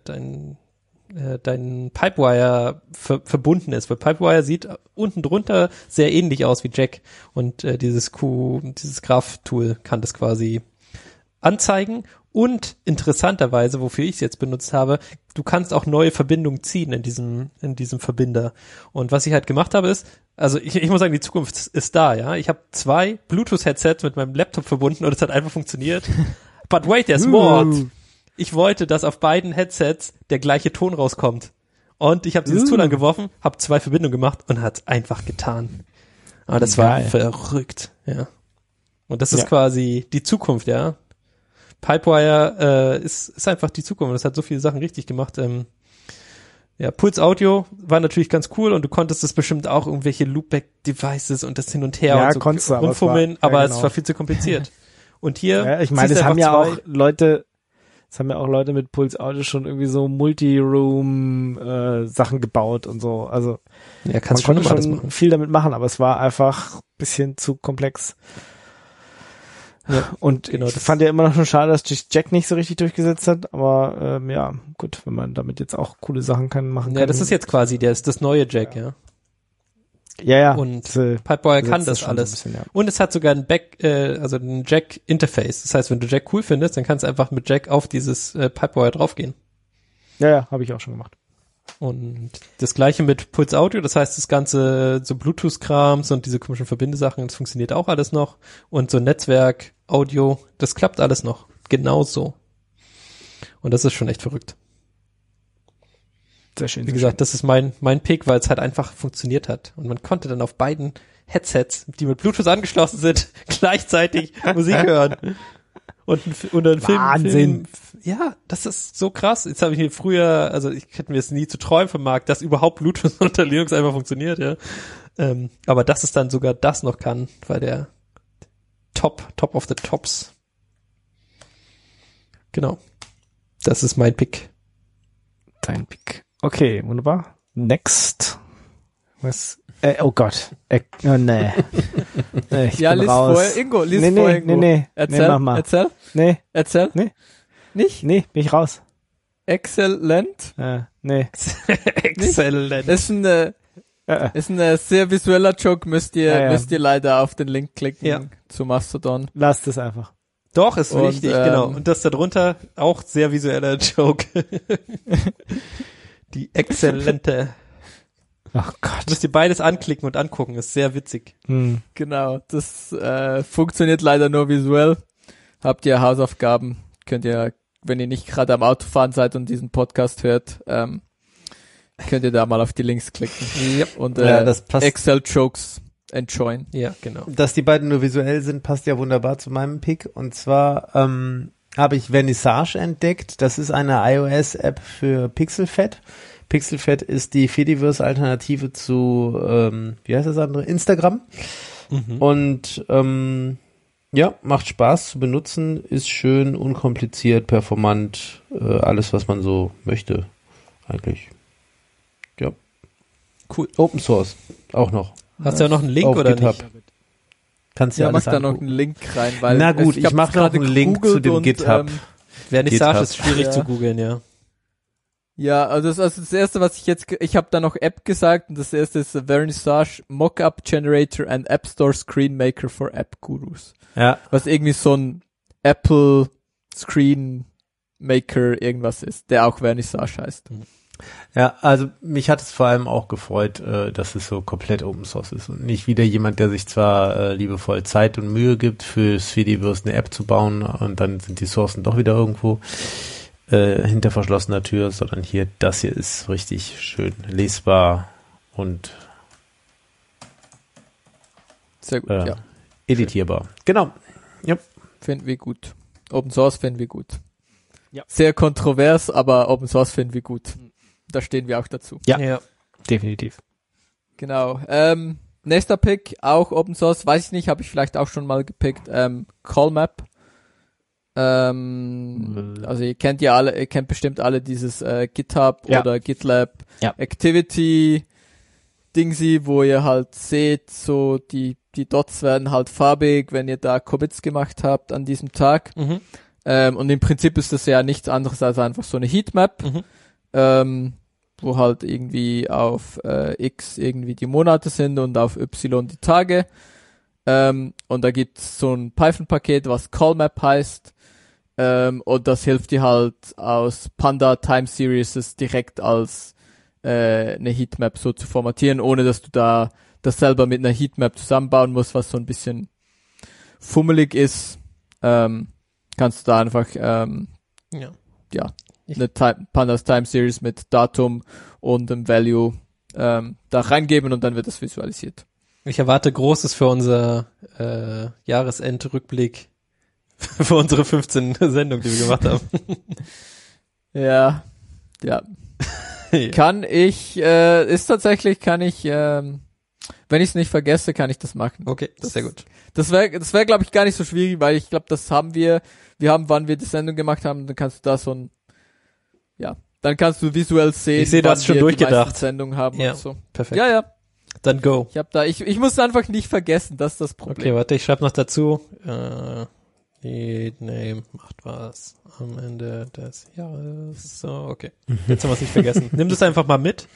dein Pipewire verbunden ist, weil Pipewire sieht unten drunter sehr ähnlich aus wie Jack und dieses Graph-Tool kann das quasi anzeigen und interessanterweise, wofür ich es jetzt benutzt habe, du kannst auch neue Verbindungen ziehen in diesem Verbinder und was ich halt gemacht habe ist, also ich muss sagen, die Zukunft ist da, ja, ich habe 2 Bluetooth-Headsets mit meinem Laptop verbunden und es hat einfach funktioniert, but wait, there's more. Ich wollte, dass auf beiden Headsets der gleiche Ton rauskommt. Und ich habe dieses Tool angeworfen, habe 2 Verbindungen gemacht und hat's einfach getan. Aber das war verrückt, ja. Und das ist quasi die Zukunft, ja. Pipewire ist einfach die Zukunft. Das hat so viele Sachen richtig gemacht. Puls Audio war natürlich ganz cool und du konntest das bestimmt auch irgendwelche Loopback-Devices und das hin und her und so rumfummeln, aber es war viel zu kompliziert. Und hier, ich meine, es haben ja auch Leute mit Puls Audio schon irgendwie so Multi-Room Sachen gebaut und so. Also man konnte schon viel damit machen, aber es war einfach ein bisschen zu komplex. Ja, und ich fand ja immer noch schon schade, dass Jack nicht so richtig durchgesetzt hat, aber gut, wenn man damit jetzt auch coole Sachen machen kann. Ja, das ist jetzt quasi das neue Jack, ja. Ja. Und Pipewire kann das alles. So bisschen, Und es hat sogar ein ein Jack-Interface. Das heißt, wenn du Jack cool findest, dann kannst du einfach mit Jack auf dieses Pipewire draufgehen. Ja, habe ich auch schon gemacht. Und das gleiche mit Puls Audio, das heißt, das ganze so Bluetooth-Krams und diese komischen Verbindesachen, das funktioniert auch alles noch. Und so Netzwerk, Audio, das klappt alles noch. Genauso. Und das ist schon echt verrückt. Sehr schön. Wie gesagt, das ist mein Pick, weil es halt einfach funktioniert hat. Und man konnte dann auf beiden Headsets, die mit Bluetooth angeschlossen sind, gleichzeitig Musik hören. Und einen Wahnsinn. Ja, das ist so krass. Jetzt habe ich mir früher, also ich hätte mir es nie zu träumen vermag, dass überhaupt Bluetooth unter Linux einfach funktioniert, ja. Aber dass es dann sogar das noch kann, weil der Top of the Tops. Genau. Das ist mein Pick. Dein Pick. Okay, wunderbar. Next. Was? Oh Gott. Nee. Ich bin lies raus. vorher, Ingo, vorher, Ingo. Nee. Erzähl, mach mal. Erzähl. Nee. Erzähl. Nee. Nicht? Nee, bin ich raus. Exzellent. Nee. Exzellent. Ist ein sehr visueller Joke, müsst ihr leider auf den Link klicken zu Mastodon. Lasst es einfach. Doch, ist wichtig, genau. Und das darunter auch sehr visueller Joke. Die exzellente. Oh Gott. Müsst ihr beides anklicken und angucken, ist sehr witzig. Genau, das funktioniert leider nur visuell. Habt ihr Hausaufgaben, könnt ihr, wenn ihr nicht gerade am Autofahren seid und diesen Podcast hört, könnt ihr da mal auf die Links klicken. Yep. Und das passt. Excel-Jokes enjoyen. Ja, genau. Dass die beiden nur visuell sind, passt ja wunderbar zu meinem Pick. Und zwar habe ich Vernissage entdeckt. Das ist eine iOS-App für Pixelfed. Pixelfed ist die Fediverse-Alternative zu, wie heißt das andere? Instagram. Und macht Spaß zu benutzen, ist schön, unkompliziert, performant, alles, was man so möchte, eigentlich. Ja. Cool. Open Source, auch noch. Hast du ja noch einen Link auf oder GitHub. nicht? Kannst du ja mach alles da noch angucken. einen Link rein, weil Na gut, ich mache noch einen Link zu dem GitHub. Vernissage GitHub. ist schwierig Ja. zu googeln, ja. Ja, also das erste, was ich habe da noch App gesagt und das erste ist Vernissage Mockup Generator and App Store Screen Maker for App Gurus. Ja. Was irgendwie so ein Apple Screen Maker irgendwas ist, der auch Vernissage heißt. Ja, also mich hat es vor allem auch gefreut, dass es so komplett Open Source ist und nicht wieder jemand, der sich zwar liebevoll Zeit und Mühe gibt, für Fediverse eine App zu bauen und dann sind die Sourcen doch wieder irgendwo hinter verschlossener Tür, sondern hier, das hier ist richtig schön lesbar und sehr gut, ja. Editierbar. Genau. Ja. Finden wir gut. Open Source finden wir gut. Ja. Sehr kontrovers, aber Open Source finden wir gut. Da stehen wir auch dazu. Ja. Definitiv. Genau. Nächster Pick, auch Open Source, weiß ich nicht, habe ich vielleicht auch schon mal gepickt. CallMap. Also ihr kennt bestimmt alle dieses GitHub oder GitLab Activity Dingsy, wo ihr halt seht, so die Dots werden halt farbig, wenn ihr da Commits gemacht habt an diesem Tag. Mhm. Und im Prinzip ist das ja nichts anderes als einfach so eine Heatmap, wo halt irgendwie auf X irgendwie die Monate sind und auf Y die Tage. Und da gibt's so ein Python-Paket, was CallMap heißt. Und das hilft dir halt aus Panda Time Series direkt als eine Heatmap so zu formatieren, ohne dass du da das selber mit einer Heatmap zusammenbauen musst, was so ein bisschen fummelig ist. Kannst du da einfach eine Pandas Time Series mit Datum und einem Value da reingeben und dann wird das visualisiert. Ich erwarte Großes für unser Jahresendrückblick für unsere 15 Sendungen, die wir gemacht haben. Ja. Kann ich, wenn ich es nicht vergesse, kann ich das machen. Okay, das ist sehr gut. Das wäre, glaube ich, gar nicht so schwierig, weil ich glaube, das haben wir haben, wann wir die Sendung gemacht haben, dann kannst du da dann kannst du visuell sehen, ich sehe, du hast schon durchgedacht. Sendungen haben ja, und so. Perfekt. Ja. Dann go. Ich muss einfach nicht vergessen, das ist das Problem. Okay, warte, ich schreibe noch dazu. Name macht was am Ende des Jahres. So, okay. Jetzt haben wir es nicht vergessen. Nimm das einfach mal mit.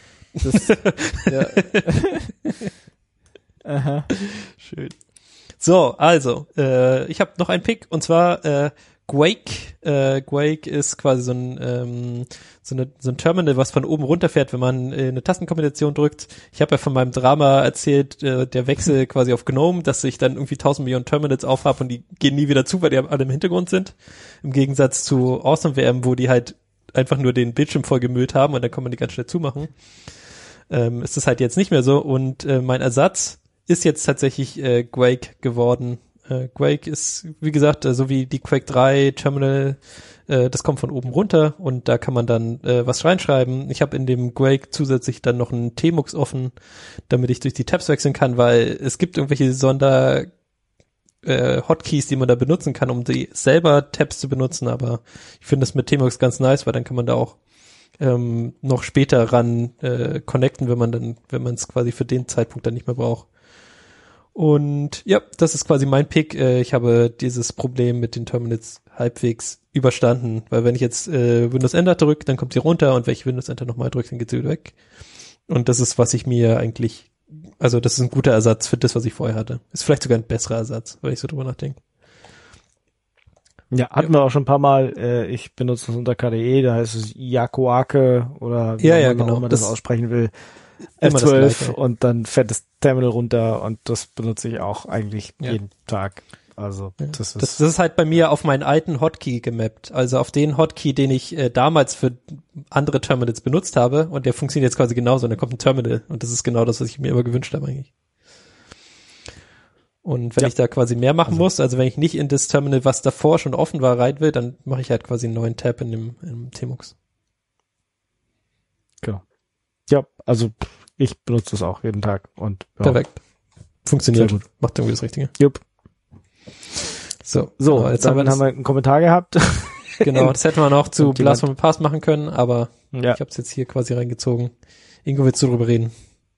Aha. Schön. So, also, ich habe noch einen Pick und zwar Gwake. Gwake ist quasi so ein Terminal, was von oben runterfährt, wenn man eine Tastenkombination drückt. Ich habe ja von meinem Drama erzählt, der Wechsel quasi auf GNOME, dass ich dann irgendwie 1000 Millionen Terminals aufhab und die gehen nie wieder zu, weil die alle im Hintergrund sind. Im Gegensatz zu AwesomeVM, wo die halt einfach nur den Bildschirm voll gemüllt haben und dann kann man die ganz schnell zumachen. Ist das halt jetzt nicht mehr so und mein Ersatz ist jetzt tatsächlich Gwake geworden. Gwake ist, wie gesagt, so wie die Quake 3 Terminal, das kommt von oben runter und da kann man dann was reinschreiben. Ich habe in dem Gwake zusätzlich dann noch einen Tmux offen, damit ich durch die Tabs wechseln kann, weil es gibt irgendwelche Hotkeys, die man da benutzen kann, um die selber Tabs zu benutzen, aber ich finde das mit Tmux ganz nice, weil dann kann man da auch noch später ran connecten, wenn man es quasi für den Zeitpunkt dann nicht mehr braucht. Und ja, das ist quasi mein Pick. Ich habe dieses Problem mit den Terminals halbwegs überstanden, weil wenn ich jetzt Windows Enter drücke, dann kommt sie runter und wenn ich Windows Enter nochmal drücke, dann geht sie wieder weg. Und das ist, was ich mir eigentlich, also das ist ein guter Ersatz für das, was ich vorher hatte. Ist vielleicht sogar ein besserer Ersatz, wenn ich so drüber nachdenke. Ja, hatten wir auch schon ein paar Mal. Ich benutze das unter KDE, da heißt es Yakuake oder wie man das aussprechen will. F12 und dann fährt das Terminal runter und das benutze ich auch eigentlich jeden Tag. Also das ist halt bei mir auf meinen alten Hotkey gemappt, also auf den Hotkey, den ich damals für andere Terminals benutzt habe und der funktioniert jetzt quasi genauso und da kommt ein Terminal und das ist genau das, was ich mir immer gewünscht habe eigentlich. Und wenn ich da quasi mehr machen muss, also wenn ich nicht in das Terminal, was davor schon offen war, rein will, dann mache ich halt quasi einen neuen Tab in dem Tmux. Genau. Ja, also ich benutze das auch jeden Tag und perfekt. Funktioniert. Gut. Macht irgendwie das Richtige. Jupp. So, jetzt haben wir einen Kommentar gehabt. Genau, das hätten wir noch zu Blast from the Past machen können, aber ich habe es jetzt hier quasi reingezogen. Ingo, willst du drüber reden?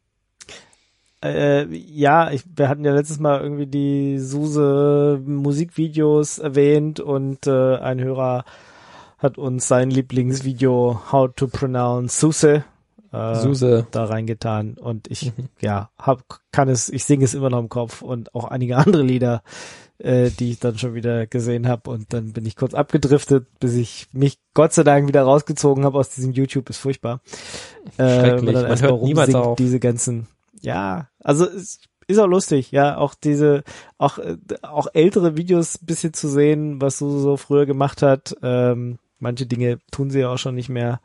Wir hatten ja letztes Mal irgendwie die SUSE Musikvideos erwähnt und ein Hörer hat uns sein Lieblingsvideo How to Pronounce Suse Suse da reingetan und ich ich singe es immer noch im Kopf und auch einige andere Lieder, die ich dann schon wieder gesehen habe und dann bin ich kurz abgedriftet, bis ich mich Gott sei Dank wieder rausgezogen habe aus diesem YouTube, ist furchtbar. Schrecklich, man hört niemals auf. Diese ganzen, also es ist auch lustig, ja, auch auch ältere Videos ein bisschen zu sehen, was so früher gemacht hat. Manche Dinge tun sie ja auch schon nicht mehr.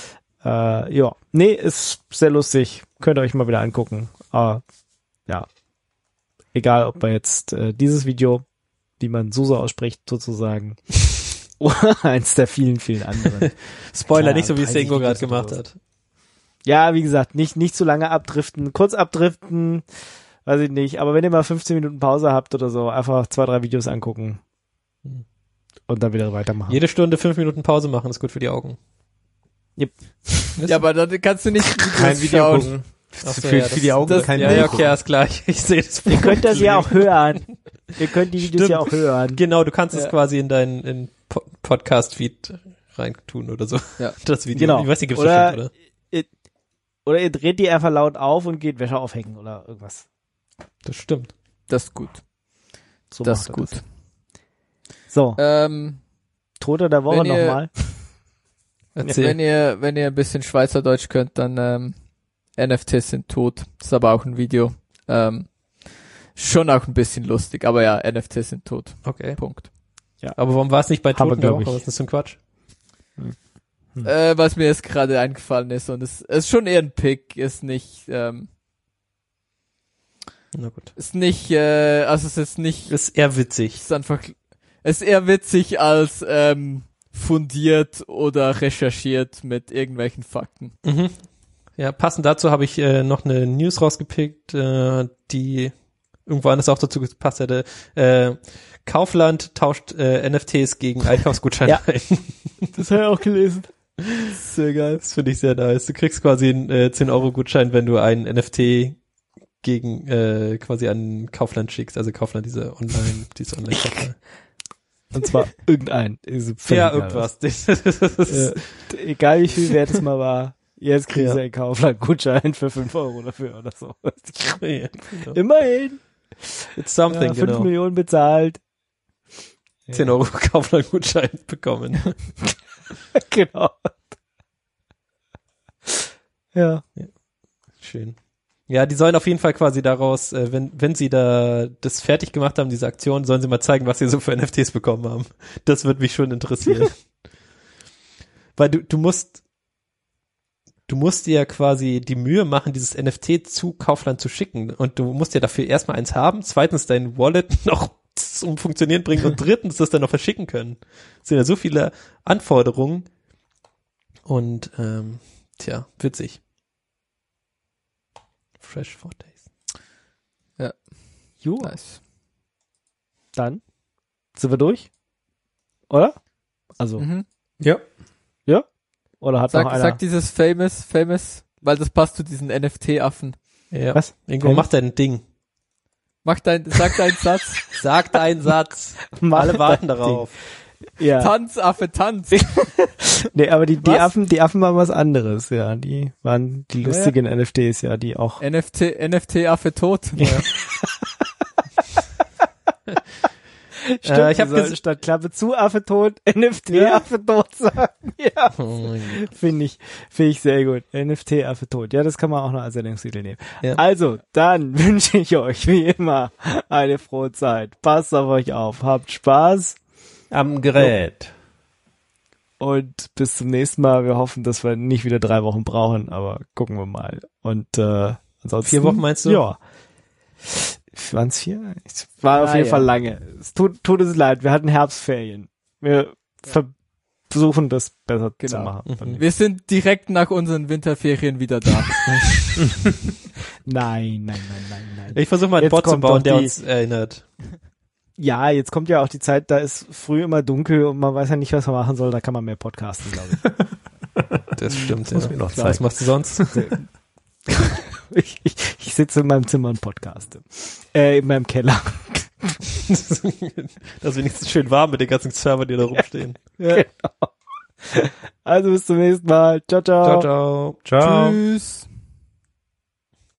Ist sehr lustig. Könnt ihr euch mal wieder angucken. Aber ja, egal ob wir jetzt dieses Video, wie man Suse ausspricht, sozusagen, oder eins der vielen, vielen anderen. Spoiler, Ja, nicht so wie es 30 Ingo gerade Videos gemacht oder hat. Ja, wie gesagt, nicht zu lange abdriften, kurz abdriften, weiß ich nicht, aber wenn ihr mal 15 Minuten Pause habt oder so, einfach 2, 3 Videos angucken und dann wieder weitermachen. Jede Stunde 5 Minuten Pause machen ist gut für die Augen. Yep. Ja, aber dann kannst du nicht Kein Video schauen. gucken. Ach so, für, ja, für die Augen das- kein Ja, Video ja, okay, gucken. ist klar. Ich sehe das. Ihr könnt das ja auch hören. Ihr könnt die Videos ja auch hören. Genau, du kannst es Ja. quasi in deinen Podcast-Feed reintun oder so. Ja. Das Video. Genau. Ich weiß nicht, gibt's Oder- bestimmt, Oder ihr dreht die einfach laut auf und geht Wäsche aufhängen oder irgendwas. oder? Das stimmt. Das ist gut. So Das ist macht er gut. So, Wenn Toter der Woche ihr- nochmal. Erzähl. wenn ihr ein bisschen Schweizerdeutsch könnt, dann NFTs sind tot. Das ist aber auch ein Video. Schon auch ein bisschen lustig, aber ja, NFTs sind tot. Okay. Punkt. Aber warum war es nicht bei Aber Toten der glaub Woche? ich. Was ist das für ein Quatsch? Was mir jetzt gerade eingefallen ist und es ist schon eher ein Pick, ist nicht, Na gut. ist nicht, also es ist nicht, Ist eher witzig. ist einfach, es ist eher witzig als fundiert oder recherchiert mit irgendwelchen Fakten. Mhm. Ja, passend dazu habe ich noch eine News rausgepickt, die irgendwo anders auch dazu gepasst hätte. Kaufland tauscht NFTs gegen Einkaufsgutscheine Ja. ein. Das habe ich auch gelesen. Sehr geil. Das finde ich sehr nice. Du kriegst quasi einen 10-Euro-Gutschein, wenn du einen NFT gegen quasi an Kaufland schickst, also Kaufland diese Online-Shop. Und zwar irgendein. Ist völlig Ja, egal irgendwas. Egal wie viel wert es mal war. Jetzt kriegst Ja. du einen Kaufland-Gutschein für 5 Euro dafür oder so. Ja, genau. Immerhin. It's something, 5 genau. Millionen bezahlt. 10 Euro Kaufland-Gutschein bekommen. Genau. Ja. Schön. Ja, die sollen auf jeden Fall quasi daraus, wenn sie da das fertig gemacht haben, diese Aktion, sollen sie mal zeigen, was sie so für NFTs bekommen haben. Das würde mich schon interessieren. Weil du musst dir ja quasi die Mühe machen, dieses NFT zu Kaufland zu schicken. Und du musst ja dafür erstmal eins haben, zweitens dein Wallet noch zum Funktionieren bringen und drittens das dann noch verschicken können. Es sind ja so viele Anforderungen. Und witzig. Fresh 4 Days. Jo, Nice. dann sind wir durch. Oder? Also, Mhm. Ja. oder hat noch Sag, einer? sag dieses famous, weil das passt zu diesen NFT-Affen. Ja. Was? Ingo, mach dein Ding. Sag deinen Satz. Sag deinen Satz. Mach Alle warten dein darauf. Ja. Tanz, Affe, Tanz. Nee, aber die Was? Affen waren was anderes, ja. Die waren die lustigen NFTs, ja, die auch. NFT-Affe tot. Stimmt, ich hab wir sollten statt Klappe zu Affe tot, NFT-Affe tot sagen. Ja. Oh mein Gott. Finde ich sehr gut. NFT-Affe tot. Ja, das kann man auch noch als Sendungstitel nehmen. Ja. Also, dann wünsche ich euch wie immer eine frohe Zeit. Passt auf euch auf. Habt Spaß Am Gerät. und bis zum nächsten Mal. Wir hoffen, dass wir nicht wieder 3 Wochen brauchen, aber gucken wir mal. Und ansonsten 4 Wochen meinst du? Ja. Waren es 4? Es war auf Ah, jeden ja. Fall lange. Es tut uns leid. Wir hatten Herbstferien. Wir versuchen das besser zu Genau. machen. Mhm. Wir sind direkt nach unseren Winterferien wieder da. Nein. Ich versuche mal einen Jetzt Bot zu kommt bauen, doch der die- uns erinnert. Ja, jetzt kommt ja auch die Zeit, da ist früh immer dunkel und man weiß ja nicht, was man machen soll. Da kann man mehr podcasten, glaube ich. Das stimmt, muss mir noch Was zeigen. machst du sonst? Ich sitze in meinem Zimmer und podcaste. In meinem Keller. Das ist wenigstens schön warm mit den ganzen Servern, die da rumstehen. Genau. Also bis zum nächsten Mal. Ciao, ciao. Ciao, ciao. Ciao. Tschüss.